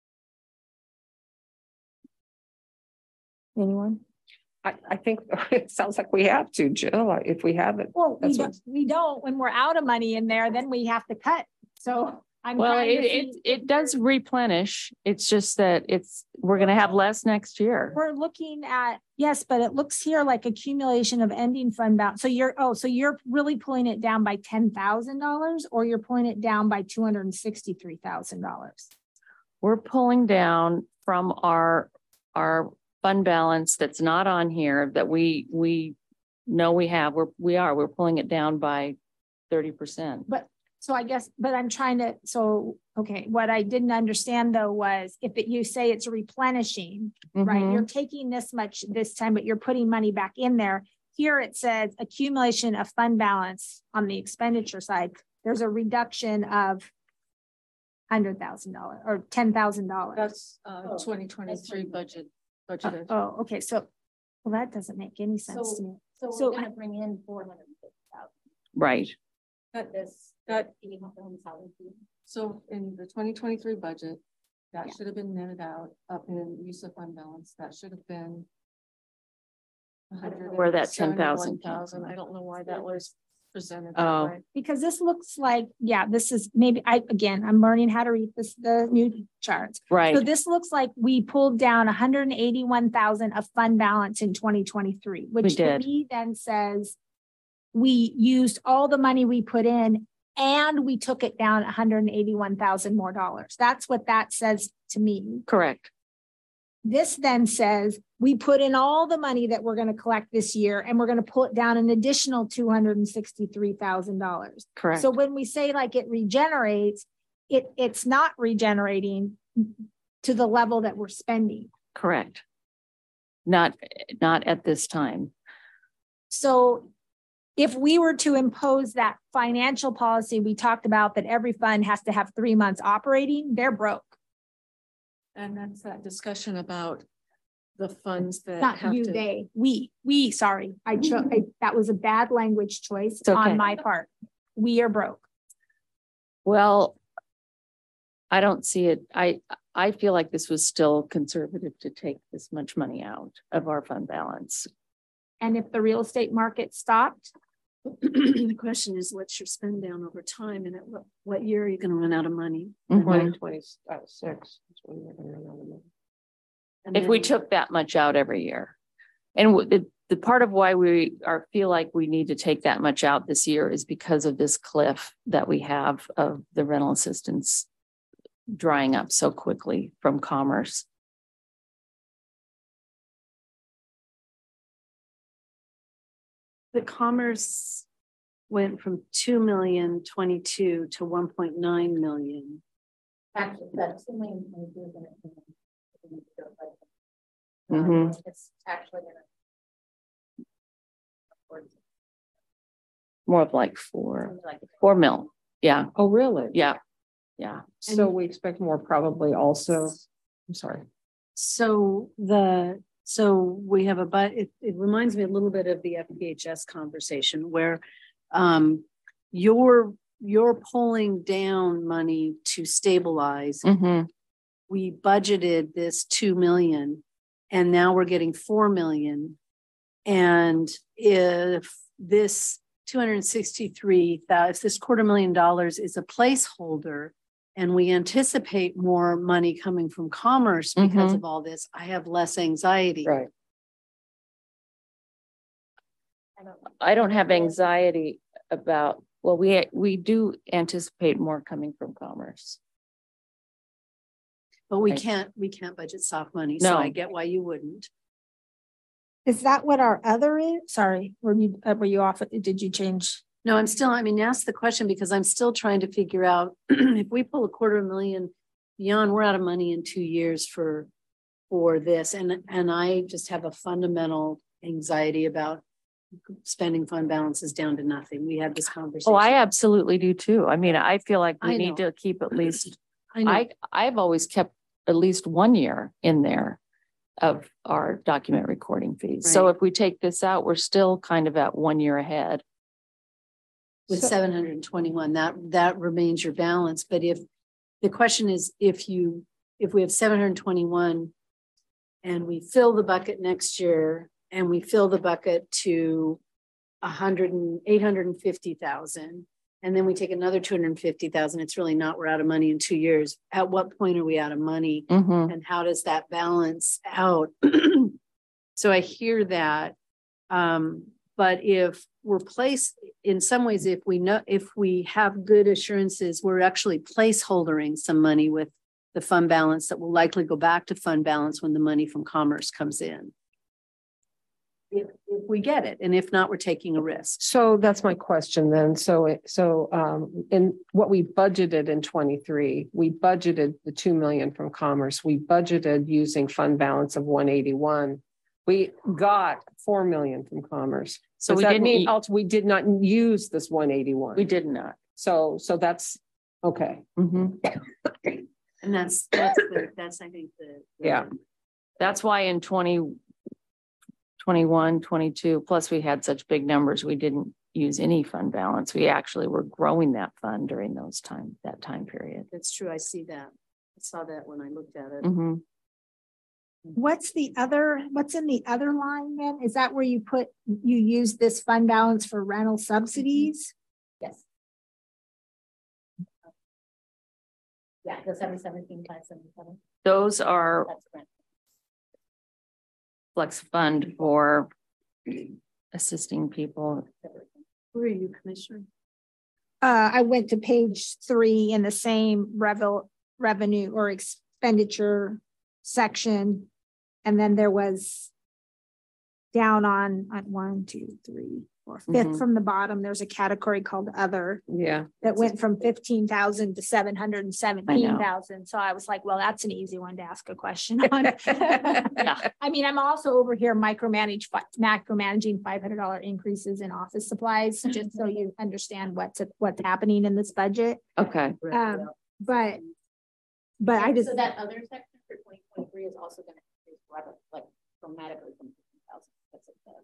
Anyone? I, I think it sounds like we have to, Jill, if we have it. Well, we That's don't, we don't, when we're out of money in there, then we have to cut. So I'm well, trying it, to it, see- it does replenish. It's just that it's, we're going to have less next year. We're looking at, yes, but it looks here like accumulation of ending fund balance. So you're, oh, so you're really pulling it down by ten thousand dollars, or you're pulling it down by two hundred and sixty-three thousand dollars? We're pulling down from our, our fund balance that's not on here, that we, we No, we have, we're, we are, we're pulling it down by thirty percent. But, so I guess, but I'm trying to, so, okay, what I didn't understand though was if it, you say it's replenishing, right? Mhm. You're taking this much this time, but you're putting money back in there. Here it says accumulation of fund balance on the expenditure side. There's a reduction of hundred thousand dollars or ten thousand dollars. That's uh twenty twenty-three budget, budgeted. Oh, okay. So, well, that doesn't make any sense So- to me. So So we're gonna bring in four hundred and fifty thousand. Right. That, This. that, Homes housing fee. so in the twenty twenty-three budget, that Yeah. should have been netted out up in use of fund balance. That should have been Where that ten thousand came thousand. I don't know why that was presented Oh. that way. Because this looks like, yeah, this is maybe I, again, I'm learning how to read this, the new charts. Right. So this looks like we pulled down one hundred eighty-one thousand of fund balance in twenty twenty-three, which to did. me then says we used all the money we put in and we took it down one hundred eighty-one thousand more dollars. That's what that says to me. Correct. This then says we put in all the money that we're going to collect this year and we're going to pull it down an additional two hundred sixty-three thousand dollars. Correct. So when we say like it regenerates, it it's not regenerating to the level that we're spending. Correct. Not, not at this time. So if we were to impose that financial policy we talked about that every fund has to have three months operating, they're broke. And that's that discussion about the funds that Not have you, to. they, we, we, sorry. I chose, that was a bad language choice It's okay. on my part. We are broke. Well, I don't see it. I, I feel like this was still conservative to take this much money out of our fund balance. And if the real estate market stopped, The question is, what's your spend down over time, and at what, what year are you going to run out of money? Mhm. Twenty twenty-six. That's when we're gonna run out of money. And If we then- took that much out every year. And w- the, the part of why we are feel like we need to take that much out this year is because of this cliff that we have of the rental assistance drying up so quickly from Commerce. The Commerce went from two million twenty-two to one point nine million. Actually, that's two million twenty-two is gonna. Mhm. It's actually gonna. More of like four, Something like four mil. Yeah, Oh, really? yeah, yeah. So we expect more probably also. I'm sorry. So the, so we have a, but it, it reminds me a little bit of the F P H S conversation where um, you're, you're pulling down money to stabilize. Mm-hmm. We budgeted this two million and now we're getting four million. And if this two hundred sixty-three thousand, if this quarter million dollars is a placeholder and we anticipate more money coming from Commerce because Mhm. of all this, I have less anxiety. Right. I don't have anxiety about, well, we, we do anticipate more coming from Commerce. But we Right. can't, we can't budget soft money. So No. I get why you wouldn't. is that what our other is? Sorry, were you, uh, were you off? Did you change? No, I'm still, I mean, ask the question because I'm still trying to figure out if we pull a quarter million beyond, we're out of money in two years for, for this. And, and I just have a fundamental anxiety about spending fund balances down to nothing. We had this conversation. Oh, I absolutely do too. I mean, I feel like we I need know. to keep at least, I know. I, I've always kept at least one year in there of our document recording fees. So Right. if we take this out, we're still kind of at one year ahead. With So- seven hundred and twenty-one, that, that remains your balance. But if, the question is, if you, if we have seven hundred and twenty-one and we fill the bucket next year and we fill the bucket to a hundred and, eight hundred and fifty thousand, and then we take another two hundred and fifty thousand, it's really not, we're out of money in two years. At what point are we out of money? Mhm. And how does that balance out? So I hear that. Um, but if we're placed, in some ways, if we know, if we have good assurances, we're actually placeholdering some money with the fund balance that will likely go back to fund balance when the money from Commerce comes in. if, if we get it, and if not, we're taking a risk. So that's my question then. So, it, so, um, in what we budgeted in twenty-three, we budgeted the two million from Commerce. We budgeted using fund balance of one eighty-one. We got four million from Commerce. So Does we that didn't, mean e- else we did not use this one eighty-one? we did not. So, so that's, okay. Mhm. And that's, that's, the, that's, I think the. the- Yeah. That's why in twenty twenty-one, twenty-two, plus we had such big numbers, we didn't use any fund balance. We actually were growing that fund during those time, that time period. That's true. I see that. I saw that when I looked at it. Mhm. What's the other, what's in the other line then? Is that where you put, you use this fund balance for rental subsidies? Yes. Yeah, the seven seventeen, five seventy-seven. Those are That's correct. flex fund for assisting people. Who are you, Commissioner? Uh, I went to page three in the same revel, revenue or expenditure section. And then there was down on, on one, two, three, four, fifth Mhm. from the bottom, there's a category called other Yeah. that went from fifteen thousand to seven hundred and seventeen thousand. So I was like, well, that's an easy one to ask a question on. Yeah. I mean, I'm also over here micromanage, fi- macromanaging five hundred dollar increases in office supplies, just so you understand what's, what's happening in this budget. Okay. Um, but, but I just, So that other section for twenty twenty-three is also gonna increase revenue, like dramatically from fifteen thousand. That's at the.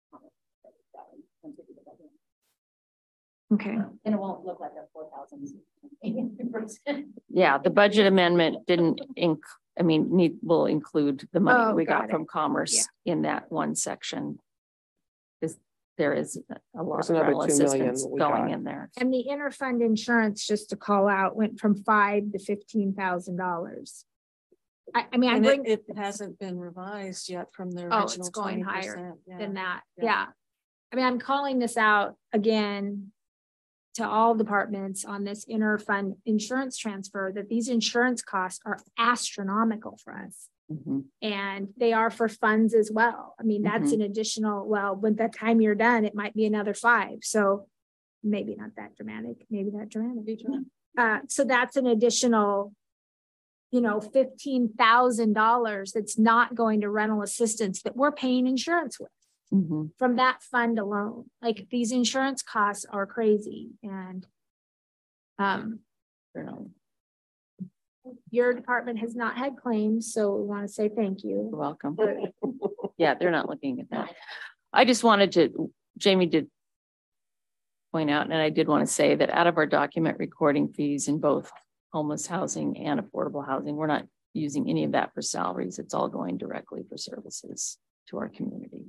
okay. And it won't look like a four thousand. Yeah, the budget amendment didn't inc, I mean, need, will include the money Oh, we got got it. from Commerce in that one section. Is there is a lot There's of another rental two million assistance that we going got. in there. And the interfund insurance, just to call out, went from five to fifteen thousand dollars. I, I mean, I And bring it, it hasn't been revised yet from the Oh, original it's going twenty higher percent. Yeah. than that. Yeah. Yeah. I mean, I'm calling this out again to all departments on this interfund insurance transfer, that these insurance costs are astronomical for us. Mhm. And they are for funds as well. I mean, that's Mhm. an additional, well, when the time you're done, it might be another five. So maybe not that dramatic, maybe that dramatic. Uh, so that's an additional, you know, fifteen thousand dollars that's not going to rental assistance that we're paying insurance with Mhm. from that fund alone. Like, these insurance costs are crazy. And um, You know, your department has not had claims, so we want to say thank you. you're welcome. Yeah, they're not looking at that. I just wanted to, Jamie did point out, and I did want to say that out of our document recording fees in both homeless housing and affordable housing, we're not using any of that for salaries. It's all going directly for services to our community.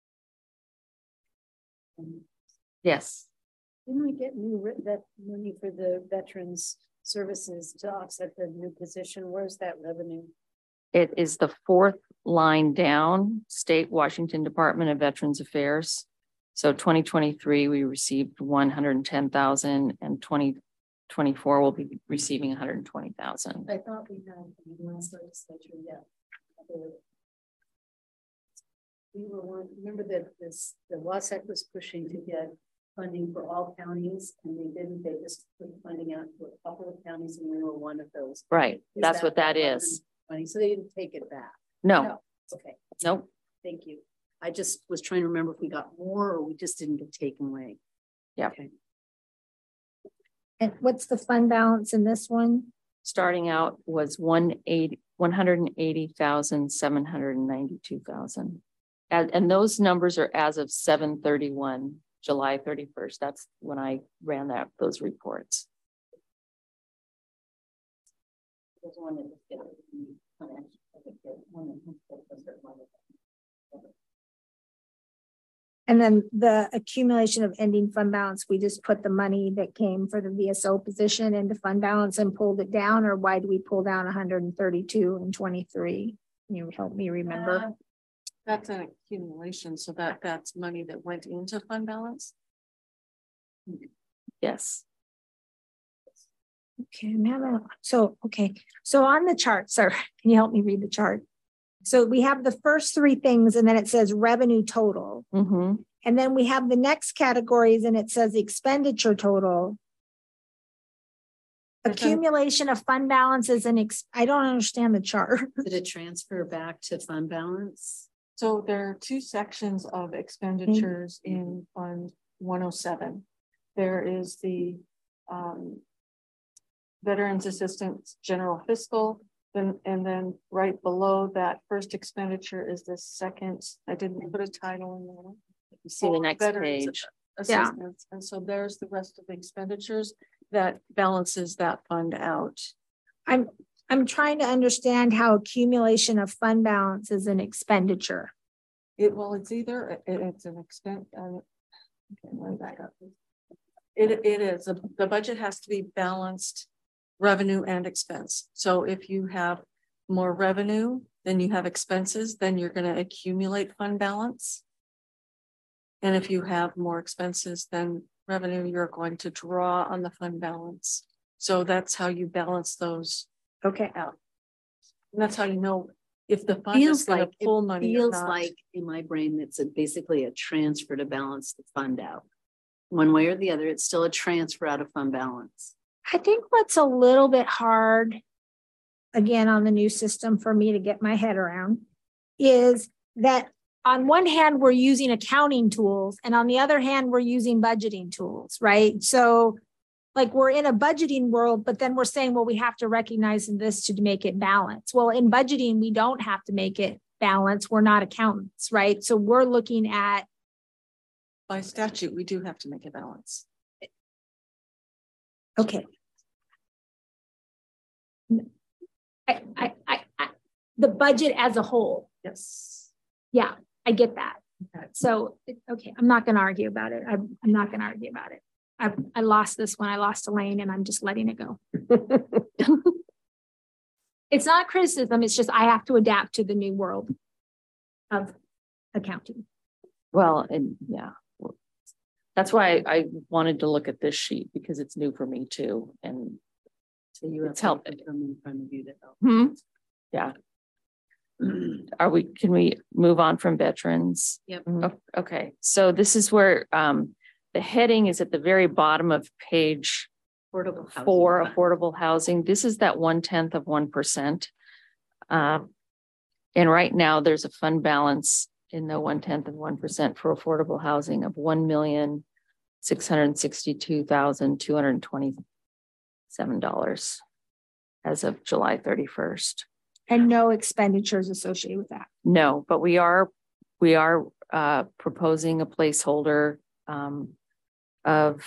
Yes. Didn't we get new writ- that money for the veterans services to offset the new position? Where's that revenue? It is the fourth line down, State Washington Department of Veterans Affairs. So twenty twenty-three, we received one hundred ten thousand, and twenty twenty-four will be receiving one hundred twenty thousand. I thought we had the last legislature, yeah. We were one, remember that this, the WASAC was pushing to get funding for all counties, and they didn't, they just put funding out to a couple of counties, and we were one of those. Right, Is that's what that is. Money, so they didn't take it back. No, Okay, nope. thank you. I just was trying to remember if we got more or we just didn't get taken away. Yeah. Okay. And what's the fund balance in this one? Starting out was one eighty, one hundred and eighty thousand, seven hundred and ninety-two thousand. And, and those numbers are as of seven thirty-one, July thirty-first. That's when I ran that, those reports. There's one that just get the financial, I think there's one that just get a certain level. And then the accumulation of ending fund balance, we just put the money that came for the V S O position into fund balance and pulled it down, or why do we pull down one hundred thirty-two and twenty-three? Can you help me remember? Uh, That's an accumulation, so that that's money that went into fund balance. Yes. Okay, I'm having, so, okay, so on the chart, sir, can you help me read the chart? So we have the first three things and then it says revenue total. Mm-hmm. And then we have the next categories and it says expenditure total. Accumulation of fund balances and ex I don't understand the chart. Did it transfer back to fund balance? So there are two sections of expenditures in Fund one oh seven. There is the um, Veterans Assistance General Fiscal, then and then right below that first expenditure is the second. I didn't put a title in there. You see the next Veterans page. Assistance, and so there's the rest of the expenditures that balances that fund out. I'm I'm trying to understand how accumulation of fund balance is an expenditure. It well, it's either it, it's an expense. Uh, okay, let me back up. It it is the, the budget has to be balanced, revenue and expense. So if you have more revenue than you have expenses, then you're going to accumulate fund balance. And if you have more expenses than revenue, you're going to draw on the fund balance. So that's how you balance those Okay. out. And that's how you know if the fund Feels is going like to pull it money or feels not. like in my brain it's a, basically a transfer to balance the fund out. One way or the other, it's still a transfer out of fund balance. I think what's a little bit hard, again, on the new system for me to get my head around is that on one hand, we're using accounting tools, and on the other hand, we're using budgeting tools, right? So like we're in a budgeting world, but then we're saying, well, we have to recognize this to make it balance. Well, in budgeting, we don't have to make it balance. We're not accountants, right? So we're looking at. By statute, we do have to make a balance. Okay. I, I, I, I, the budget as a whole. Yes. Yeah, I get that. Okay. So, okay, I'm not going to argue about it. I'm, I'm not going to argue about it. I, I lost this one. I lost Elaine and I'm just letting it go. It's not criticism. It's just I have to adapt to the new world of accounting. Well, and yeah, that's why I, I wanted to look at this sheet because it's new for me too. And So you have it's to helped. put them in front of you to help. Hmm? Yeah. Are we, can we move on from veterans? Yep. O- Okay, so this is where um, the heading is at the very bottom of page Affordable housing four, fund. affordable housing. This is that one tenth of one percent. Um, and right now there's a fund balance in the one tenth of one percent for affordable housing of one million six hundred sixty-two thousand two hundred twenty-seven dollars as of July thirty-first. And no expenditures associated with that. No, but we are we are uh, proposing a placeholder um, of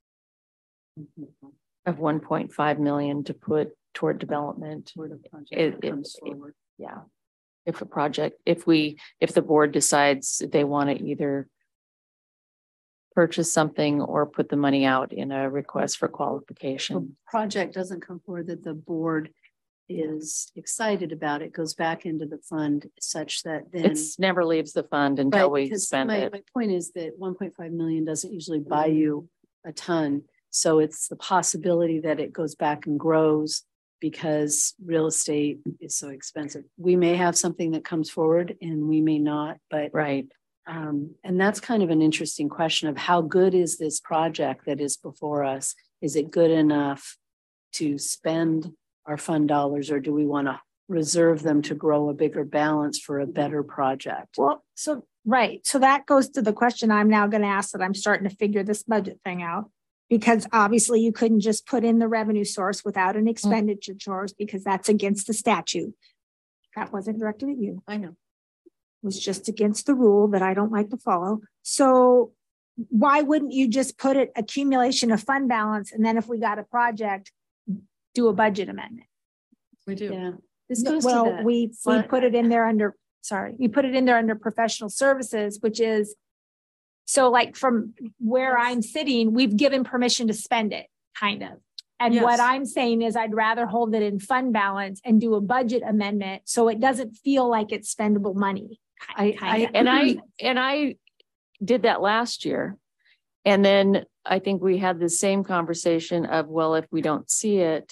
of one point five million to put toward development. Toward a project It- that it- comes it- forward. Yeah, if a project, if we, if the board decides they want to either purchase something or put the money out in a request for The qualification. project doesn't come forward that the board is excited about, it goes back into the fund such that then. It's never leaves the fund until Right, we because spend my, it. my point is that one point five million doesn't usually buy you a ton. So it's the possibility that it goes back and grows because real estate is so expensive. We may have something that comes forward and we may not, but Right. um, and that's kind of an interesting question of how good is this project that is before us? Is it good enough to spend our fund dollars, or do we want to reserve them to grow a bigger balance for a better project? Well, so, right. So that goes to the question I'm now going to ask that I'm starting to figure this budget thing out. Because obviously you couldn't just put in the revenue source without an expenditure source because that's against the statute. That wasn't directed at you. I know. It was just against the rule that I don't like to follow. So why wouldn't you just put it accumulation of fund balance and then if we got a project, do a budget amendment? We do. Yeah. This goes Well, to the, we, we fund- put it in there under, sorry, we put it in there under professional services, which is, so like from where I'm sitting, we've given permission to spend it, kind of. And what Yes. I'm saying is I'd rather hold it in fund balance and do a budget amendment so it doesn't feel like it's spendable money. I- kind of. And I, and I did that last year. And then I think we had the same conversation of, well, if we don't see it,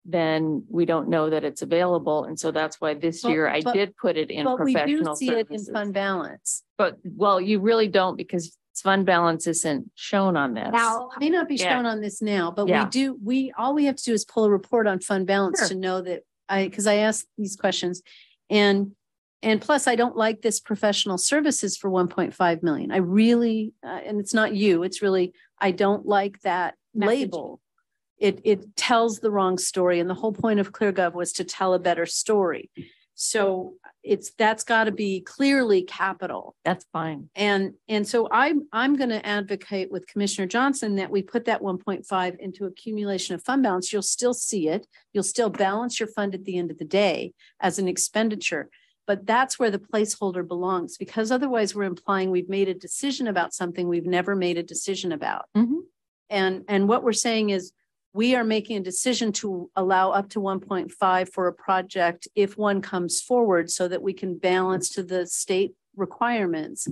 then we don't know that it's available. And so that's why this But- year I but- did put it in But we do professional see it in services. fund balance. But, well, you really don't because fund balance isn't shown on this. Now, It may not be Yeah. shown on this now, but Yeah. we do, we, all we have to do is pull a report on fund balance Sure. to know that I, because I asked these questions. And, and plus I don't like this professional services for one point five million. I really, uh, and it's not you, it's really, I don't like that Messaging. label. It, it tells the wrong story. And the whole point of ClearGov was to tell a better story. So it's, that's got to be clearly capital. That's fine. And, and so I'm, I'm going to advocate with Commissioner Johnson that we put that one point five into accumulation of fund balance. You'll still see it. You'll still balance your fund at the end of the day as an expenditure. But that's where the placeholder belongs, because otherwise we're implying we've made a decision about something we've never made a decision about. Mhm. And, and what we're saying is we are making a decision to allow up to one point five for a project if one comes forward so that we can balance to the state requirements.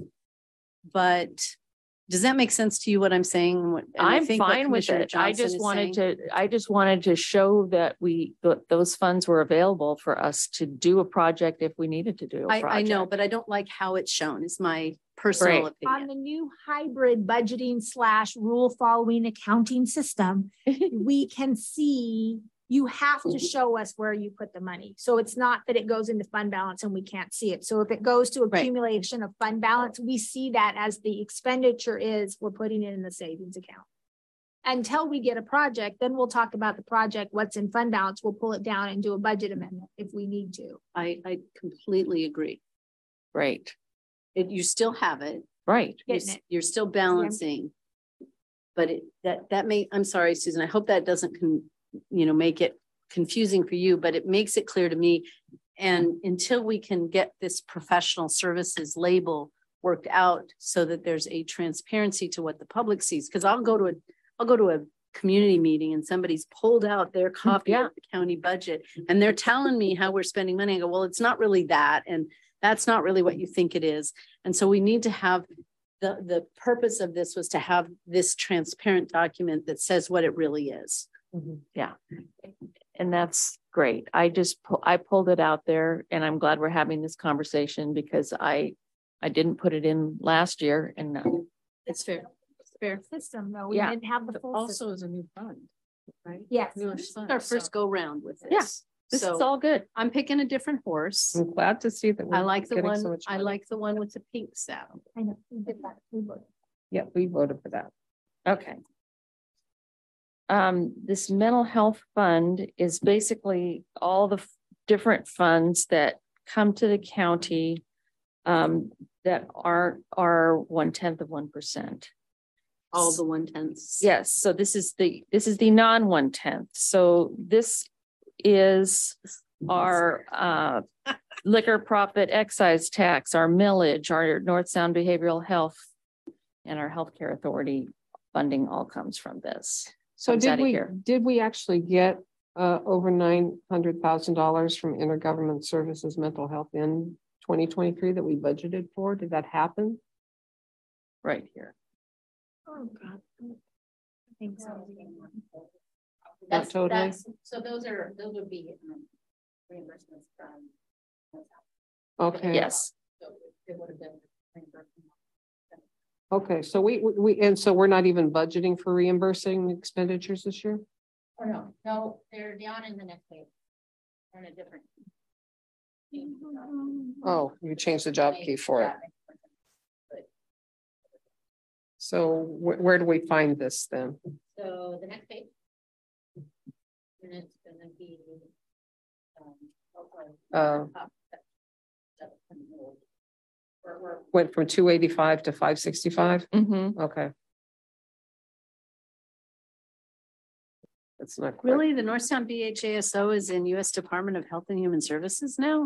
But does that make sense to you what I'm saying? What- and I I'm think what fine with Commissioner it. I Johnson just is wanted saying. to, I just wanted to show that we, that those funds were available for us to do a project if we needed to do a I, project. I know, but I don't like how it's shown is my personal Right. on opinion. the new hybrid budgeting slash rule following accounting system, we can see you have to show us where you put the money. So it's not that it goes into fund balance and we can't see it. So if it goes to Right. accumulation of fund balance, we see that as the expenditure is, we're putting it in the savings account. Until we get a project, then we'll talk about the project, what's in fund balance. We'll pull it down and do a budget amendment if we need to. I, I completely agree. Right, It, you still have it. right. You're, Getting s- it. you're still balancing. But it, that, that may, I'm sorry, Susan, I hope that doesn't, con, you know, make it confusing for you, but it makes it clear to me. And until we can get this professional services label worked out so that there's a transparency to what the public sees, because I'll go to a, I'll go to a community meeting and somebody's pulled out their copy Yeah. of the county budget and they're telling me how we're spending money. I go, well, it's not really that. And that's not really what you think it is. And so we need to have the, the purpose of this was to have this transparent document that says what it really is. Yeah. And that's great. I just, pu- I pulled it out there and I'm glad we're having this conversation because I, I didn't put it in last year and uh, It's fair. It's fair. System, though, we Yeah. didn't have the full system. Also is a new fund, right? Yes. This is our first go round with this. Yeah, this So is all good. I'm picking a different horse. I'm glad to see that. I we're like the getting so one, much I money. like the one with the pink saddle. I know, we did that. We voted. Yeah, we voted for that. Okay. Um, this mental health fund is basically all the f- different funds that come to the county um, that aren't are one tenth of one percent. All the one tenths. Yes, so this is the, this is the non one tenth. So this is our uh liquor profit excise tax, our millage, our North Sound Behavioral Health and our healthcare authority funding all comes from this. So Comes did outta we, here. did we actually get uh over nine hundred thousand dollars from Intergovernment Services Mental Health in twenty twenty-three that we budgeted for? Did that happen? Right here. Oh, God. I think so. That's, totally. that's, so those are, those would be um, reimbursements from. Okay. Yes, So it would have been reimbursement. Okay, so we, we, we- and so we're not even budgeting for reimbursing expenditures this year? Or no, no, they're down in the next page. They're in a different. Oh, you changed the job key for it. So wh- where do we find this then? So the next page. And it's gonna be. um, hopefully, Uh, up, that- that kind of little- We're, we're, Went from two eighty-five to five sixty-five? mm-hmm. Okay. That's not quite- Really? The Northtown B H A S O is in U S Department of Health and Human Services now?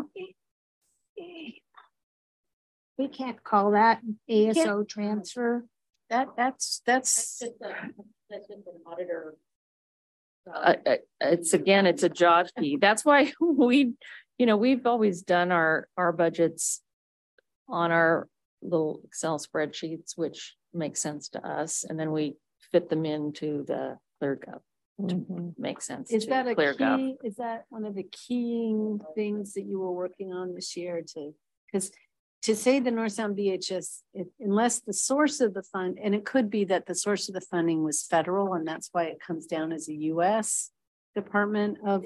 We can't call that A S O transfer. That, that's, that's that's, just a, that's just an auditor. Uh, uh, it's again, it's a job key. That's why we, you know, we've always done our, our budgets on our little Excel spreadsheets, which makes sense to us. And then we fit them into the ClearGov. Mm-hmm. Makes sense. Is to that a clear gov. key, is that one of the keying things that you were working on this year to, because to say the North Sound B H S, if, unless the source of the fund, and it could be that the source of the funding was federal and that's why it comes down as a U S Department of.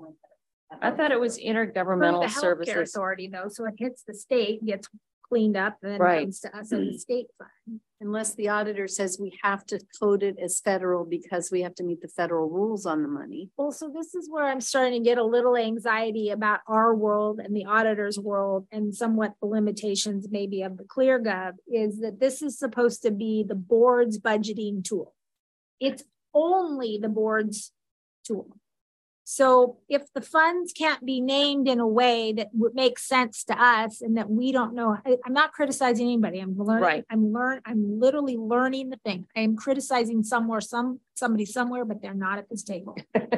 I thought it was For intergovernmental the healthcare services. authority though, so it hits the state, gets cleaned up, and then Right. comes to us as a state fund. Unless the auditor says we have to code it as federal because we have to meet the federal rules on the money. Well, so this is where I'm starting to get a little anxiety about our world and the auditor's world and somewhat the limitations maybe of the ClearGov is that this is supposed to be the board's budgeting tool. It's only the board's tool. So if the funds can't be named in a way that would make sense to us and that we don't know, I, I'm not criticizing anybody. I'm learning. Right. I'm learn. I'm literally learning the thing. I am criticizing somewhere, some somebody somewhere, but they're not at this table.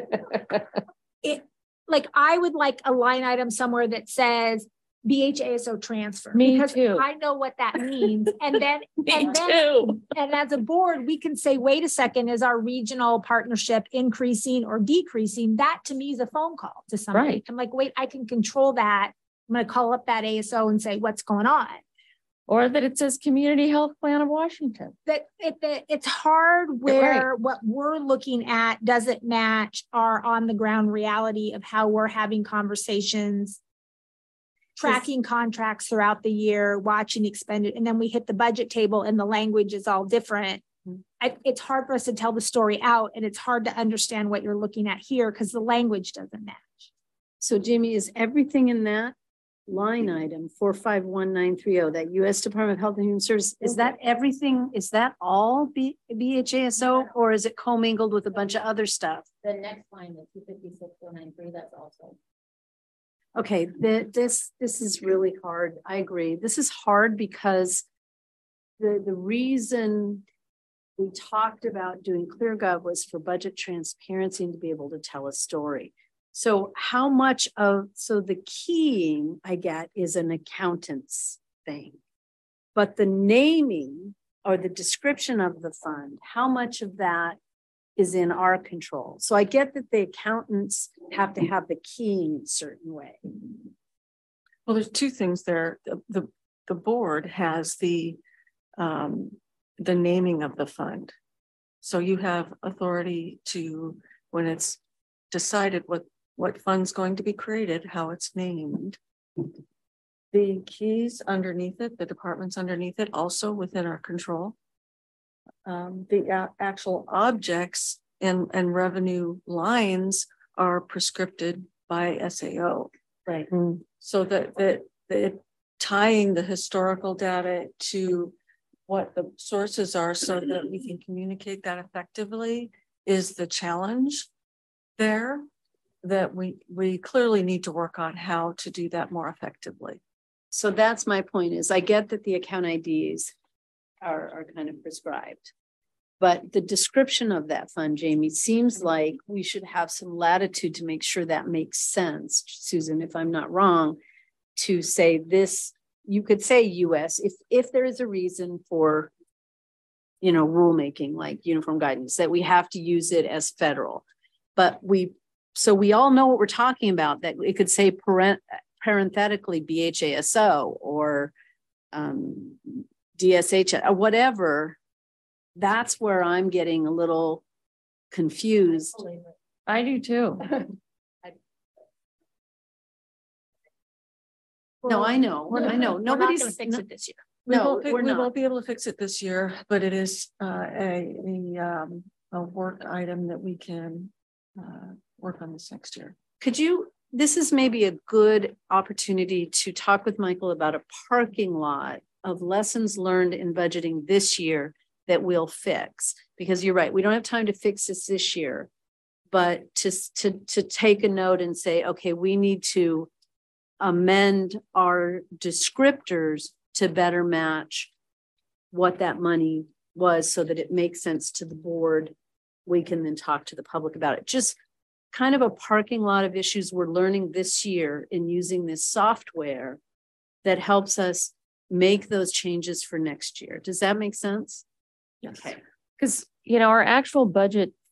It like I would like a line item somewhere that says B H A S O transfer. Me because too. I know what that means. And then Me and then too. and as a board, we can say, wait a second, is our regional partnership increasing or decreasing? That to me is a phone call to somebody. Right. I'm like, wait, I can control that. I'm going to call up that A S O and say, what's going on? Or that it says Community Health Plan of Washington. That it, that it's hard where what we're looking at doesn't match our on the ground reality of how we're having conversations, tracking contracts throughout the year, watching expended, and then we hit the budget table and the language is all different. I, it's hard for us to tell the story out, and it's hard to understand what you're looking at here because the language doesn't match. So Jamie, is everything in that line item four five one nine three zero, that U S Department of Health and Human Services, is that everything? Is that all B, BHASO, or is it commingled with a bunch of other stuff? The next line, the two fifty-six oh nine three, that's also. Okay, the, this this is really hard. I agree. This is hard because the the reason we talked about doing ClearGov was for budget transparency and to be able to tell a story. So how much of, so the keying I get is an accountant's thing, but the naming or the description of the fund, how much of that is in our control? So I get that the accountants have to have the keying in a certain way. Well, there's two things there. The, the, the board has the, um, the naming of the fund. So you have authority to, when it's decided what, what fund's going to be created, how it's named. The keys underneath it, the departments underneath it, also within our control. Um, the a- actual objects and, and revenue lines are prescripted by S A O. Right. So that, that, that tying the historical data to what the sources are so that we can communicate that effectively is the challenge there that we, we clearly need to work on how to do that more effectively. So that's my point is I get that the account I Ds are, are kind of prescribed, but the description of that fund, Jamie, seems like we should have some latitude to make sure that makes sense. Susan, if I'm not wrong, to say this, you could say U S if, if there is a reason for, you know, rulemaking like uniform guidance, that we have to use it as federal, but we, so we all know what we're talking about, that it could say parent, parenthetically B H A S O or um, D S H or whatever. That's where I'm getting a little confused. I do too. No, I know, I know. Nobody's going to fix it this year. We No, won't, fi- we're we not. won't be able to fix it this year, but it is uh, a, a, um, a work item that we can uh, work on this next year. Could you, this is maybe a good opportunity to talk with Michael about a parking lot of lessons learned in budgeting this year that we'll fix, because you're right, we don't have time to fix this this year, but to, to, to take a note and say, okay, we need to amend our descriptors to better match what that money was so that it makes sense to the board. We can then talk to the public about it. Just kind of a parking lot of issues we're learning this year in using this software that helps us make those changes for next year. Does that make sense? Yes. Okay. Because, you know, our actual budget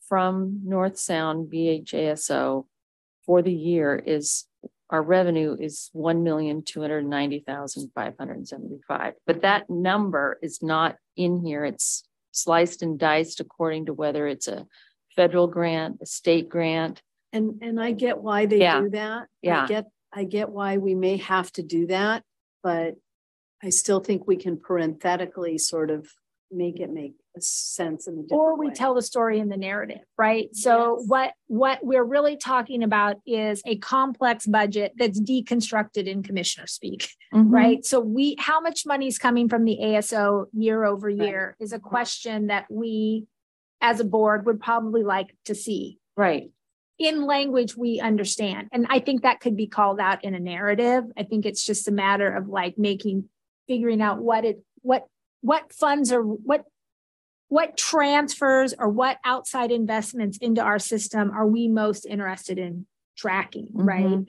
from North Sound B H A S O for the year is, our revenue is one million, two hundred ninety thousand, five hundred seventy-five. But that number is not in here. It's sliced and diced according to whether it's a federal grant, a state grant. And, and I get why they Yeah. do that. Yeah. I get, I get why we may have to do that, but I still think we can parenthetically sort of make it make a sense in a different Or we way. tell the story in the narrative, right? So Yes. what, what we're really talking about is a complex budget that's deconstructed in commissioner speak, Mhm. right? So we, how much money is coming from the A S O year over year is a question that we as a board would probably like to see Right. in language we understand. And I think that could be called out in a narrative. I think it's just a matter of like making, figuring out what it, what, what funds are, what, what transfers or what outside investments into our system are we most interested in tracking, right? Mhm.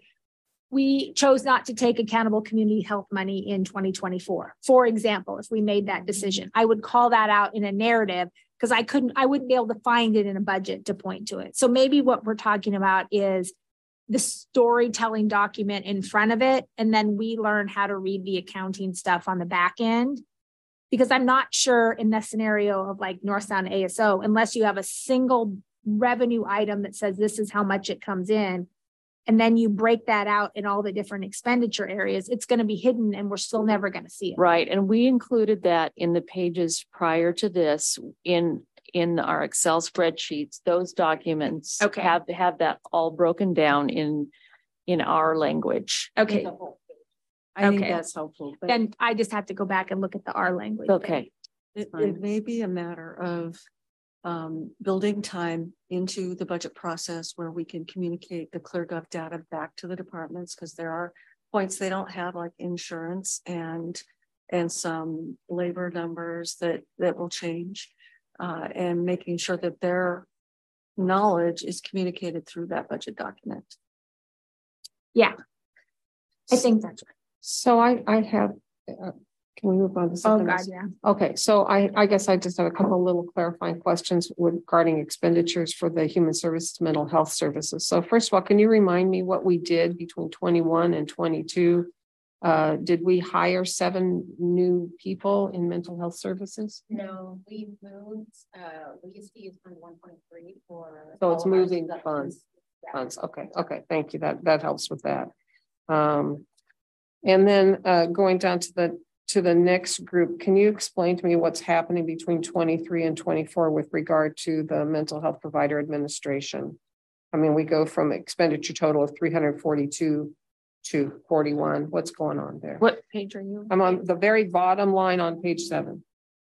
We chose not to take accountable community health money in twenty twenty-four. For example, if we made that decision, I would call that out in a narrative because I couldn't, I wouldn't be able to find it in a budget to point to it. So maybe what we're talking about is the storytelling document in front of it, and then we learn how to read the accounting stuff on the back end. Because I'm not sure in the scenario of like North Sound A S O, unless you have a single revenue item that says this is how much it comes in, and then you break that out in all the different expenditure areas, it's going to be hidden and we're still never going to see it. Right. And we included that in the pages prior to this in, in our Excel spreadsheets. Those documents Okay. have, have that all broken down in, in our language. Okay, I think Okay. that's helpful. But then I just have to go back and look at the R language. Okay. It, fine. it may be a matter of um, building time into the budget process where we can communicate the ClearGov data back to the departments, because there are points they don't have, like insurance and and some labor numbers that that will change, uh, and making sure that their knowledge is communicated through that budget document. Yeah, I think that's right. So I, I have, uh, can we move on to Oh, something God, else? yeah. Okay, so I, I guess I just have a couple of little clarifying questions regarding expenditures for the Human Services Mental Health Services. So first of all, can you remind me what we did between twenty-one and twenty-two? Uh, did we hire seven new people in mental health services? No, we moved, uh, we used to use fund one point three for. So it's all of our moving substance- funds. Yeah. Funds, okay, okay, thank you, that, that helps with that. Um, and then, uh, going down to the, to the next group, can you explain to me what's happening between twenty-three and twenty-four with regard to the mental health provider administration? I mean, we go from expenditure total of three hundred forty-two to forty-one, what's going on there? What page are you? I'm on the very bottom line on page seven.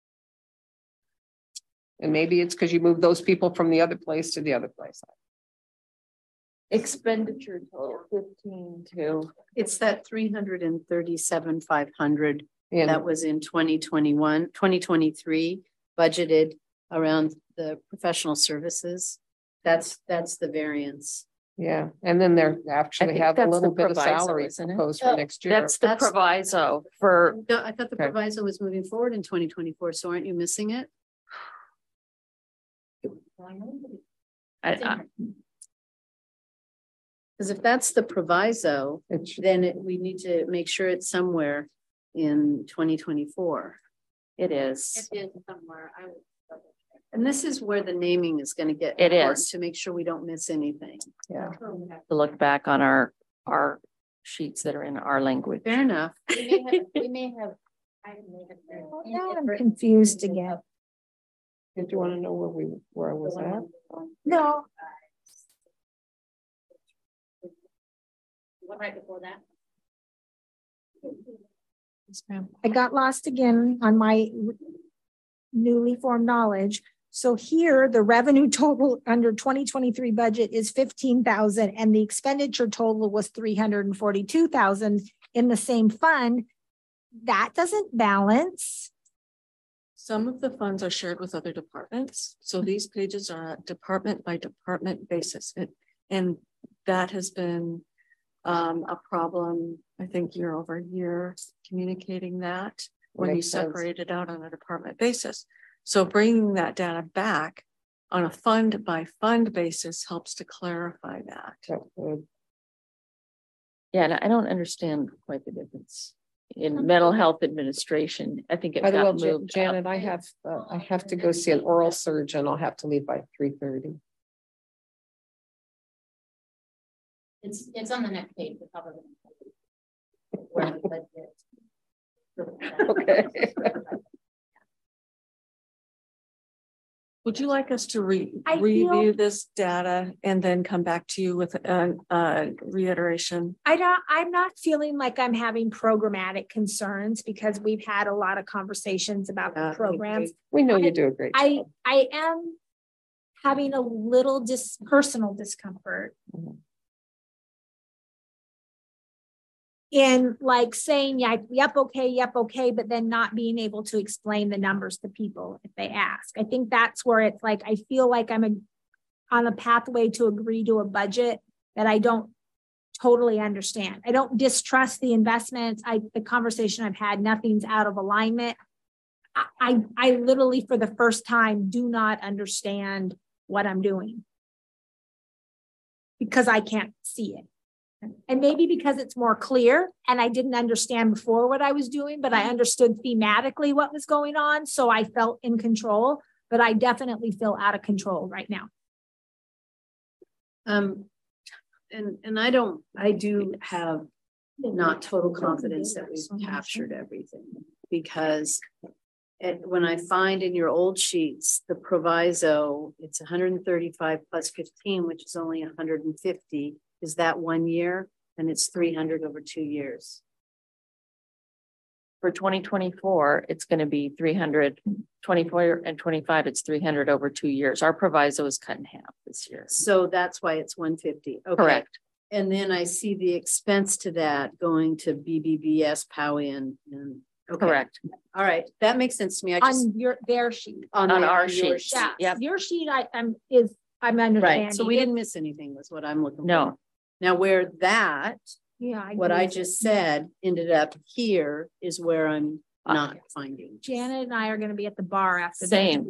And maybe it's because you moved those people from the other place to the other place. Expenditure total fifteen to. it's that three hundred and thirty-seven, five hundred And that was in twenty twenty-one, twenty twenty-three budgeted around the professional services. That's, that's the variance. yeah, and then they're actually think have a that's little the bit of proviso, salary isn't it? proposed for Oh, next year. That's the That's- proviso for, No, I thought the Okay. proviso was moving forward in twenty twenty-four, so aren't you missing it? I, I, Because if that's the proviso, It should- then it, we need to make sure it's somewhere in twenty twenty-four. it is. It is somewhere, I would. double check. And this is where the naming is going to get. It important is. To make sure we don't miss anything. Yeah, To look back on our, our sheets that are in our language. Fair enough. We may have, we may have. I may have been Well, now I'm inadvertent- confused again. did you want to know where we, where I The was one at? on- No, What right before that? I got lost again on my newly formed knowledge. So here, the revenue total under twenty twenty-three budget is fifteen thousand and the expenditure total was three hundred and forty-two thousand in the same fund. That doesn't balance. Some of the funds are shared with other departments. So these pages are a department by department basis. It, and that has been um, a problem, I think, year over year, communicating that when you Makes sense. separate it out on a department basis. So bringing that data back on a fund by fund basis helps to clarify that. Yeah, and I don't understand quite the difference in mental health administration. I think it By the way, got Jan- moved. up. Janet, I have, uh, I have to go see an oral surgeon. I'll have to leave by three thirty. It's, it's on the next page, the top of the where the budget. Okay. Would you like us to re I review feel- this data and then come back to you with a, a reiteration? I don't, I'm not feeling like I'm having programmatic concerns because we've had a lot of conversations about Yeah, the programs. We know you I- do a great I, job. I am having a little dis, personal discomfort. Mhm. In like saying, yeah, yep, okay, yep, okay, but then not being able to explain the numbers to people if they ask. I think that's where it's like, I feel like I'm a, on a pathway to agree to a budget that I don't totally understand. I don't distrust the investments. I, the conversation I've had, nothing's out of alignment. I, I, I literally for the first time do not understand what I'm doing because I can't see it. And maybe because it's more clear and I didn't understand before what I was doing, but I understood thematically what was going on. So I felt in control, but I definitely feel out of control right now. Um, and, and I don't, I do have not total confidence that we've captured everything because it, when I find in your old sheets, the proviso, it's one hundred thirty-five plus fifteen, which is only one hundred fifty. Is that one year? And it's three hundred over two years. For twenty twenty-four, it's going to be three hundred, twenty-four and twenty-five, it's three hundred over two years. Our proviso is cut in half this year. So that's why it's one fifty. Okay. Correct. And then I see the expense to that going to B B B S, Powie and, and okay. Correct. All right. That makes sense to me. I just On your, their sheet. On the- our your sheet. sheet. Yeah, Yep. your sheet I, I'm, is, I'm understanding. Right. So we didn't miss anything was what I'm looking for. No. Now where that, Yeah. I what I agree. just said ended up here is where I'm not finding. Janet and I are going to be at the bar after. this. Same.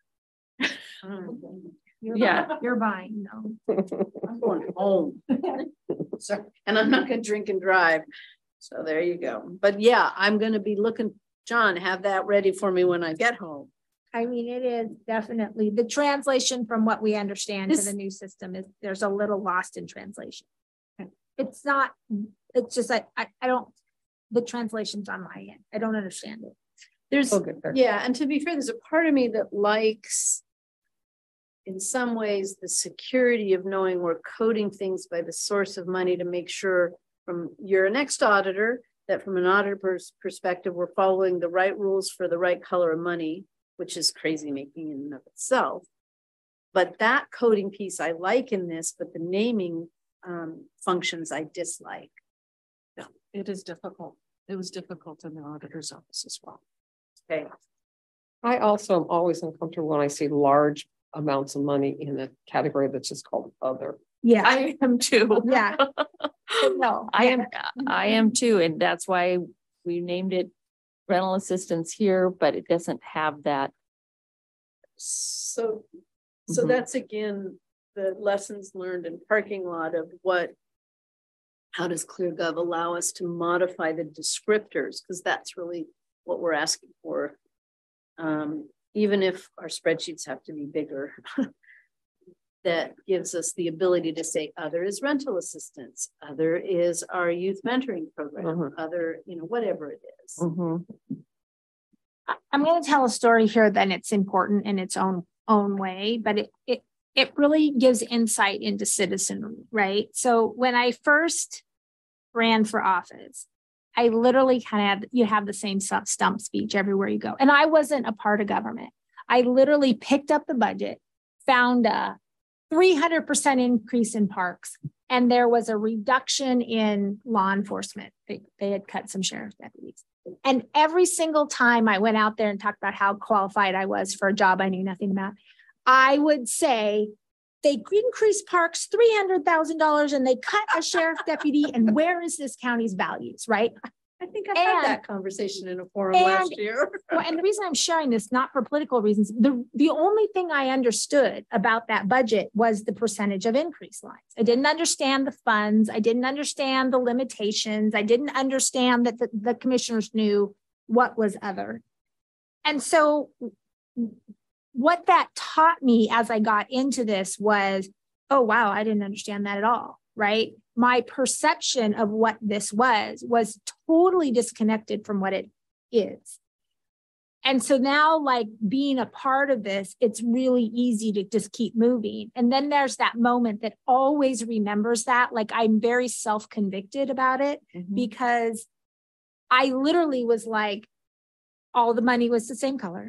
You're Yeah. buying- You're buying, no. I'm going home. So, and I'm not gonna drink and drive. So there you go. But yeah, I'm gonna be looking, John, have that ready for me when I get home. I mean, it is definitely the translation from what we understand to This- the new system is there's a little lost in translation. It's not, it's just like, I, I don't, the translation's on my end. I don't understand it. There's, We'll get there. yeah, and to be fair, there's a part of me that likes, in some ways, the security of knowing we're coding things by the source of money to make sure from your next auditor, that from an auditor's perspective, we're following the right rules for the right color of money, which is crazy making in and of itself. But that coding piece I like in this, but the naming um, functions I dislike. Yeah, it is difficult. It was difficult in the auditor's office as well. Okay. I also am always uncomfortable when I see large amounts of money in a category that's just called other. Yeah, I am too. yeah. No, I am, I am too. And that's why we named it rental assistance here, but it doesn't have that. So, so Mhm. that's again, the lessons learned in parking lot of what, how does ClearGov allow us to modify the descriptors? Because that's really what we're asking for. Um, even if our spreadsheets have to be bigger, that gives us the ability to say other is rental assistance, other is our youth mentoring program, Mhm. other, you know, whatever it is. Mhm. I- I'm going to tell a story here, then it's important in its own own way, but it it it really gives insight into citizenry, right? So when I first ran for office, I literally kind of you have the same stu- stump speech everywhere you go, and I wasn't a part of government. I literally picked up the budget, found a three hundred percent increase in parks, and there was a reduction in law enforcement. They, they had cut some sheriff's deputies. And every single time I went out there and talked about how qualified I was for a job I knew nothing about, I would say they increased parks three hundred thousand dollars and they cut a sheriff's deputy. And where is this county's values, right? I think I And- had that conversation in a forum and- last year. Well, and the reason I'm sharing this, not for political reasons, the, the only thing I understood about that budget was the percentage of increase lines. I didn't understand the funds. I didn't understand the limitations. I didn't understand that the, the commissioners knew what was other. And so what that taught me as I got into this was, oh, wow, I didn't understand that at all, right? My perception of what this was, was totally disconnected from what it is. And so now, like being a part of this, it's really easy to just keep moving. And then there's that moment that always remembers that. Like I'm very self-convicted about it Mhm. because I literally was like, all the money was the same color.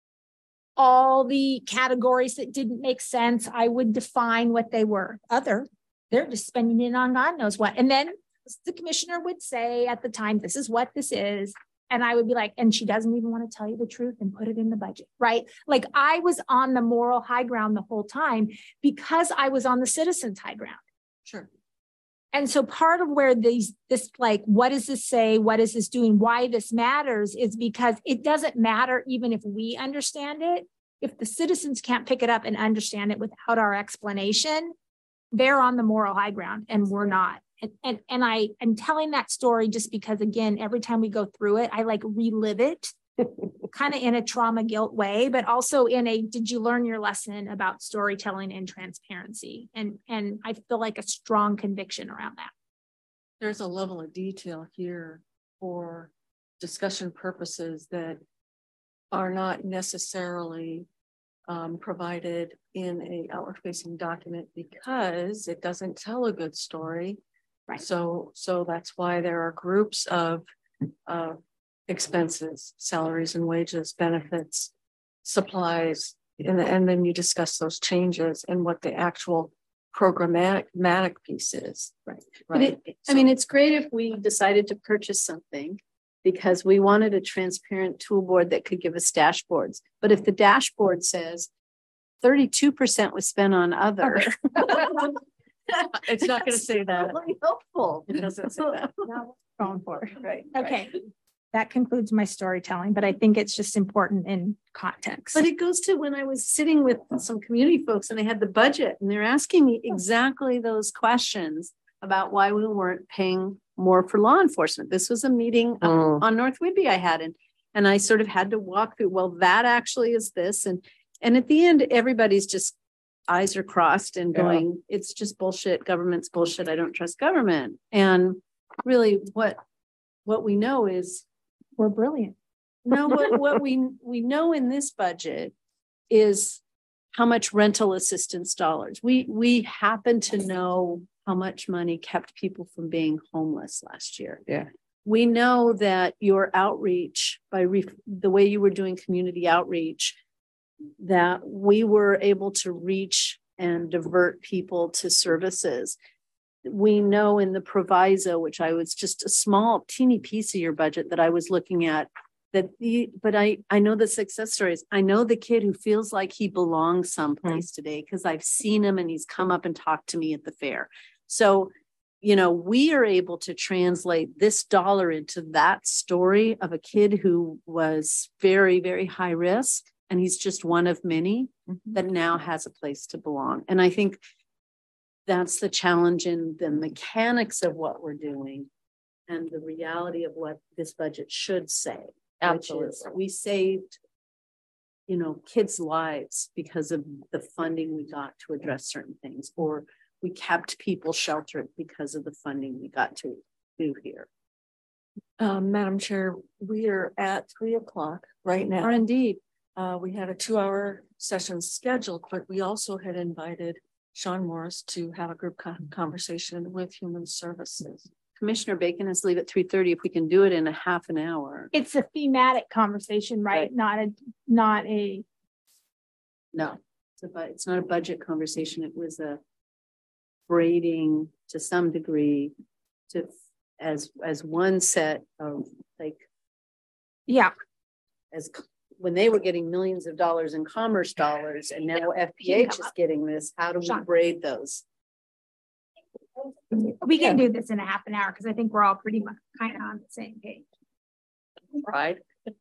All the categories that didn't make sense, I would define what they were. Other, they're just spending it on God knows what. And then the commissioner would say at the time, this is what this is. And I would be like, and she doesn't even want to tell you the truth and put it in the budget, right? Like I was on the moral high ground the whole time because I was on the citizens' high ground. Sure. And so part of where these, this like, what does this say? What is this doing? Why this matters is because it doesn't matter even if we understand it. If the citizens can't pick it up and understand it without our explanation, they're on the moral high ground and we're not. And, and, and I am telling that story just because, again, every time we go through it, I like relive it kind of in a trauma guilt way, but also in a, did you learn your lesson about storytelling and transparency? And, and I feel like a strong conviction around that. There's a level of detail here for discussion purposes that are not necessarily um, provided in a outward facing document because it doesn't tell a good story. Right. So, so that's why there are groups of uh, expenses, salaries and wages, benefits, supplies, and, and then you discuss those changes and what the actual programmatic piece is. Right. Right. But it, I mean, it's great if we decided to purchase something because we wanted a transparent tool board that could give us dashboards. But if the dashboard says thirty-two percent was spent on other, It's not going to say that. really helpful. It doesn't say that. Going for. Right. Okay. That concludes my storytelling, but I think it's just important in context. But it goes to when I was sitting with some community folks and they had the budget and they're asking me exactly those questions about why we weren't paying more for law enforcement. This was a meeting Oh. on North Whidbey I had, and, and I sort of had to walk through, well, that actually is this. And, and at the end, everybody's just eyes are crossed and Yeah. going, it's just bullshit. Government's bullshit. I don't trust government. And really what, what we know is We're brilliant. no, what, what we, we know in this budget is how much rental assistance dollars. We, we happen to know how much money kept people from being homeless last year. Yeah. We know that your outreach by re, the way you were doing community outreach, that we were able to reach and divert people to services. We know in the proviso, which I was just a small teeny piece of your budget that I was looking at, that the, but I, I know the success stories. I know the kid who feels like he belongs someplace mm. today because I've seen him and he's come up and talked to me at the fair. So, you know, we are able to translate this dollar into that story of a kid who was very, very high risk. And he's just one of many mm-hmm. that now has a place to belong. And I think that's the challenge in the mechanics of what we're doing and the reality of what this budget should say. Absolutely. Which is we saved, you know, kids' lives because of the funding we got to address certain things, or we kept people sheltered because of the funding we got to do here. Um, Madam Chair, we are at three o'clock right now. Or indeed. Uh, we had a two hour session scheduled, but we also had invited Sean Morris to have a group conversation with Human Services. Commissioner Bacon has leave at three thirty if we can do it in a half an hour. It's a thematic conversation, right? right. Not a, not a. No, it's, a, it's not a budget conversation. It was a braiding to some degree to as, as one set of like. Yeah. As when they were getting millions of dollars in commerce dollars and now F P H is getting this, how do we braid those? We can do this in a half an hour because I think we're all pretty much kind of on the same page. Right.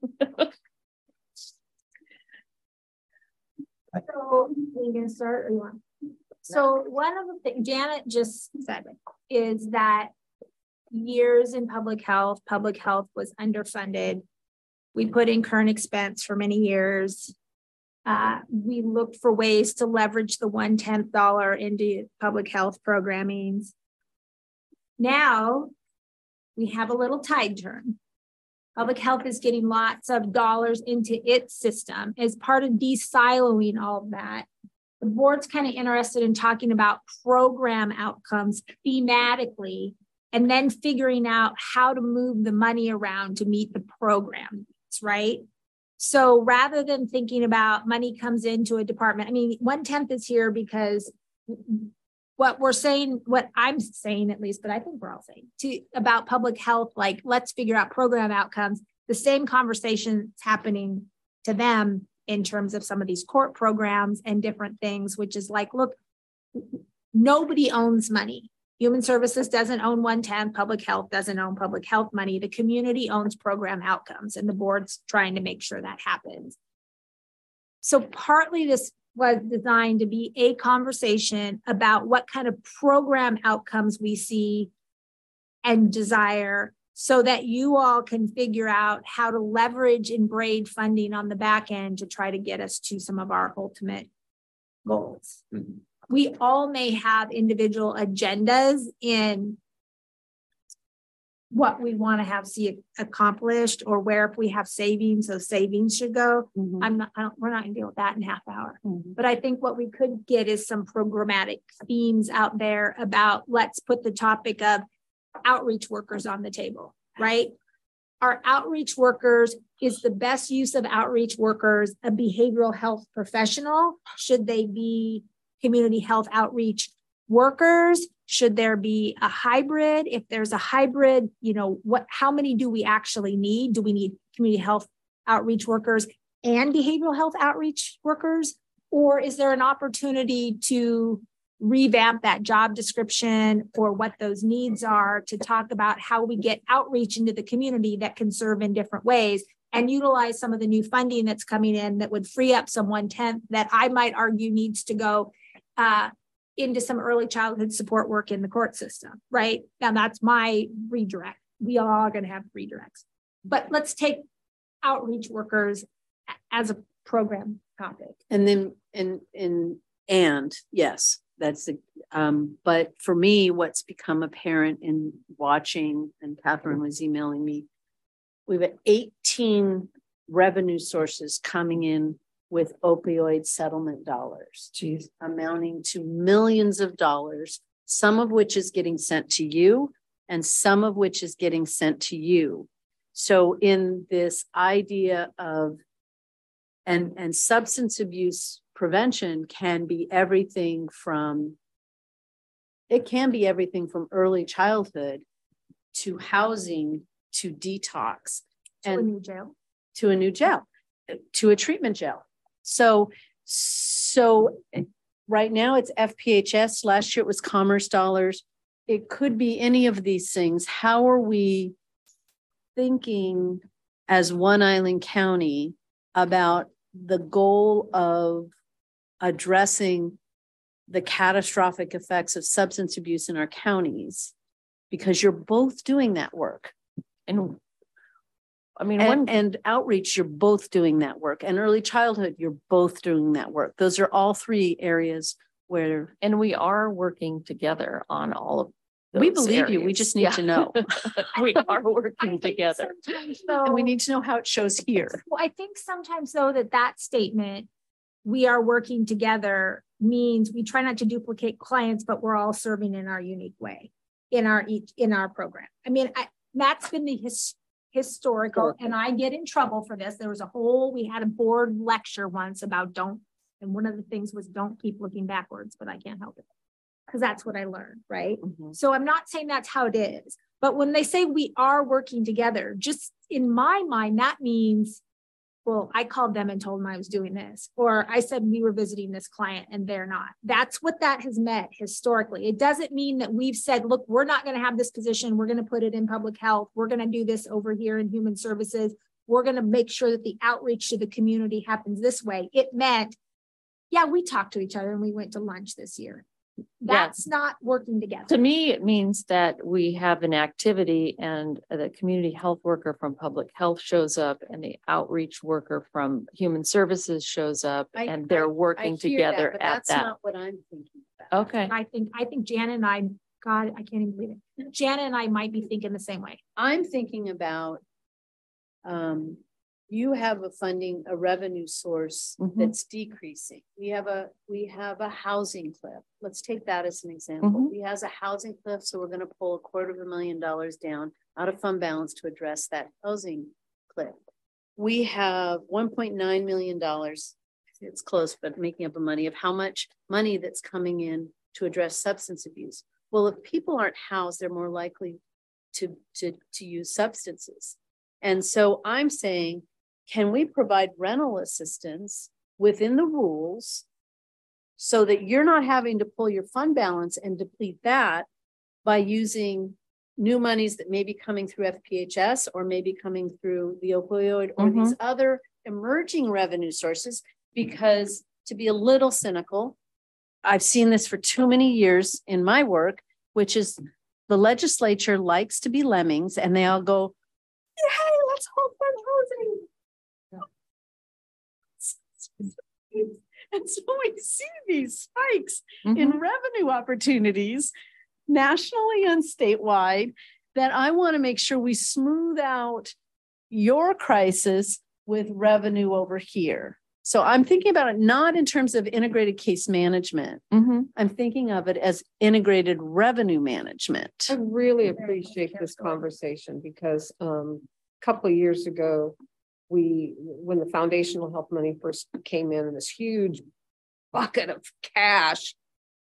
So we can start or you want? So one of the things Janet just said is that years in public health, public health was underfunded. We put in current expense for many years. Uh, we looked for ways to leverage the one tenth dollar into public health programming. Now we have a little tide turn. Public health is getting lots of dollars into its system as part of de-siloing all of that. The board's kind of interested in talking about program outcomes thematically, and then figuring out how to move the money around to meet the program, right? So rather than thinking about money comes into a department, I mean, one tenth is here because what we're saying, what I'm saying at least, but I think we're all saying to about public health, like let's figure out program outcomes. The same conversation is happening to them in terms of some of these court programs and different things, which is like, look, nobody owns money. Human Services doesn't own one tenth, public health doesn't own public health money. The community owns program outcomes, and the board's trying to make sure that happens. So partly this was designed to be a conversation about what kind of program outcomes we see and desire so that you all can figure out how to leverage and braid funding on the back end to try to get us to some of our ultimate goals. Mm-hmm. We all may have individual agendas in what we want to have see accomplished, or where if we have savings, those savings should go. Mm-hmm. I'm not, I don't, we're not going to deal with that in a half hour. Mm-hmm. But I think what we could get is some programmatic themes out there about, let's put the topic of outreach workers on the table, right? Our outreach workers, is the best use of outreach workers a behavioral health professional? Should they be community health outreach workers? Should there be a hybrid? If there's a hybrid, you know, what, how many do we actually need? Do we need community health outreach workers and behavioral health outreach workers? Or is there an opportunity to revamp that job description or what those needs are, to talk about how we get outreach into the community that can serve in different ways and utilize some of the new funding that's coming in that would free up some one tenth that I might argue needs to go uh, into some early childhood support work in the court system, right? Now that's my redirect. We all are going to have redirects, but let's take outreach workers as a program topic. And then, and, and, and yes, that's the, um, but for me, what's become apparent in watching, and Catherine was emailing me, we've got eighteen revenue sources coming in with opioid settlement dollars, Jeez. amounting to millions of dollars, some of which is getting sent to you and some of which is getting sent to you. So in this idea of, and, and substance abuse prevention can be everything from, it can be everything from early childhood to housing to detox to and a new jail. to a new jail, to a treatment jail. So, so right now it's F P H S. Last year it was Commerce dollars. It could be any of these things. How are we thinking as One Island County about the goal of addressing the catastrophic effects of substance abuse in our counties? Because you're both doing that work. And I mean, and, one and outreach, you're both doing that work. And early childhood, you're both doing that work. Those are all three areas where. And we are working together on all of those we believe areas. you. We just need yeah. to know. We are working together. So, and we need to know how it shows here. Well, I think sometimes though that that statement, we are working together, means we try not to duplicate clients, but we're all serving in our unique way in our each in our program. I mean, I, that's been the his, historical, and I get in trouble for this. There was a whole, we had a board lecture once about don't, and one of the things was don't keep looking backwards, but I can't help it because that's what I learned, right? Mm-hmm. So I'm not saying that's how it is, but when they say we are working together, just in my mind, that means well, I called them and told them I was doing this, or I said we were visiting this client and they're not. That's what that has meant historically. It doesn't mean that we've said, look, we're not going to have this position. We're going to put it in public health. We're going to do this over here in human services. We're going to make sure that the outreach to the community happens this way. It meant, yeah, we talked to each other and we went to lunch this year. That's yeah. not working together. To me, it means that we have an activity and the community health worker from public health shows up and the outreach worker from human services shows up I, and they're working I, I together that, but at that's that. That's not what I'm thinking about. Okay. I think, I think Janet and I, God, I can't even believe it. Janet and I might be thinking the same way. I'm thinking about, um, you have a funding, a revenue source mm-hmm. that's decreasing. We have a we have a housing cliff. Let's take that as an example. Mm-hmm. We has a housing cliff, so we're going to pull a quarter of a million dollars down out of fund balance to address that housing cliff. We have one point nine million dollars. It's close, but making up a money of how much money that's coming in to address substance abuse. Well, if people aren't housed, they're more likely to to to use substances. And so I'm saying, can we provide rental assistance within the rules so that you're not having to pull your fund balance and deplete that by using new monies that may be coming through F P H S or maybe coming through the opioid or mm-hmm. these other emerging revenue sources? Because to be a little cynical, I've seen this for too many years in my work, which is the legislature likes to be lemmings and they all go, hey, let's hold fund housing. And so we see these spikes mm-hmm. in revenue opportunities nationally and statewide that I want to make sure we smooth out your crisis with revenue over here. So I'm thinking about it not in terms of integrated case management. Mm-hmm. I'm thinking of it as integrated revenue management. I really appreciate this conversation because um, a couple of years ago, we, when the foundational health money first came in, this huge bucket of cash.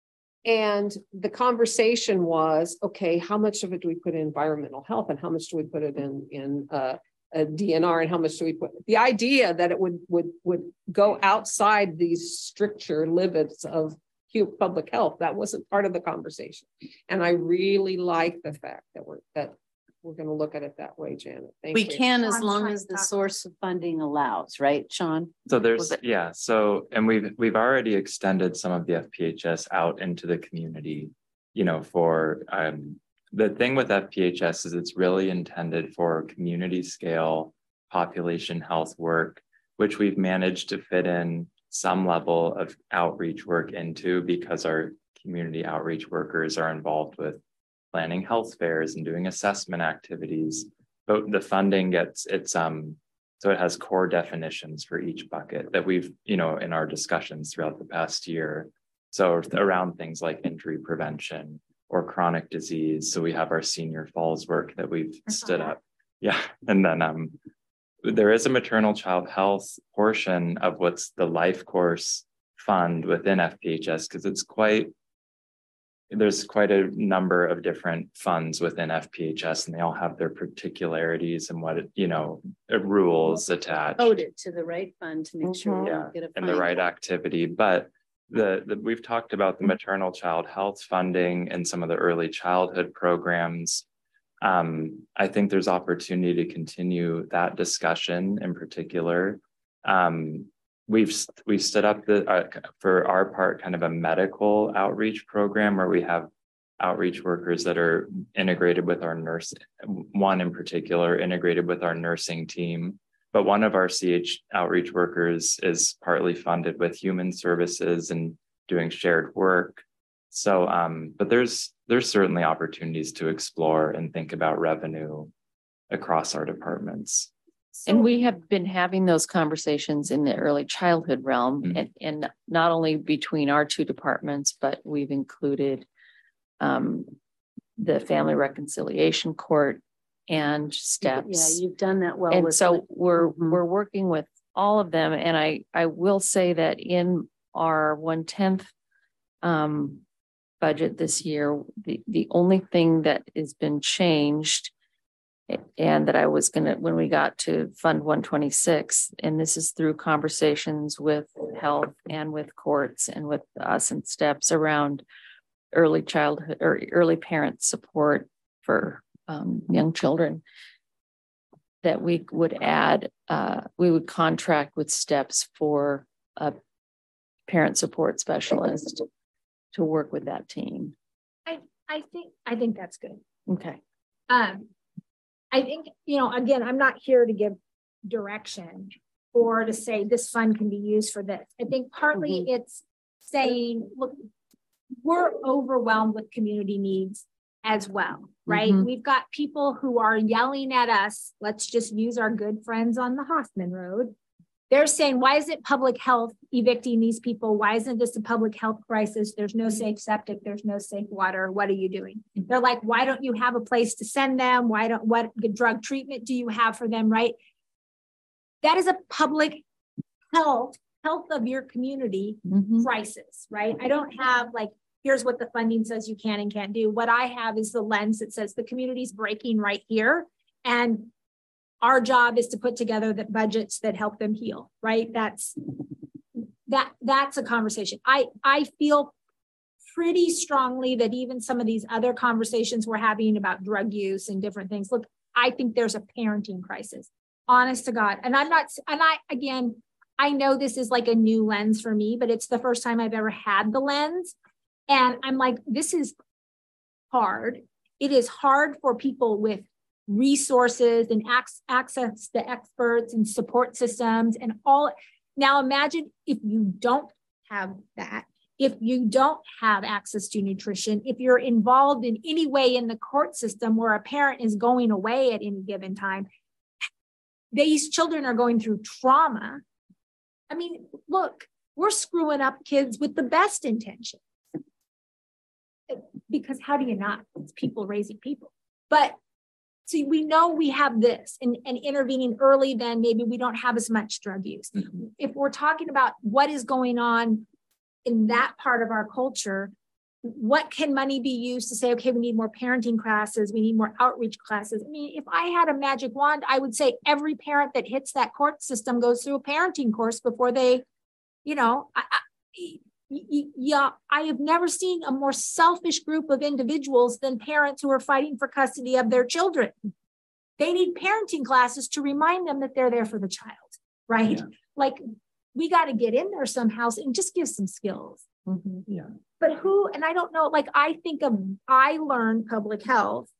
And the conversation was, okay, how much of it do we put in environmental health and how much do we put it in, in uh, a D N R and how much do we put? The idea that it would, would, would go outside these stricture limits of public health, that wasn't part of the conversation. And I really like the fact that we're, that we're going to look at it that way, Janet. Thank we you. can, as long as the source of funding allows, right, Sean? So there's, yeah. So, and we've, we've already extended some of the F P H S out into the community, you know, for, um, the thing with F P H S is it's really intended for community scale population health work, which we've managed to fit in some level of outreach work into because our community outreach workers are involved with planning health fairs and doing assessment activities. But the funding gets it's um so it has core definitions for each bucket that we've, you know, in our discussions throughout the past year. So around things like injury prevention or chronic disease. So we have our senior falls work that we've stood up. Yeah. And then um there is a maternal child health portion of what's the life course fund within F P H S because it's quite there's quite a number of different funds within F P H S and they all have their particularities and what, it, you know, rules attached. Code it to the right fund to make sure we yeah, get a and the right activity. But the, the we've talked about the maternal child health funding and some of the early childhood programs. Um, I think there's opportunity to continue that discussion in particular. Um, We've we've stood up the uh, for our part kind of a medical outreach program where we have outreach workers that are integrated with our nurse, one in particular integrated with our nursing team. But one of our C H outreach workers is partly funded with human services and doing shared work. So, um, but there's there's certainly opportunities to explore and think about revenue across our departments. And we have been having those conversations in the early childhood realm mm-hmm. and, and not only between our two departments, but we've included um, the Family Reconciliation Court and STEPS. Yeah, you've done that well. And with so it. we're mm-hmm. we're working with all of them. And I, I will say that in our one-tenth um, budget this year, the, the only thing that has been changed And that I was gonna, when we got to Fund one twenty-six, and this is through conversations with health and with courts and with us and steps around early childhood or early parent support for um, young children, that we would add, uh, we would contract with steps for a parent support specialist to work with that team. I, I think, I think that's good. Okay. Um, I think, you know, again, I'm not here to give direction or to say this fund can be used for this. I think partly mm-hmm. it's saying, look, we're overwhelmed with community needs as well, right? Mm-hmm. We've got people who are yelling at us. Let's just use our good friends on the Hoffman Road. They're saying, why isn't public health evicting these people? Why isn't this a public health crisis? There's no safe septic. There's no safe water. What are you doing? They're like, why don't you have a place to send them? Why don't, what drug treatment do you have for them, right? That is a public health, health of your community mm-hmm. crisis, right? I don't have like, here's what the funding says you can and can't do. What I have is the lens that says the community's breaking right here. And our job is to put together the budgets that help them heal, right? That's that that's a conversation. I, I feel pretty strongly that even some of these other conversations we're having about drug use and different things, look, I think there's a parenting crisis, honest to God. And I'm not, and I, again, I know this is like a new lens for me, but it's the first time I've ever had the lens. And I'm like, this is hard. It is hard for people with resources and access to experts and support systems and all. Now imagine if you don't have that, if you don't have access to nutrition, if you're involved in any way in the court system where a parent is going away at any given time, these children are going through trauma. I mean, look, we're screwing up kids with the best intentions. Because how do you not? It's people raising people. But so we know we have this and, and intervening early, then maybe we don't have as much drug use. Mm-hmm. If we're talking about what is going on in that part of our culture, what can money be used to say, okay, we need more parenting classes, we need more outreach classes. I mean, if I had a magic wand, I would say every parent that hits that court system goes through a parenting course before they, you know, I, I, yeah, I have never seen a more selfish group of individuals than parents who are fighting for custody of their children. They need parenting classes to remind them that they're there for the child, right? Yeah. Like we got to get in there somehow and just give some skills. Mm-hmm. Yeah. But who, and I don't know, like I think of, I learned public health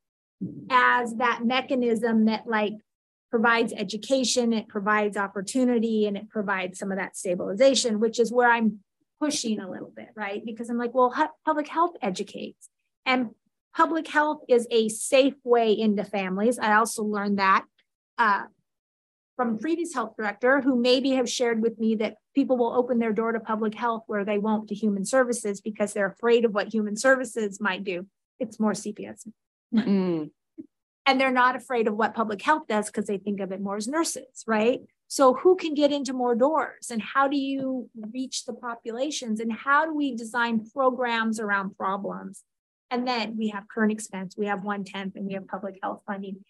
as that mechanism that like provides education, it provides opportunity, and it provides some of that stabilization, which is where I'm pushing a little bit, right? Because I'm like, well, public health educates, and public health is a safe way into families. I also learned that uh, from a previous health director who maybe have shared with me that people will open their door to public health where they won't to human services because they're afraid of what human services might do. It's more C P S. Mm. And they're not afraid of what public health does because they think of it more as nurses, right? So who can get into more doors, and how do you reach the populations, and how do we design programs around problems? And then we have current expense, we have one tenth, and we have public health funding.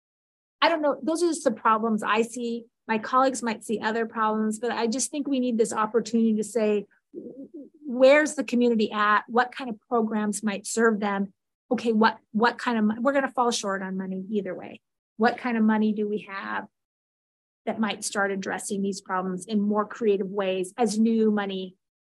I don't know. Those are just the problems I see. My colleagues might see other problems, but I just think we need this opportunity to say, where's the community at? What kind of programs might serve them? Okay, what, what kind of, we're going to fall short on money either way. What kind of money do we have that might start addressing these problems in more creative ways as new money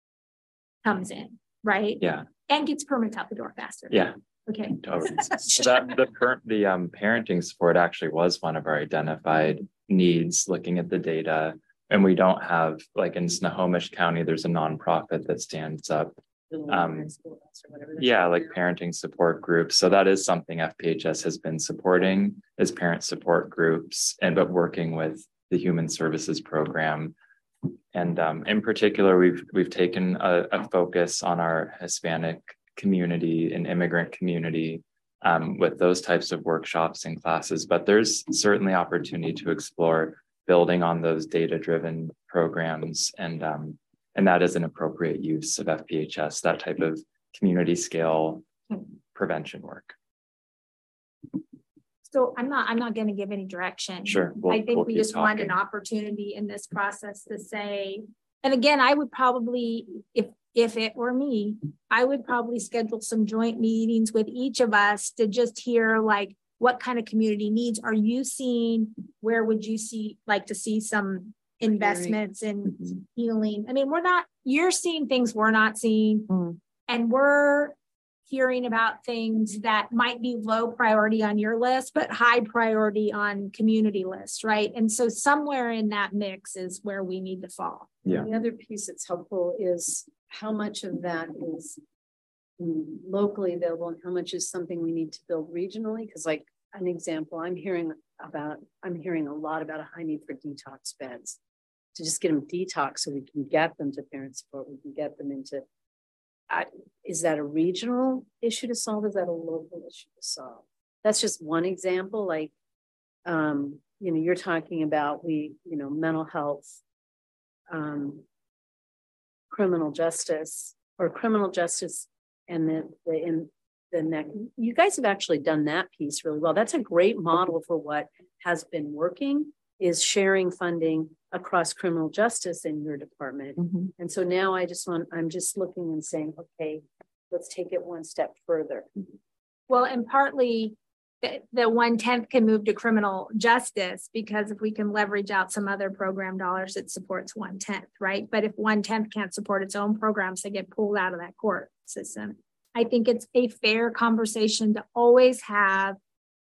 comes in, right? Yeah. And gets permits out the door faster. Yeah. Okay. Totally. So that the current the um parenting support actually was one of our identified needs, looking at the data. And we don't have, like in Snohomish County, there's a nonprofit that stands up. Um, yeah, like parenting support groups. So that is something F P H S has been supporting, is parent support groups, and but working with the Human Services Program. And um, in particular, we've we've taken a, a focus on our Hispanic community and immigrant community um, with those types of workshops and classes. But there's certainly opportunity to explore building on those data-driven programs, and um, and that is an appropriate use of F P H S, that type of community scale prevention work. So I'm not, I'm not gonna give any direction. Sure. we'll- I think we'll we keep just want an talking. opportunity in this process to say, and again, I would probably, if, if it were me, I would probably schedule some joint meetings with each of us to just hear like, what kind of community needs are you seeing? Where would you see, like to see some investments in Mhm. healing? I mean, we're not, you're seeing things we're not seeing. Mm. And we're hearing about things that might be low priority on your list, but high priority on community lists, right? And so somewhere in that mix is where we need to fall. Yeah. The other piece that's helpful is how much of that is mm, locally available and how much is something we need to build regionally. Because like an example, I'm hearing about, I'm hearing a lot about a high need for detox beds to just get them detox so we can get them to parent support. We can get them into, I, is that a regional issue to solve? Is that a local issue to solve? That's just one example. Like, um, you know, you're talking about we, you know, mental health, um, criminal justice or criminal justice and the, the, in the neck. You guys have actually done that piece really well. That's a great model for what has been working is sharing funding across criminal justice in your department. Mm-hmm. And so now I just want, I'm just looking and saying, okay, let's take it one step further. Well, and partly the, the one tenth can move to criminal justice because if we can leverage out some other program dollars, it supports one tenth, right? But if one tenth can't support its own programs, they get pulled out of that court system. I think it's a fair conversation to always have.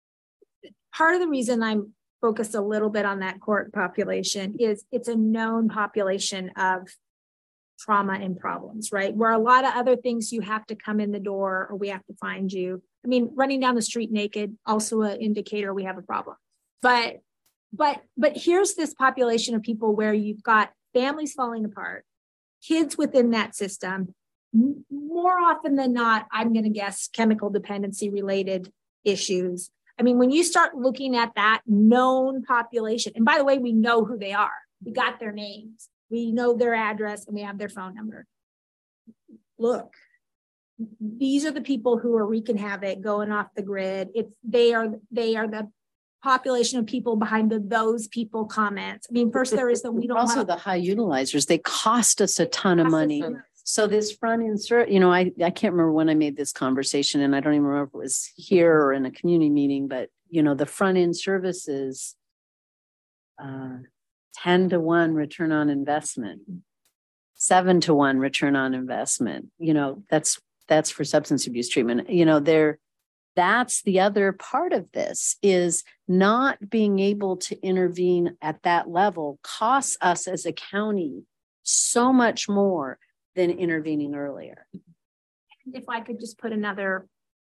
Part of the reason I'm focused a little bit on that court population is it's a known population of trauma and problems, right? Where a lot of other things you have to come in the door or we have to find you. I mean, running down the street naked, also an indicator we have a problem. But, but, but here's this population of people where you've got families falling apart, kids within that system, m- more often than not, I'm going to guess chemical dependency related issues. I mean, when you start looking at that known population, and by the way, we know who they are. We got their names. We know their address and we have their phone number. Look, these are the people who are wreaking havoc, going off the grid. It's they are they are the population of people behind the those people comments. I mean, first there is the we don't Also want the high utilizers, they cost us a ton of Cost us money. so much. So this front insert, you know, I, I can't remember when I made this conversation and I don't even remember if it was here or in a community meeting, but you know, the front end services, uh, ten to one return on investment, seven to one return on investment. You know, that's, that's for substance abuse treatment. You know, there, that's the other part of this is not being able to intervene at that level costs us as a county so much more than intervening earlier. if I could just put another,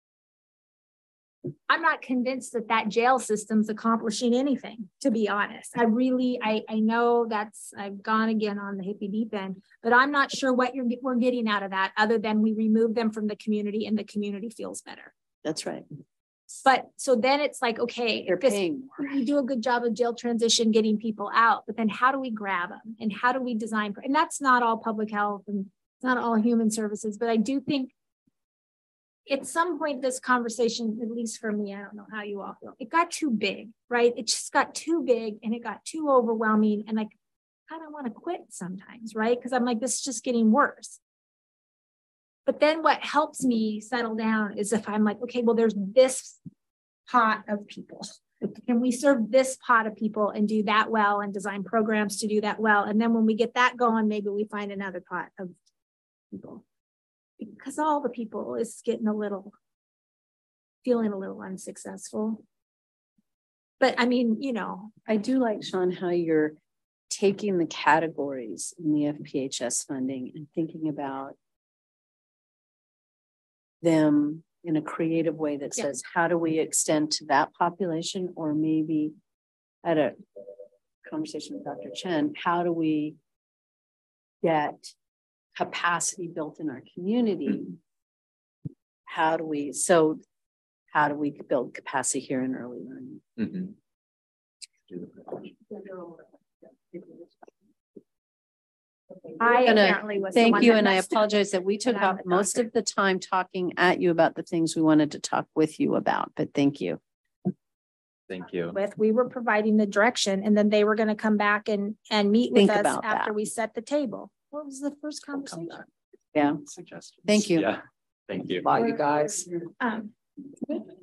I'm not convinced that that jail system's accomplishing anything, to be honest. I really, I, I know that's, I've gone again on the hippie deep end, but I'm not sure what you're, we're getting out of that other than we remove them from the community and the community feels better. That's right. But so then it's like, okay, They're this, paying more. we do a good job of jail transition, getting people out, but then how do we grab them and how do we design? And that's not all public health and it's not all human services, but I do think at some point, this conversation, at least for me, I don't know how you all feel, it got too big, right? It just got too big and it got too overwhelming. And I kind of want to quit sometimes, right? Because I'm like, this is just getting worse. But then what helps me settle down is if I'm like, okay, well, there's this pot of people. Can we serve this pot of people and do that well and design programs to do that well? And then when we get that going, maybe we find another pot of people. Because all the people is getting a little, feeling a little unsuccessful. But I mean, you know. I do like, Sean, how you're taking the categories in the F P H S funding and thinking about them in a creative way that Yeah. says, how do we extend to that population? Or maybe at a conversation with Doctor Chen, how do we get capacity built in our community? How do we, so how do we build capacity here in early learning? Mm-hmm. I gonna apparently was the Thank one you, that and I messed up. apologize that we took But I'm up the most doctor. of the time talking at you about the things we wanted to talk with you about, but thank you. Thank you. with. We were providing the direction, and then they were going to come back and, and meet with Think us about after that. we set the table. What was the first conversation? Yeah. Suggestions. Thank you. Yeah. Thank you. Bye, you guys. Um,